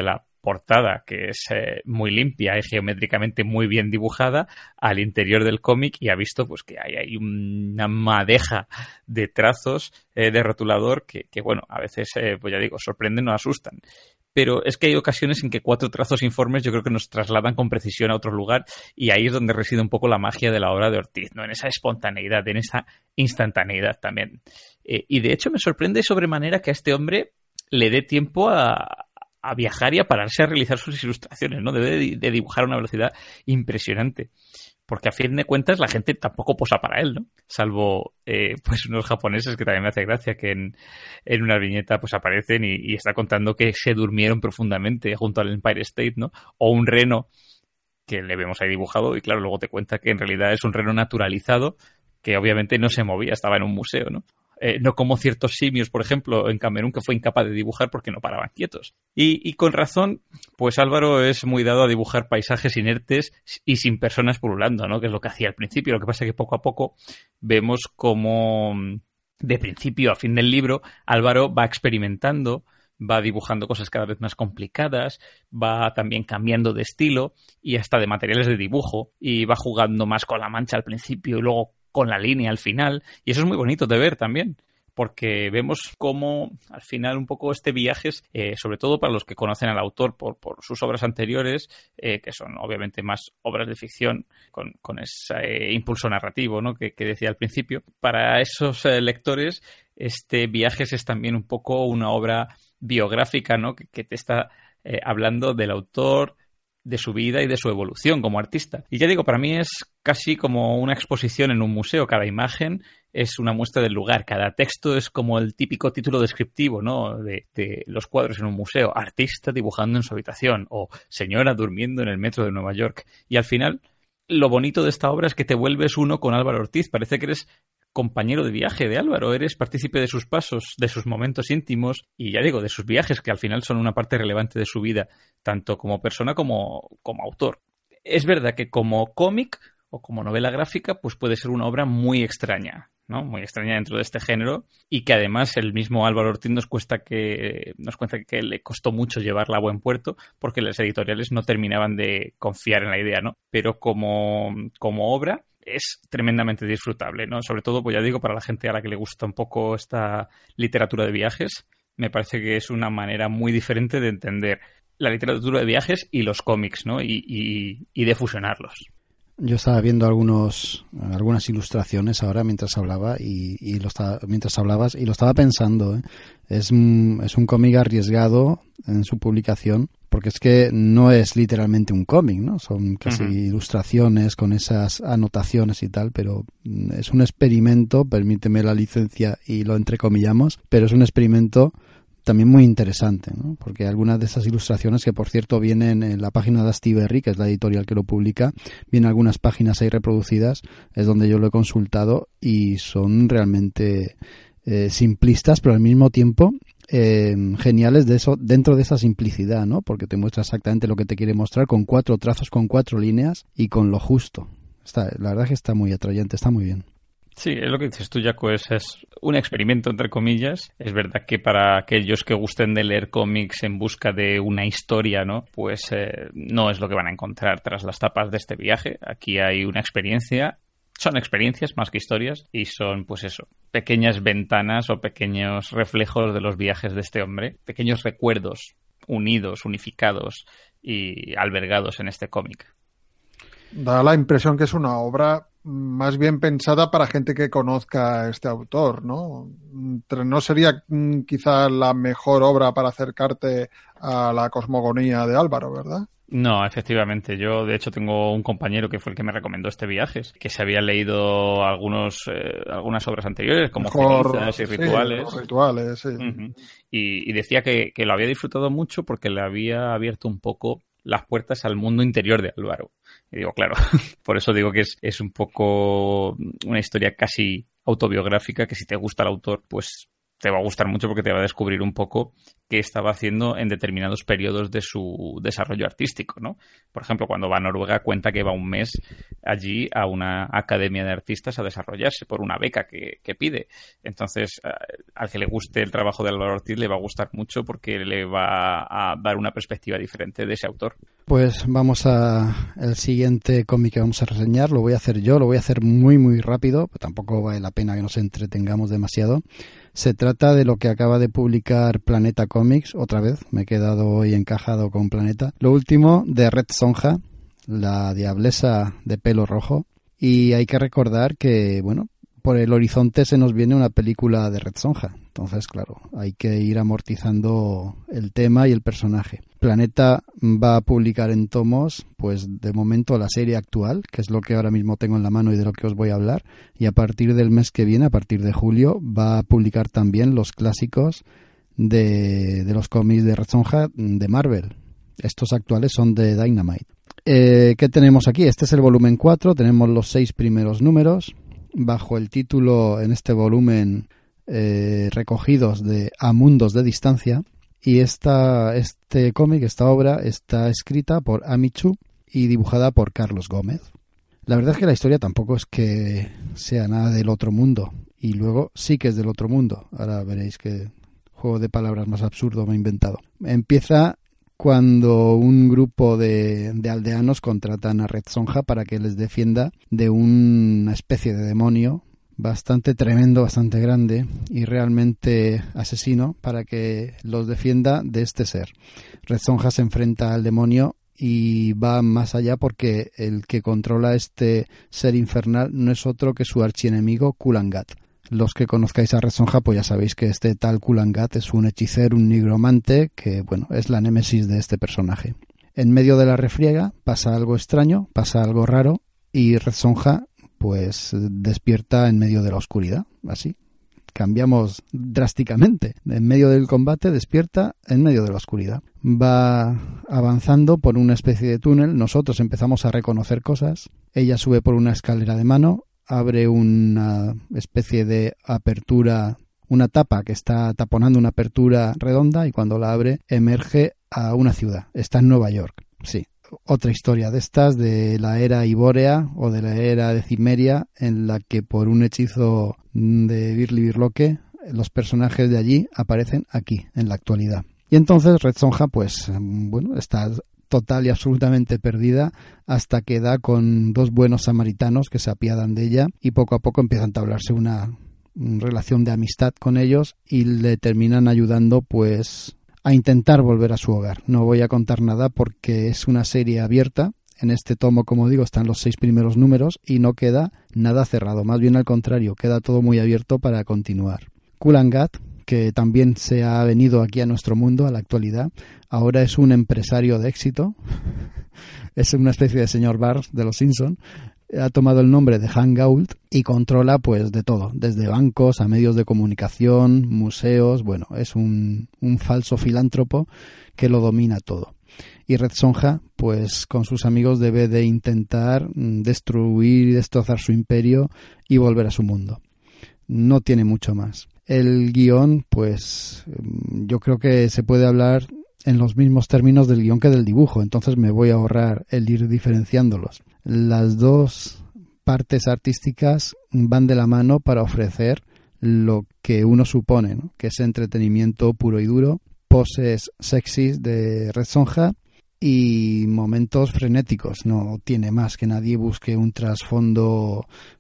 portada, que es muy limpia y geométricamente muy bien dibujada, al interior del cómic, y ha visto pues que hay una madeja de trazos de rotulador que bueno, a veces, pues ya digo, sorprenden o asustan. Pero es que hay ocasiones en que 4 trazos informes yo creo que nos trasladan con precisión a otro lugar, y ahí es donde reside un poco la magia de la obra de Ortiz, ¿no? En esa espontaneidad, en esa instantaneidad también. Y de hecho me sorprende sobremanera que a este hombre le dé tiempo a viajar y a pararse a realizar sus ilustraciones, ¿no? Debe de dibujar a una velocidad impresionante. Porque a fin de cuentas la gente tampoco posa para él, ¿no? Salvo pues unos japoneses que también me hace gracia que en una viñeta pues aparecen y está contando que se durmieron profundamente junto al Empire State, ¿no? O un reno que le vemos ahí dibujado y claro, luego te cuenta que en realidad es un reno naturalizado que obviamente no se movía, estaba en un museo, ¿no? No como ciertos simios, por ejemplo, en Camerún, que fue incapaz de dibujar porque no paraban quietos. Y con razón, pues Álvaro es muy dado a dibujar paisajes inertes y sin personas pululando, ¿no? Que es lo que hacía al principio. Lo que pasa es que poco a poco vemos cómo, de principio a fin del libro, Álvaro va experimentando, va dibujando cosas cada vez más complicadas, va también cambiando de estilo y hasta de materiales de dibujo, y va jugando más con la mancha al principio y luego con la línea al final, y eso es muy bonito de ver también, porque vemos cómo al final un poco este viaje, sobre todo para los que conocen al autor por sus obras anteriores, que son obviamente más obras de ficción con ese impulso narrativo, ¿no? que decía al principio. Para esos lectores, este Viajes es también un poco una obra biográfica, ¿no? que te está hablando del autor, de su vida y de su evolución como artista. Y ya digo, para mí es casi como una exposición en un museo. Cada imagen es una muestra del lugar. Cada texto es como el típico título descriptivo, ¿no? de los cuadros en un museo. Artista dibujando en su habitación, o señora durmiendo en el metro de Nueva York. Y al final, lo bonito de esta obra es que te vuelves uno con Álvaro Ortiz. Parece que eres compañero de viaje de Álvaro, eres partícipe de sus pasos, de sus momentos íntimos y ya digo, de sus viajes, que al final son una parte relevante de su vida, tanto como persona como autor. Es verdad que como cómic o como novela gráfica, pues puede ser una obra muy extraña, ¿no? Muy extraña dentro de este género, y que además el mismo Álvaro Ortiz nos cuenta que le costó mucho llevarla a buen puerto porque las editoriales no terminaban de confiar en la idea, ¿no? Pero como obra es tremendamente disfrutable, ¿no? Sobre todo, pues ya digo, para la gente a la que le gusta un poco esta literatura de viajes, me parece que es una manera muy diferente de entender la literatura de viajes y los cómics, ¿no? Y de fusionarlos. Yo estaba viendo algunas ilustraciones ahora mientras hablaba mientras hablabas y lo estaba pensando, ¿eh? Es un cómic arriesgado en su publicación, porque es que no es literalmente un cómic, ¿no? Son casi ilustraciones con esas anotaciones y tal, pero es un experimento, permíteme la licencia y lo entrecomillamos, pero es un experimento también muy interesante, ¿no? Porque algunas de esas ilustraciones, que por cierto vienen en la página de Astiberri, que es la editorial que lo publica, vienen algunas páginas ahí reproducidas, es donde yo lo he consultado, y son realmente simplistas, pero al mismo tiempo geniales dentro de esa simplicidad, ¿no? Porque te muestra exactamente lo que te quiere mostrar, con 4 trazos, con 4 líneas y con lo justo. La verdad es que está muy atrayente, está muy bien. Sí, es lo que dices tú, Jaco, es un experimento, entre comillas. Es verdad que para aquellos que gusten de leer cómics en busca de una historia, ¿no? Pues no es lo que van a encontrar tras las tapas de este viaje. Aquí hay una experiencia. Son experiencias más que historias, y son, pues eso, pequeñas ventanas o pequeños reflejos de los viajes de este hombre, pequeños recuerdos unidos, unificados y albergados en este cómic. Da la impresión que es una obra más bien pensada para gente que conozca a este autor, ¿no? No sería quizá la mejor obra para acercarte a la cosmogonía de Álvaro, ¿verdad? No, efectivamente. Yo, de hecho, tengo un compañero que fue el que me recomendó este viaje, que se había leído algunas obras anteriores, como Cenizas y Rituales. Sí, Rituales, sí. Uh-huh. Y decía que lo había disfrutado mucho porque le había abierto un poco las puertas al mundo interior de Álvaro. Y digo, claro, por eso digo que es un poco una historia casi autobiográfica, que si te gusta el autor, pues te va a gustar mucho porque te va a descubrir un poco qué estaba haciendo en determinados periodos de su desarrollo artístico, ¿no? Por ejemplo, cuando va a Noruega cuenta que va un mes allí a una academia de artistas a desarrollarse por una beca que pide. Entonces, al que le guste el trabajo de Álvaro Ortiz le va a gustar mucho porque le va a dar una perspectiva diferente de ese autor. Pues vamos a el siguiente cómic que vamos a reseñar. Lo voy a hacer yo, lo voy a hacer muy muy rápido, tampoco vale la pena que nos entretengamos demasiado. Se trata de lo que acaba de publicar Planeta Comics, otra vez, me he quedado hoy encajado con Planeta. Lo último de Red Sonja, la diablesa de pelo rojo, y hay que recordar que, bueno, por el horizonte se nos viene una película de Red Sonja. Entonces, claro, hay que ir amortizando el tema y el personaje. Planeta va a publicar en tomos, pues de momento la serie actual, que es lo que ahora mismo tengo en la mano y de lo que os voy a hablar. Y a partir del mes que viene, a partir de julio, va a publicar también los clásicos de los cómics de Red Sonja de Marvel. Estos actuales son de Dynamite. ¿Qué tenemos aquí? Este es el volumen 4, tenemos los 6 primeros números. Bajo el título en este volumen recogidos de A Mundos de Distancia, y este cómic, esta obra, está escrita por Amy Chu y dibujada por Carlos Gómez. La verdad es que la historia tampoco es que sea nada del otro mundo, y luego sí que es del otro mundo. Ahora veréis qué juego de palabras más absurdo me he inventado. Empieza cuando un grupo de aldeanos contratan a Red Sonja para que les defienda de una especie de demonio bastante tremendo, bastante grande y realmente asesino, para que los defienda de este ser. Red Sonja se enfrenta al demonio y va más allá porque el que controla este ser infernal no es otro que su archienemigo Kulangat. Los que conozcáis a Red Sonja pues ya sabéis que este tal Kulangat es un hechicero, un nigromante, que bueno, es la némesis de este personaje. En medio de la refriega pasa algo extraño, pasa algo raro, y Red Sonja pues despierta en medio de la oscuridad, así. Cambiamos drásticamente. En medio del combate despierta en medio de la oscuridad. Va avanzando por una especie de túnel, nosotros empezamos a reconocer cosas, ella sube por una escalera de mano, abre una especie de apertura, una tapa que está taponando una apertura redonda, y cuando la abre emerge a una ciudad. Está en Nueva York, sí. Otra historia de estas, de la era Ibórea o de la era de Cimeria, en la que por un hechizo de Birli Birloque los personajes de allí aparecen aquí, en la actualidad. Y entonces Red Sonja, pues bueno, está total y absolutamente perdida hasta que da con dos buenos samaritanos que se apiadan de ella y poco a poco empieza a entablarse una relación de amistad con ellos y le terminan ayudando pues a intentar volver a su hogar. No voy a contar nada porque es una serie abierta. En este tomo, como digo, están los 6 primeros números y no queda nada cerrado. Más bien al contrario, queda todo muy abierto para continuar. Kulangat, que también se ha venido aquí a nuestro mundo, a la actualidad, ahora es un empresario de éxito. Es una especie de señor Barnes de los Simpson. Ha tomado el nombre de Han Gault y controla pues de todo, desde bancos a medios de comunicación, museos. Bueno, es un falso filántropo que lo domina todo. Y Red Sonja, pues con sus amigos debe de intentar destruir y destrozar su imperio y volver a su mundo. No tiene mucho más. El guión, pues yo creo que se puede hablar en los mismos términos del guión que del dibujo, entonces me voy a ahorrar el ir diferenciándolos. Las dos partes artísticas van de la mano para ofrecer lo que uno supone, ¿no? Que es entretenimiento puro y duro, poses sexys de Red Sonja y momentos frenéticos. No tiene más, que nadie busque un trasfondo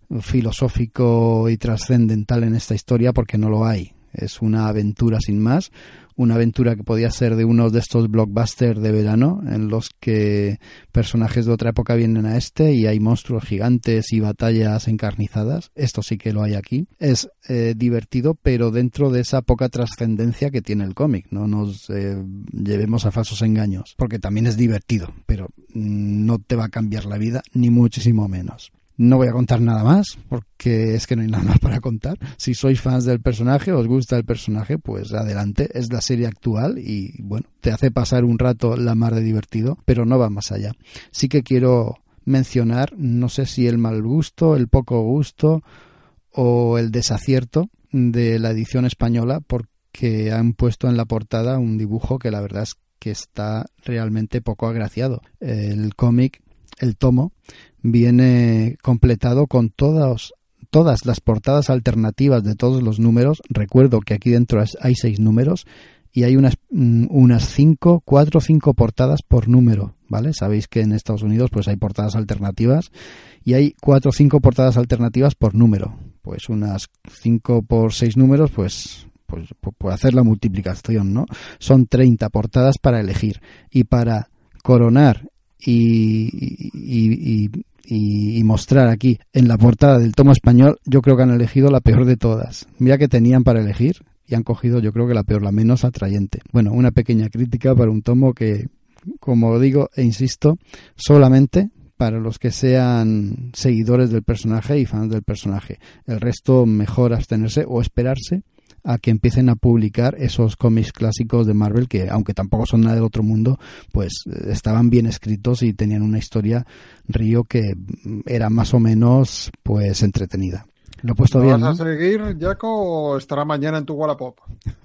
filosófico y trascendental en esta historia porque no lo hay. Es una aventura sin más, una aventura que podía ser de uno de estos blockbusters de verano en los que personajes de otra época vienen a y hay monstruos gigantes y batallas encarnizadas. Esto sí que lo hay aquí. Es divertido, pero dentro de esa poca trascendencia que tiene el cómic. No nos llevemos a falsos engaños, porque también es divertido, pero no te va a cambiar la vida, ni muchísimo menos. No voy a contar nada más, porque es que no hay nada más para contar. Si sois fans del personaje, os gusta el personaje, pues adelante. Es la serie actual y, bueno, te hace pasar un rato la mar de divertido, pero no va más allá. Sí que quiero mencionar, no sé si el mal gusto, el poco gusto o el desacierto de la edición española porque han puesto en la portada un dibujo que la verdad es que está realmente poco agraciado. El cómic, el tomo, viene completado con todas las portadas alternativas de todos los números. Recuerdo que aquí dentro hay 6 números y hay unas 4 o 5 portadas por número, ¿vale? Sabéis que en Estados Unidos pues hay portadas alternativas y hay 4 o 5 portadas alternativas por número. Pues unas 5 por 6 números, pues puede hacer la multiplicación, ¿no? Son 30 portadas para elegir y para coronar y mostrar aquí en la portada del tomo español, yo creo que han elegido la peor de todas. Mira que tenían para elegir y han cogido, yo creo que la peor, la menos atrayente. Bueno, una pequeña crítica para un tomo que, como digo e insisto, solamente para los que sean seguidores del personaje y fans del personaje. El resto, mejor abstenerse o esperarse a que empiecen a publicar esos cómics clásicos de Marvel que, aunque tampoco son nada del otro mundo, pues estaban bien escritos y tenían una historia río que era más o menos pues entretenida. Lo he puesto bien, ¿no? ¿Vas a seguir, Jaco, o estará mañana en tu Wallapop?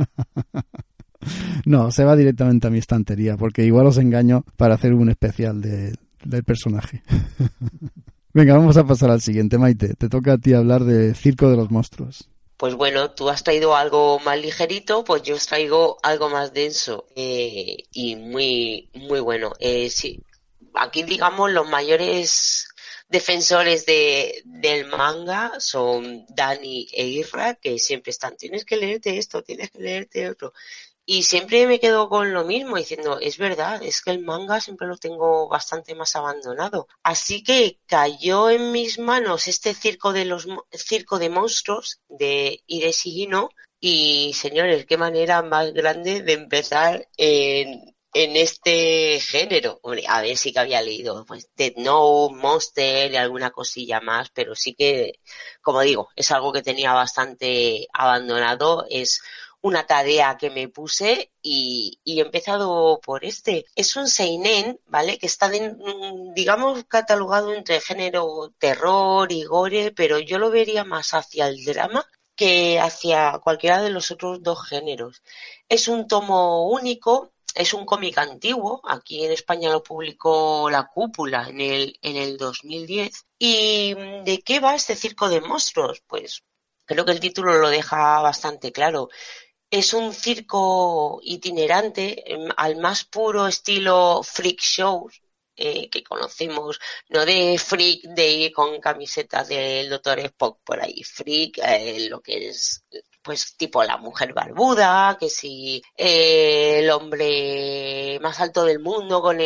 No, se va directamente a mi estantería, porque igual os engaño para hacer un especial del personaje. Venga, vamos a pasar al siguiente, Maite. Te toca a ti hablar de Circo de los Monstruos. Pues bueno, tú has traído algo más ligerito, pues yo os traigo algo más denso y muy muy bueno. Sí, aquí digamos los mayores defensores del manga son Dani e Isra, que siempre están, tienes que leerte esto, tienes que leerte otro. Y siempre me quedo con lo mismo, diciendo, es verdad, es que el manga siempre lo tengo bastante más abandonado. Así que cayó en mis manos este circo de monstruos de Hideshi Hino. Y señores, qué manera más grande de empezar en este género. Hombre, a ver, sí que había leído pues Death Note, Monster y alguna cosilla más, pero sí que, como digo, es algo que tenía bastante abandonado. Es una tarea que me puse y he empezado por este. Es un seinen, ¿vale? Que está, digamos, catalogado entre género terror y gore, pero yo lo vería más hacia el drama que hacia cualquiera de los otros dos géneros. Es un tomo único, es un cómic antiguo, aquí en España lo publicó La Cúpula en el 2010. ¿Y de qué va este circo de monstruos? Pues creo que el título lo deja bastante claro. Es un circo itinerante al más puro estilo freak show que conocemos, no de freak de ir con camisetas del Dr. Spock por ahí, freak, lo que es pues tipo la mujer barbuda, que si el hombre más alto del mundo con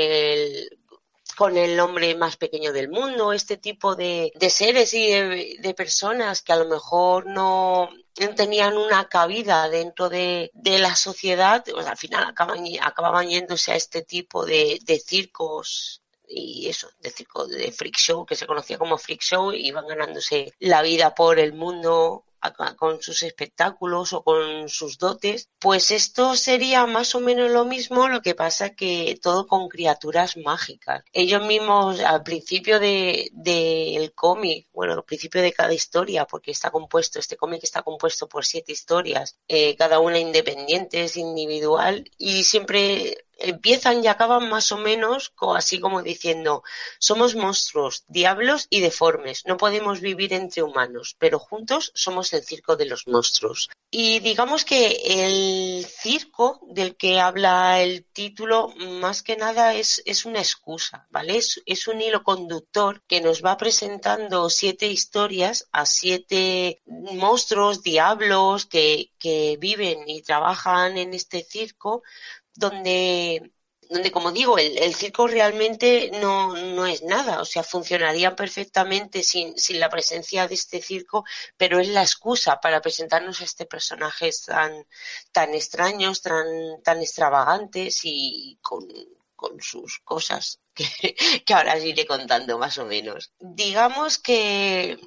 el hombre más pequeño del mundo, este tipo de seres y de personas que a lo mejor no tenían una cabida dentro de la sociedad, pues al final acababan yéndose a este tipo de circos y eso, de circo de freak show, que se conocía como freak show, y iban ganándose la vida por el mundo con sus espectáculos o con sus dotes. Pues esto sería más o menos lo mismo, lo que pasa que todo con criaturas mágicas. Ellos mismos al principio del cómic, bueno, al principio de cada historia, porque este cómic está compuesto por 7 historias, cada una independiente, es individual, y siempre empiezan y acaban más o menos así como diciendo, somos monstruos, diablos y deformes, no podemos vivir entre humanos, pero juntos somos el circo de los monstruos. Y digamos que el circo del que habla el título más que nada es una excusa, ¿vale? Es un hilo conductor que nos va presentando 7 historias a 7 monstruos, diablos que viven y trabajan en este circo, donde como digo, el circo realmente no es nada, o sea, funcionaría perfectamente sin la presencia de este circo, pero es la excusa para presentarnos a este personajes tan extraños, tan extravagantes y con sus cosas que ahora os iré contando más o menos. Digamos que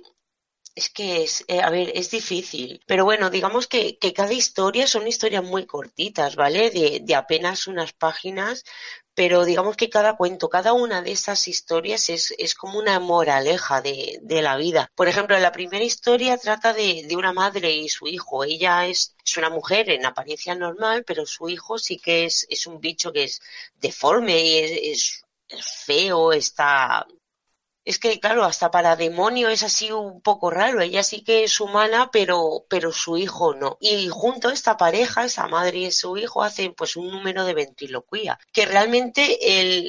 a ver, es difícil, pero bueno, digamos que cada historia son historias muy cortitas, ¿vale? De apenas unas páginas, pero digamos que cada cuento, cada una de estas historias es como una moraleja de la vida. Por ejemplo, la primera historia trata de una madre y su hijo. Ella es una mujer en apariencia normal, pero su hijo sí que es un bicho que es deforme y es feo, está... Es que, claro, hasta para demonio es así un poco raro. Ella sí que es humana, pero su hijo no. Y junto a esta pareja, esa madre y su hijo, hacen pues un número de ventriloquía. Que realmente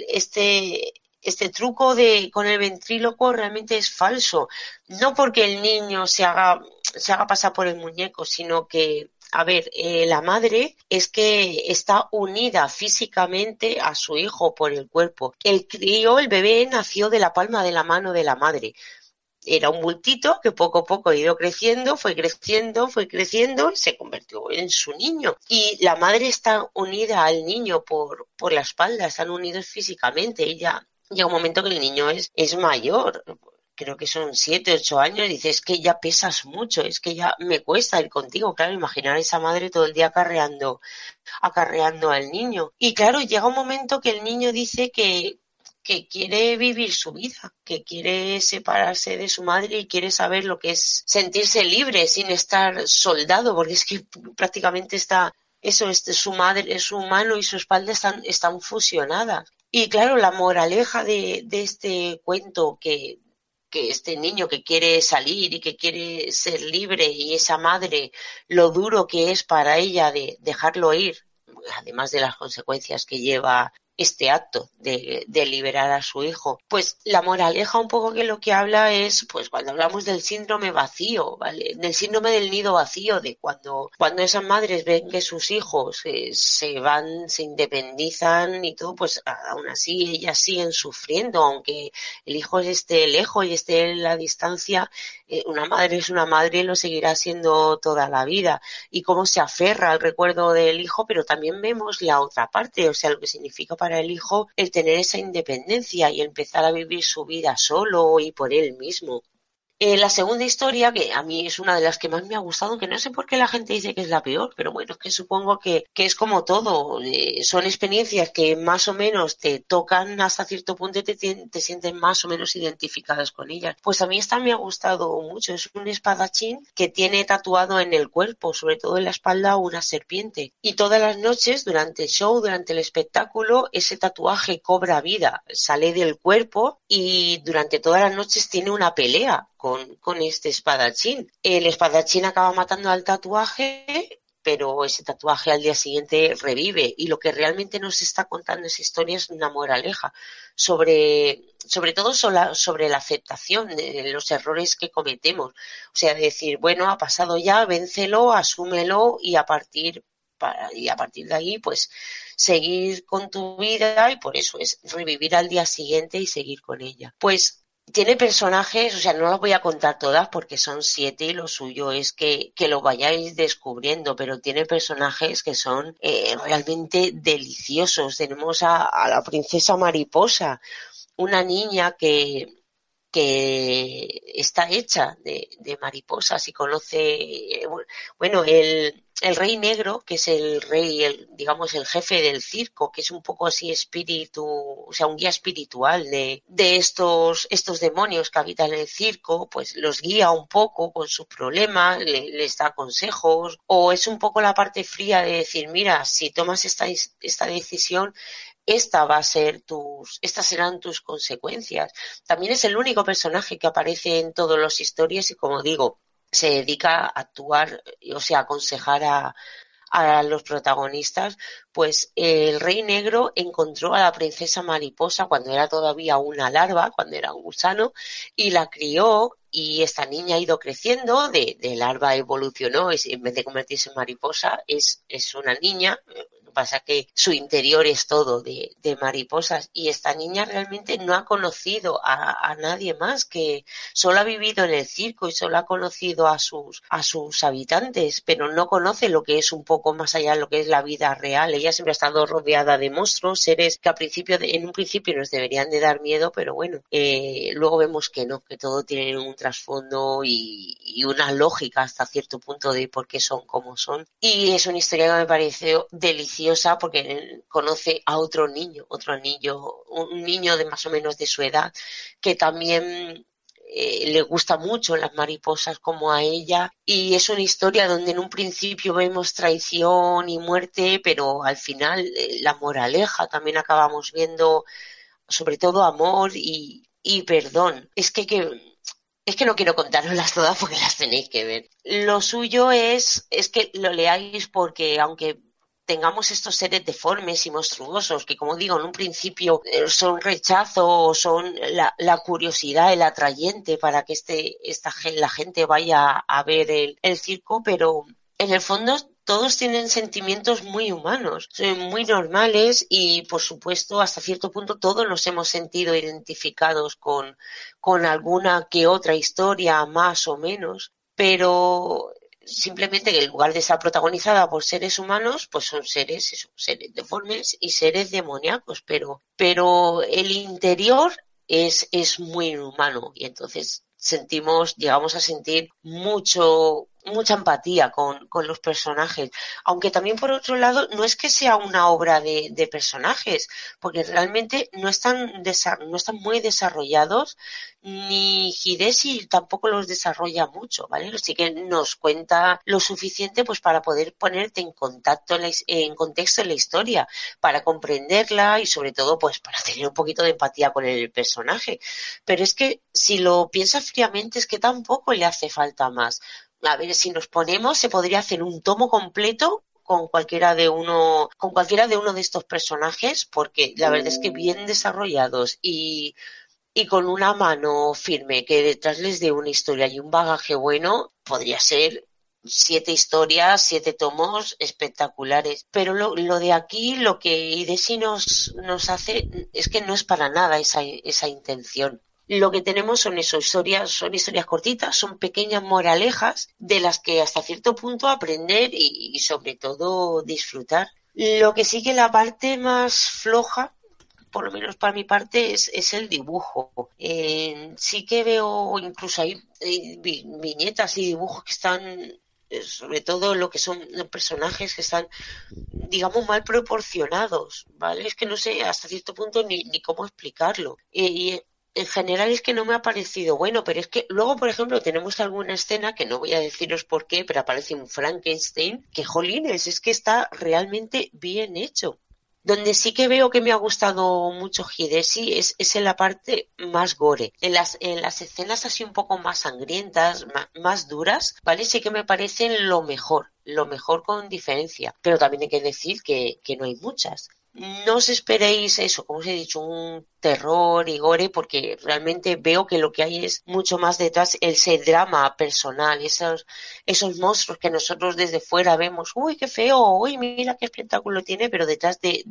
este truco con el ventríloco realmente es falso. No porque el niño se haga pasar por el muñeco, sino que, a ver, la madre es que está unida físicamente a su hijo por el cuerpo. El bebé nació de la palma de la mano de la madre. Era un bultito que poco a poco ha ido creciendo, fue creciendo y se convirtió en su niño. Y la madre está unida al niño por la espalda, están unidos físicamente. Ella llega un momento que el niño es mayor. Creo que son 7, 8 años, y dice, es que ya pesas mucho, es que ya me cuesta ir contigo. Claro, imaginar a esa madre todo el día acarreando al niño. Y claro, llega un momento que el niño dice que quiere vivir su vida, que quiere separarse de su madre y quiere saber lo que es sentirse libre sin estar soldado, porque es que prácticamente su madre, su mano y su espalda están fusionadas. Y claro, la moraleja de este cuento que este niño que quiere salir y que quiere ser libre, y esa madre, lo duro que es para ella de dejarlo ir, además de las consecuencias que lleva este acto de liberar a su hijo. Pues la moraleja un poco que lo que habla es, pues cuando hablamos del síndrome vacío, ¿vale? Del síndrome del nido vacío, de cuando esas madres ven que sus hijos se van, se independizan y todo, pues aún así ellas siguen sufriendo, aunque el hijo esté lejos y esté en la distancia, una madre es una madre y lo seguirá siendo toda la vida. Y cómo se aferra al recuerdo del hijo, pero también vemos la otra parte, o sea, lo que significa para el hijo el tener esa independencia y empezar a vivir su vida solo y por él mismo. La segunda historia, que a mí es una de las que más me ha gustado, que no sé por qué la gente dice que es la peor, pero bueno, es que supongo que es como todo. Son experiencias que más o menos te tocan hasta cierto punto y te sienten más o menos identificadas con ellas. Pues a mí esta me ha gustado mucho. Es un espadachín que tiene tatuado en el cuerpo, sobre todo en la espalda, una serpiente. Y todas las noches, durante el show, durante el espectáculo, ese tatuaje cobra vida, sale del cuerpo y durante todas las noches tiene una pelea con este espadachín. El espadachín acaba matando al tatuaje, pero ese tatuaje al día siguiente revive, y lo que realmente nos está contando esa historia es una moraleja sobre todo sobre la aceptación de los errores que cometemos. O sea, decir, bueno, ha pasado ya, véncelo, asúmelo y a partir de ahí, pues seguir con tu vida, y por eso es revivir al día siguiente y seguir con ella. Pues tiene personajes, o sea, no las voy a contar todas porque son 7 y lo suyo es que lo vayáis descubriendo, pero tiene personajes que son realmente deliciosos. Tenemos a la princesa mariposa, una niña que está hecha de mariposas y conoce, bueno, el rey negro, que es el rey, digamos, el jefe del circo, que es un poco así o sea, un guía espiritual de estos demonios que habitan en el circo, pues los guía un poco con sus problemas, les da consejos, o es un poco la parte fría de decir, mira, si tomas esta decisión, estas serán tus consecuencias. También es el único personaje que aparece en todas las historias y, como digo, se dedica a actuar, o sea, a aconsejar a los protagonistas. Pues el rey negro encontró a la princesa mariposa cuando era todavía una larva, cuando era un gusano, y la crió, y esta niña ha ido creciendo, de larva evolucionó, y en vez de convertirse en mariposa es una niña. Lo que pasa es que su interior es todo de mariposas, y esta niña realmente no ha conocido a nadie más, que solo ha vivido en el circo y solo ha conocido a sus habitantes, pero no conoce lo que es un poco más allá de lo que es la vida real. Ella siempre ha estado rodeada de monstruos, seres que en un principio nos deberían de dar miedo, pero bueno, luego vemos que no, que todo tiene un trasfondo y una lógica hasta cierto punto de por qué son como son. Y es una historia que me pareció deliciosa preciosa porque conoce a otro niño, un niño de más o menos de su edad, que también le gusta mucho las mariposas como a ella, y es una historia donde en un principio vemos traición y muerte, pero al final la moraleja también acabamos viendo sobre todo amor y perdón. Es que no quiero contároslas todas porque las tenéis que ver. Lo suyo es que lo leáis porque aunque tengamos estos seres deformes y monstruosos que, como digo, en un principio son rechazo o son la curiosidad, el atrayente para que la gente vaya a ver el circo, pero en el fondo todos tienen sentimientos muy humanos, son muy normales y, por supuesto, hasta cierto punto todos nos hemos sentido identificados con alguna que otra historia, más o menos, pero simplemente que en lugar de estar protagonizada por seres humanos, pues son seres deformes y seres demoníacos, pero el interior es muy humano y entonces llegamos a sentir mucha empatía con los personajes, aunque también por otro lado no es que sea una obra de personajes, porque realmente no están muy desarrollados, ni Hidesi tampoco los desarrolla mucho, ¿vale? Así que nos cuenta lo suficiente pues para poder ponerte en contexto en la historia, para comprenderla y sobre todo pues para tener un poquito de empatía con el personaje, pero es que si lo piensas fríamente es que tampoco le hace falta más. A ver, si nos ponemos, se podría hacer un tomo completo con cualquiera de uno de estos personajes, porque la verdad es que bien desarrollados y con una mano firme que detrás les dé una historia y un bagaje bueno, podría ser 7 historias, 7 tomos espectaculares. Pero lo de aquí, lo que Hidesi nos hace es que no es para nada esa intención. Lo que tenemos son historias cortitas, son pequeñas moralejas de las que hasta cierto punto aprender y sobre todo disfrutar. Lo que sí que la parte más floja, por lo menos para mi parte, es el dibujo. Sí que veo incluso hay viñetas y dibujos que están, sobre todo lo que son los personajes que están, digamos, mal proporcionados, ¿vale? Es que no sé hasta cierto punto ni cómo explicarlo. Y en general es que no me ha parecido bueno, pero es que luego, por ejemplo, tenemos alguna escena que no voy a deciros por qué, pero aparece un Frankenstein que, jolines, es que está realmente bien hecho. Donde sí que veo que me ha gustado mucho Hidesi es en la parte más gore. En las escenas así un poco más sangrientas, más duras, ¿vale? Sí que me parecen lo mejor con diferencia. Pero también hay que decir que no hay muchas. No os esperéis eso, como os he dicho, un terror y gore, porque realmente veo que lo que hay es mucho más detrás, ese drama personal, esos monstruos que nosotros desde fuera vemos, uy, qué feo, uy, mira qué espectáculo tiene, pero detrás de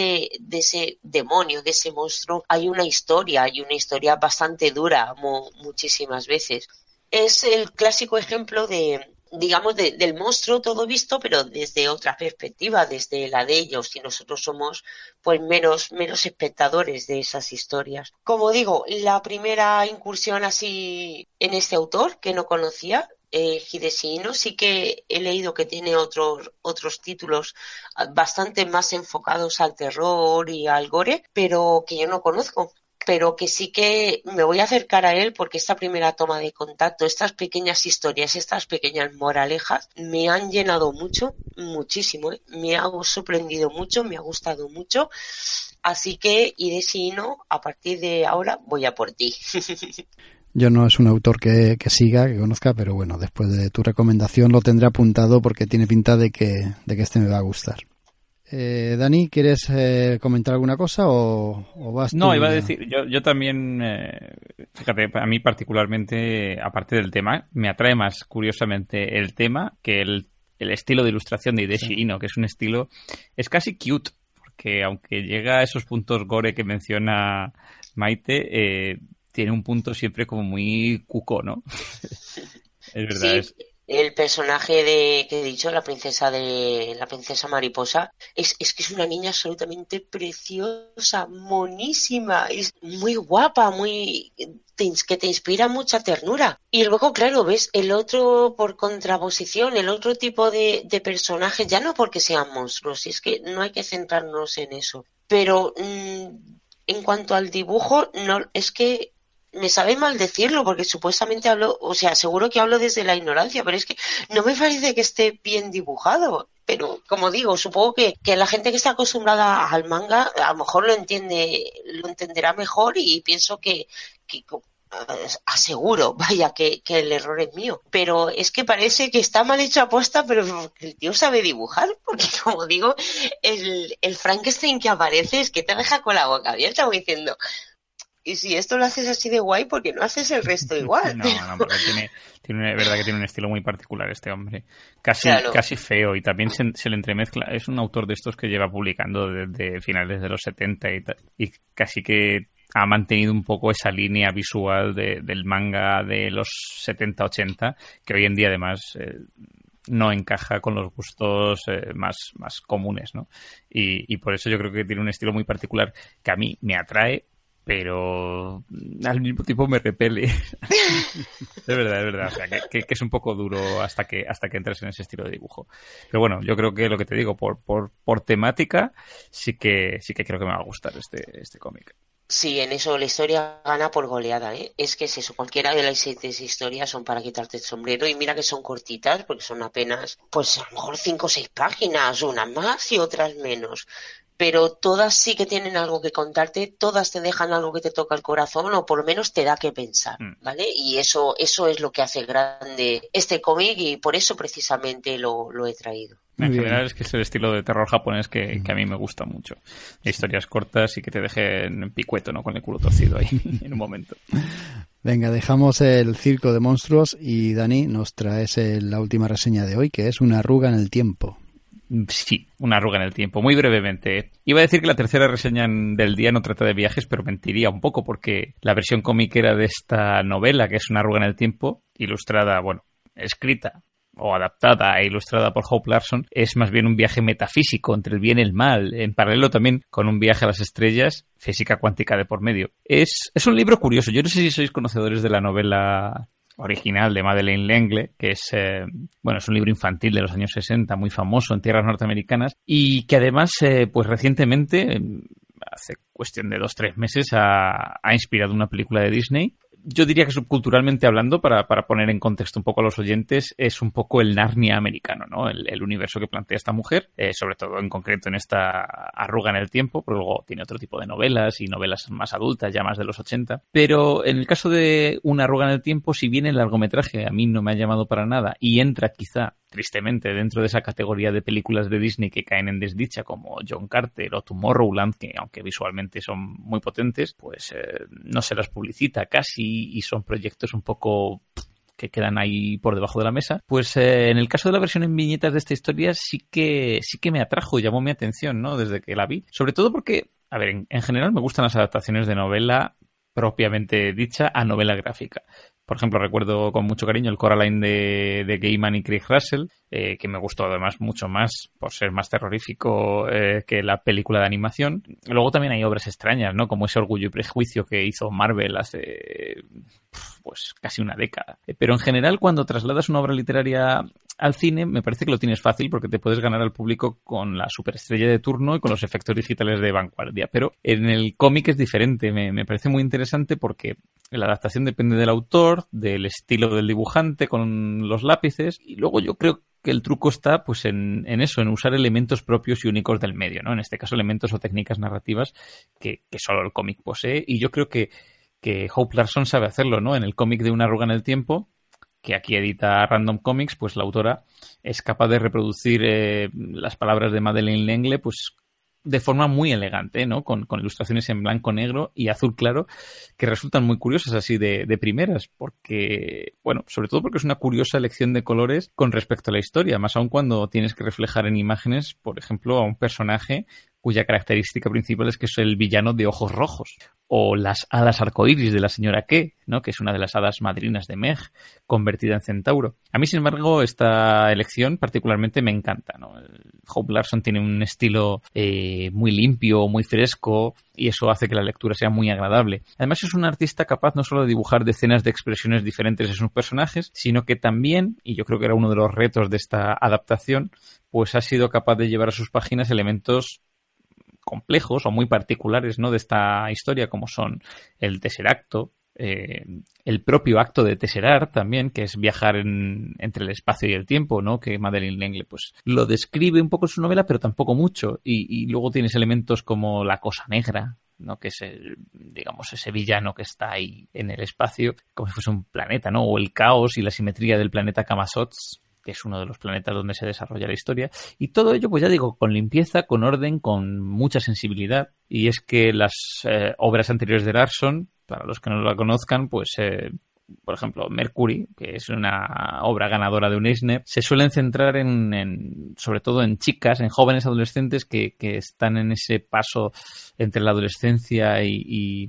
ese demonio, de ese monstruo, hay una historia bastante dura, muchísimas veces. Es el clásico ejemplo digamos, del monstruo todo visto, pero desde otra perspectiva, desde la de ellos, y nosotros somos pues menos espectadores de esas historias. Como digo, la primera incursión así en este autor que no conocía, Hidesi Ino, sí que he leído que tiene otros títulos bastante más enfocados al terror y al gore, pero que yo no conozco. Pero que sí que me voy a acercar a él porque esta primera toma de contacto, estas pequeñas historias, estas pequeñas moralejas me han llenado mucho, muchísimo, ¿eh? Me ha sorprendido mucho, me ha gustado mucho, así que Hidesi Ino, a partir de ahora voy a por ti. Yo no es un autor que siga, que conozca, pero bueno, después de tu recomendación lo tendré apuntado porque tiene pinta de que este me va a gustar. Dani, ¿quieres comentar alguna cosa o vas tú? No, iba a decir, yo también, fíjate, a mí particularmente, aparte del tema, me atrae más curiosamente el tema que el estilo de ilustración de Hidesi Ino, que es un estilo, es casi cute, porque aunque llega a esos puntos gore que menciona Maite, tiene un punto siempre como muy cuco, ¿no? Es verdad. Sí. el personaje que he dicho, la princesa mariposa, es que es una niña absolutamente preciosa, monísima, es muy guapa, que te inspira mucha ternura. Y luego, claro, ves el otro por contraposición, el otro tipo de personajes, ya no porque sean monstruos, es que no hay que centrarnos en eso. Pero en cuanto al dibujo, no, es que me sabe mal decirlo porque supuestamente hablo, o sea, seguro que hablo desde la ignorancia, pero es que no me parece que esté bien dibujado. Pero, como digo, supongo que la gente que está acostumbrada al manga a lo mejor lo entenderá mejor y pienso que aseguro, vaya, que el error es mío. Pero es que parece que está mal hecho aposta, pero el tío sabe dibujar, porque como digo, el Frankenstein que aparece es que te deja con la boca abierta como diciendo... Y si esto lo haces así de guay, ¿por qué no haces el resto igual? No, porque tiene verdad que tiene un estilo muy particular este hombre. Casi feo, y también se le entremezcla. Es un autor de estos que lleva publicando desde finales de los 70 y casi que ha mantenido un poco esa línea visual del manga de los 70-80, que hoy en día además... no encaja con los gustos más comunes, ¿no? Y por eso yo creo que tiene un estilo muy particular que a mí me atrae, pero al mismo tiempo me repele. Es verdad. O sea, que es un poco duro hasta que entres en ese estilo de dibujo. Pero bueno, yo creo que lo que te digo, por temática, sí que creo que me va a gustar este cómic. Sí, en eso la historia gana por goleada, ¿eh? Es que es eso, cualquiera de las 7 historias son para quitarte el sombrero, y mira que son cortitas, porque son apenas, pues a lo mejor 5 o 6 páginas, unas más y otras menos. Pero todas sí que tienen algo que contarte, todas te dejan algo que te toca el corazón, o por lo menos te da que pensar, ¿vale? Y eso es lo que hace grande este cómic, y por eso precisamente lo he traído. En general es que es el estilo de terror japonés que a mí me gusta mucho. Historias cortas y que te dejen picueto, ¿no? Con el culo torcido ahí en un momento. Venga, dejamos el circo de monstruos y Dani, nos traes la última reseña de hoy, que es Una arruga en el tiempo. Sí, Una arruga en el tiempo. Muy brevemente. Iba a decir que la tercera reseña del día no trata de viajes, pero mentiría un poco porque la versión comiquera de esta novela, que es Una arruga en el tiempo, ilustrada, escrita o adaptada e ilustrada por Hope Larson, es más bien un viaje metafísico entre el bien y el mal, en paralelo también con un viaje a las estrellas, física cuántica de por medio. Es un libro curioso. Yo no sé si sois conocedores de la novela original de Madeleine L'Engle, que es un libro infantil de los años 60, muy famoso en tierras norteamericanas, y que además, pues recientemente, hace cuestión de 2-3 meses, ha inspirado una película de Disney. Yo diría que subculturalmente hablando, para poner en contexto un poco a los oyentes, es un poco el Narnia americano, ¿no? El universo que plantea esta mujer, sobre todo en concreto en esta arruga en el tiempo, pero luego tiene otro tipo de novelas y novelas más adultas, ya más de los 80. Pero en el caso de Una arruga en el tiempo, si bien el largometraje a mí no me ha llamado para nada y entra quizá tristemente dentro de esa categoría de películas de Disney que caen en desdicha, como John Carter o Tomorrowland, que aunque visualmente son muy potentes, pues no se las publicita casi y son proyectos un poco que quedan ahí por debajo de la mesa. Pues en el caso de la versión en viñetas de esta historia sí que me atrajo y llamó mi atención, ¿no? Desde que la vi. Sobre todo porque, a ver, en general me gustan las adaptaciones de novela propiamente dicha a novela gráfica. Por ejemplo, recuerdo con mucho cariño el Coraline de Gaiman y Craig Russell, que me gustó además mucho más por ser más terrorífico que la película de animación. Luego también hay obras extrañas, ¿no? Como ese Orgullo y Prejuicio que hizo Marvel hace pues casi una década. Pero en general, cuando trasladas una obra literaria al cine, me parece que lo tienes fácil porque te puedes ganar al público con la superestrella de turno y con los efectos digitales de vanguardia. Pero en el cómic es diferente. Me parece muy interesante porque la adaptación depende del autor, del estilo del dibujante con los lápices, y luego yo creo que el truco está pues en eso, en usar elementos propios y únicos del medio, ¿no? En este caso, elementos o técnicas narrativas que solo el cómic posee, y yo creo que Hope Larson sabe hacerlo, ¿no? En el cómic de Una arruga en el tiempo, que aquí edita Random Comics, pues la autora es capaz de reproducir las palabras de Madeleine L'Engle, pues de forma muy elegante, ¿no? Con ilustraciones en blanco, negro y azul claro, que resultan muy curiosas así de primeras, porque, sobre todo porque es una curiosa elección de colores con respecto a la historia, más aún cuando tienes que reflejar en imágenes, por ejemplo, a un personaje cuya característica principal es que es el villano de ojos rojos. O las hadas arcoíris de la señora Ke, ¿no? Que es una de las hadas madrinas de Meg, convertida en centauro. A mí, sin embargo, esta elección particularmente me encanta, ¿no? Hope Larson tiene un estilo muy limpio, muy fresco, y eso hace que la lectura sea muy agradable. Además, es un artista capaz no solo de dibujar decenas de expresiones diferentes en sus personajes, sino que también, y yo creo que era uno de los retos de esta adaptación, pues ha sido capaz de llevar a sus páginas elementos complejos o muy particulares, ¿no? De esta historia, como son el tesseracto, el propio acto de tesserar también, que es viajar entre el espacio y el tiempo, ¿no? Que Madeleine L'Engle pues lo describe un poco en su novela, pero tampoco mucho. Y luego tienes elementos como la cosa negra, ¿no? Que es digamos, ese villano que está ahí en el espacio, como si fuese un planeta, ¿no? O el caos y la simetría del planeta Kamazots, que es uno de los planetas donde se desarrolla la historia. Y todo ello, pues ya digo, con limpieza, con orden, con mucha sensibilidad. Y es que las obras anteriores de Larson, para los que no la conozcan, pues por ejemplo, Mercury, que es una obra ganadora de un Eisner, se suelen centrar sobre todo en chicas, en jóvenes adolescentes que están en ese paso entre la adolescencia y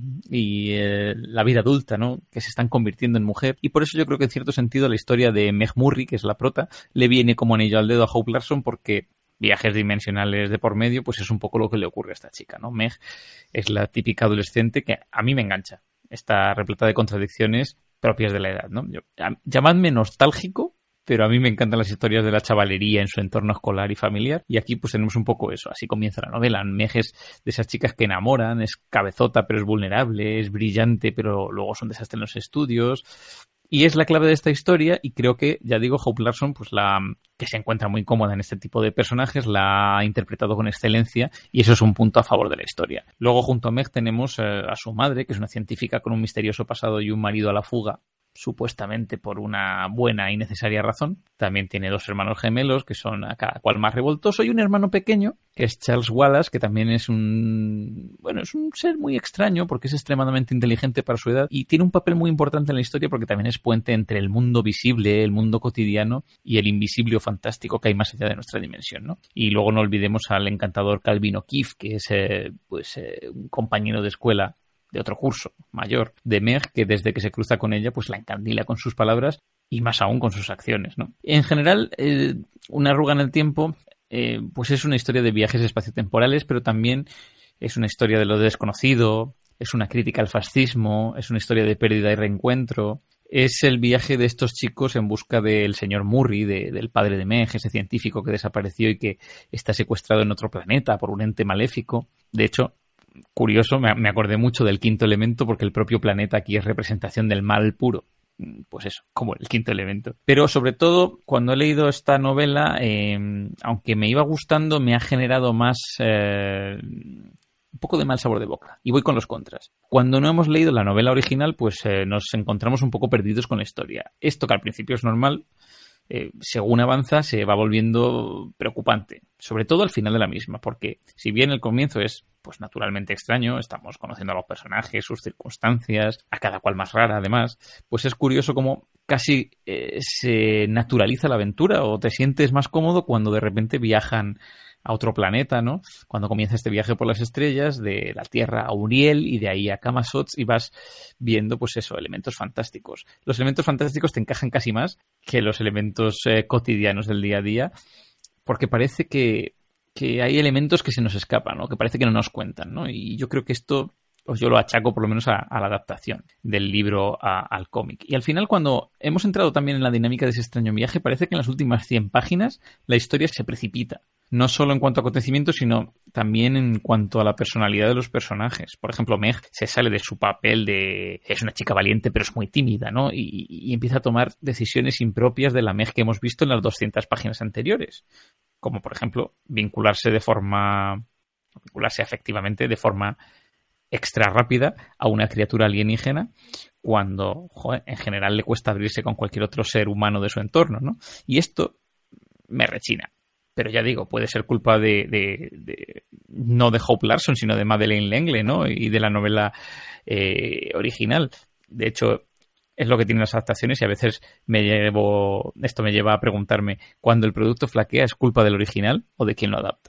la vida adulta, ¿no? Que se están convirtiendo en mujer. Y por eso yo creo que en cierto sentido la historia de Meg Murray, que es la prota, le viene como anillo al dedo a Hope Larson, porque viajes dimensionales de por medio, pues es un poco lo que le ocurre a esta chica, ¿no? Meg es la típica adolescente que a mí me engancha. Está repleta de contradicciones propias de la edad, ¿no? Llamadme nostálgico, pero a mí me encantan las historias de la chavalería en su entorno escolar y familiar, y aquí pues tenemos un poco eso. Así comienza la novela. Meg es de esas chicas que enamoran, es cabezota pero es vulnerable, es brillante pero luego son desastres en los estudios, y es la clave de esta historia. Y creo que, ya digo, Hope Larson, pues que se encuentra muy cómoda en este tipo de personajes, la ha interpretado con excelencia, y eso es un punto a favor de la historia. Luego, junto a Meg, tenemos a su madre, que es una científica con un misterioso pasado y un marido a la fuga, supuestamente por una buena y necesaria razón. También tiene dos hermanos gemelos que son a cada cual más revoltoso, y un hermano pequeño que es Charles Wallace, que también es un ser muy extraño porque es extremadamente inteligente para su edad y tiene un papel muy importante en la historia porque también es puente entre el mundo visible, el mundo cotidiano y el invisible o fantástico que hay más allá de nuestra dimensión, ¿no? Y luego no olvidemos al encantador Calvin O'Keefe, que es un compañero de escuela de otro curso mayor de Meg, que desde que se cruza con ella pues la encandila con sus palabras y más aún con sus acciones, ¿no? En general, Una arruga en el tiempo pues es una historia de viajes espaciotemporales, pero también es una historia de lo desconocido, es una crítica al fascismo, es una historia de pérdida y reencuentro. Es el viaje de estos chicos en busca del señor Murray, del padre de Meg, ese científico que desapareció y que está secuestrado en otro planeta por un ente maléfico. De hecho, curioso, me acordé mucho del Quinto Elemento porque el propio planeta aquí es representación del mal puro. Pues eso, como el Quinto Elemento. Pero sobre todo, cuando he leído esta novela, aunque me iba gustando, me ha generado más un poco de mal sabor de boca. Y voy con los contras. Cuando no hemos leído la novela original, pues nos encontramos un poco perdidos con la historia. Esto, que al principio es normal, según avanza se va volviendo preocupante, sobre todo al final de la misma, porque si bien el comienzo es pues naturalmente extraño, estamos conociendo a los personajes, sus circunstancias, a cada cual más rara además, pues es curioso cómo casi se naturaliza la aventura o te sientes más cómodo cuando de repente viajan a otro planeta, ¿no? Cuando comienza este viaje por las estrellas, de la Tierra a Uriel y de ahí a Kamazots, y vas viendo, pues eso, elementos fantásticos. Los elementos fantásticos te encajan casi más que los elementos cotidianos del día a día, porque parece que hay elementos que se nos escapan, ¿no? Que parece que no nos cuentan, ¿no? Y yo creo que esto, pues yo lo achaco por lo menos a la adaptación del libro al cómic. Y al final, cuando hemos entrado también en la dinámica de ese extraño viaje, parece que en las últimas 100 páginas la historia se precipita. No solo en cuanto a acontecimientos, sino también en cuanto a la personalidad de los personajes. Por ejemplo, Meg se sale de su papel de... es una chica valiente, pero es muy tímida, ¿no? Y empieza a tomar decisiones impropias de la Meg que hemos visto en las 200 páginas anteriores. Como, por ejemplo, vincularse afectivamente de forma extra rápida a una criatura alienígena cuando, en general le cuesta abrirse con cualquier otro ser humano de su entorno, ¿no? Y esto me rechina. Pero ya digo, puede ser culpa no de Hope Larson, sino de Madeleine L'Engle, ¿no? Y de la novela original. De hecho, es lo que tienen las adaptaciones y a veces esto me lleva a preguntarme, ¿cuando el producto flaquea es culpa del original o de quien lo adapta?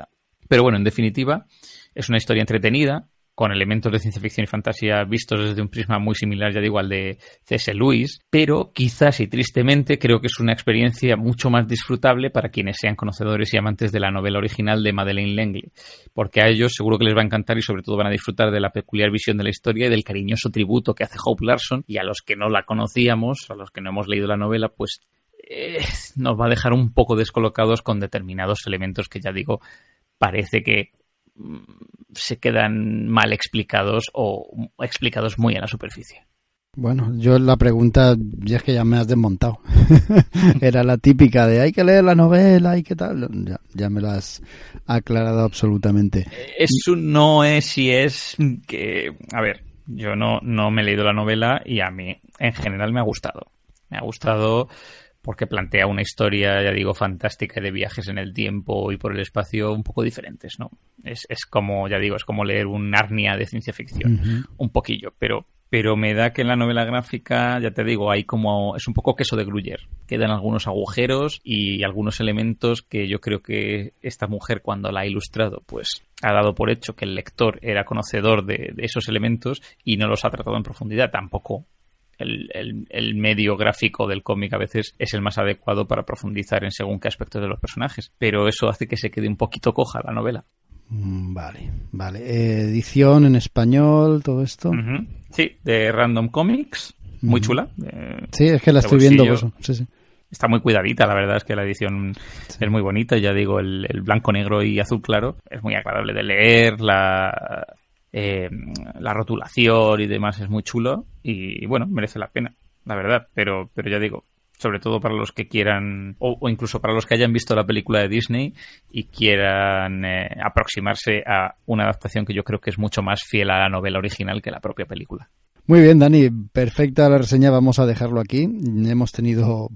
Pero bueno, en definitiva, es una historia entretenida, con elementos de ciencia ficción y fantasía vistos desde un prisma muy similar, ya digo, al de C.S. Lewis, pero quizás y tristemente creo que es una experiencia mucho más disfrutable para quienes sean conocedores y amantes de la novela original de Madeleine L'Engle, porque a ellos seguro que les va a encantar y sobre todo van a disfrutar de la peculiar visión de la historia y del cariñoso tributo que hace Hope Larson, y a los que no la conocíamos, a los que no hemos leído la novela, pues nos va a dejar un poco descolocados con determinados elementos que, ya digo, parece que se quedan mal explicados o explicados muy a la superficie. Bueno, yo la pregunta ya es que ya me has desmontado. Era la típica de hay que leer la novela y qué tal. Ya me la has aclarado absolutamente. Eso no es si es que... A ver, yo no me he leído la novela y a mí en general me ha gustado. Me ha gustado porque plantea una historia, ya digo, fantástica de viajes en el tiempo y por el espacio un poco diferentes, ¿no? Es como, ya digo, es como leer un Narnia de ciencia ficción, un poquillo, pero me da que en la novela gráfica, ya te digo, hay como, es un poco queso de Gruyère. Quedan algunos agujeros y algunos elementos que yo creo que esta mujer, cuando la ha ilustrado, pues ha dado por hecho que el lector era conocedor de esos elementos y no los ha tratado en profundidad. Tampoco el medio gráfico del cómic a veces es el más adecuado para profundizar en según qué aspectos de los personajes, pero eso hace que se quede un poquito coja la novela. Vale. Edición en español, todo esto. Sí, de Random Comics, muy chula. Sí, es que la estoy viendo. Pues, sí. Está muy cuidadita, la verdad es que la edición es muy bonita, ya digo, el blanco, negro y azul claro es muy agradable de leer, la rotulación y demás es muy chulo y bueno, merece la pena, la verdad, pero ya digo, sobre todo para los que quieran o incluso para los que hayan visto la película de Disney y quieran aproximarse a una adaptación que yo creo que es mucho más fiel a la novela original que la propia película. Muy bien, Dani, perfecta la reseña, vamos a dejarlo aquí. Hemos tenido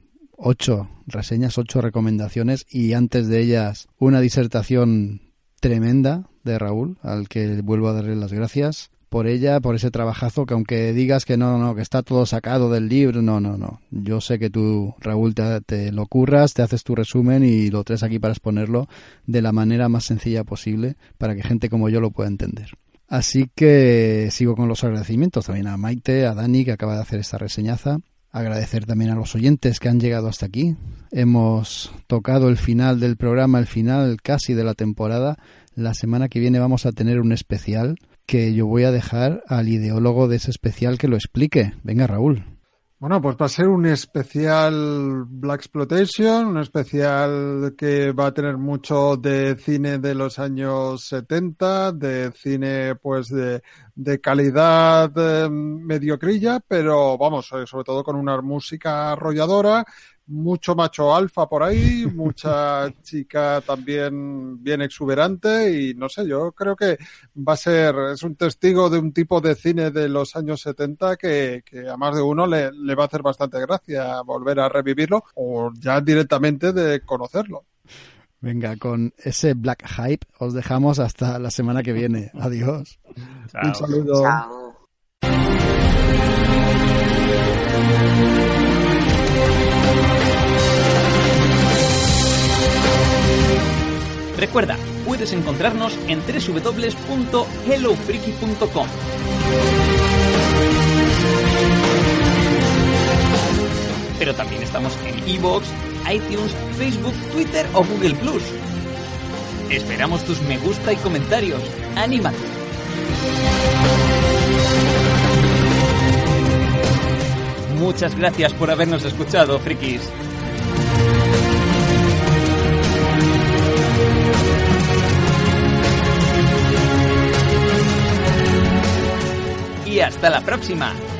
8 reseñas, 8 recomendaciones y antes de ellas una disertación tremenda de Raúl, al que vuelvo a darle las gracias por ella, por ese trabajazo, que aunque digas que no, que está todo sacado del libro, no. Yo sé que tú, Raúl, te lo curras, te haces tu resumen y lo traes aquí para exponerlo de la manera más sencilla posible para que gente como yo lo pueda entender. Así que sigo con los agradecimientos también a Maite, a Dani, que acaba de hacer esta reseñaza. Agradecer también a los oyentes que han llegado hasta aquí. Hemos tocado el final del programa, el final casi de la temporada. La semana que viene vamos a tener un especial que yo voy a dejar al ideólogo de ese especial que lo explique. Venga, Raúl. Bueno, pues va a ser un especial Blaxploitation, un especial que va a tener mucho de cine de los años 70, de cine pues de calidad mediocrilla, pero vamos, sobre todo con una música arrolladora, mucho macho alfa por ahí, mucha chica también bien exuberante y no sé, yo creo que es un testigo de un tipo de cine de los años 70 que a más de uno le va a hacer bastante gracia volver a revivirlo o ya directamente de conocerlo. Venga, con ese Black Hype os dejamos hasta la semana que viene. Adiós. Chao. Un saludo. Chao. Recuerda, puedes encontrarnos en www.hellofreaky.com. Pero también estamos en iVoox, iTunes, Facebook, Twitter o Google+. Esperamos tus me gusta y comentarios. ¡Anímate! Muchas gracias por habernos escuchado, frikis. Y hasta la próxima.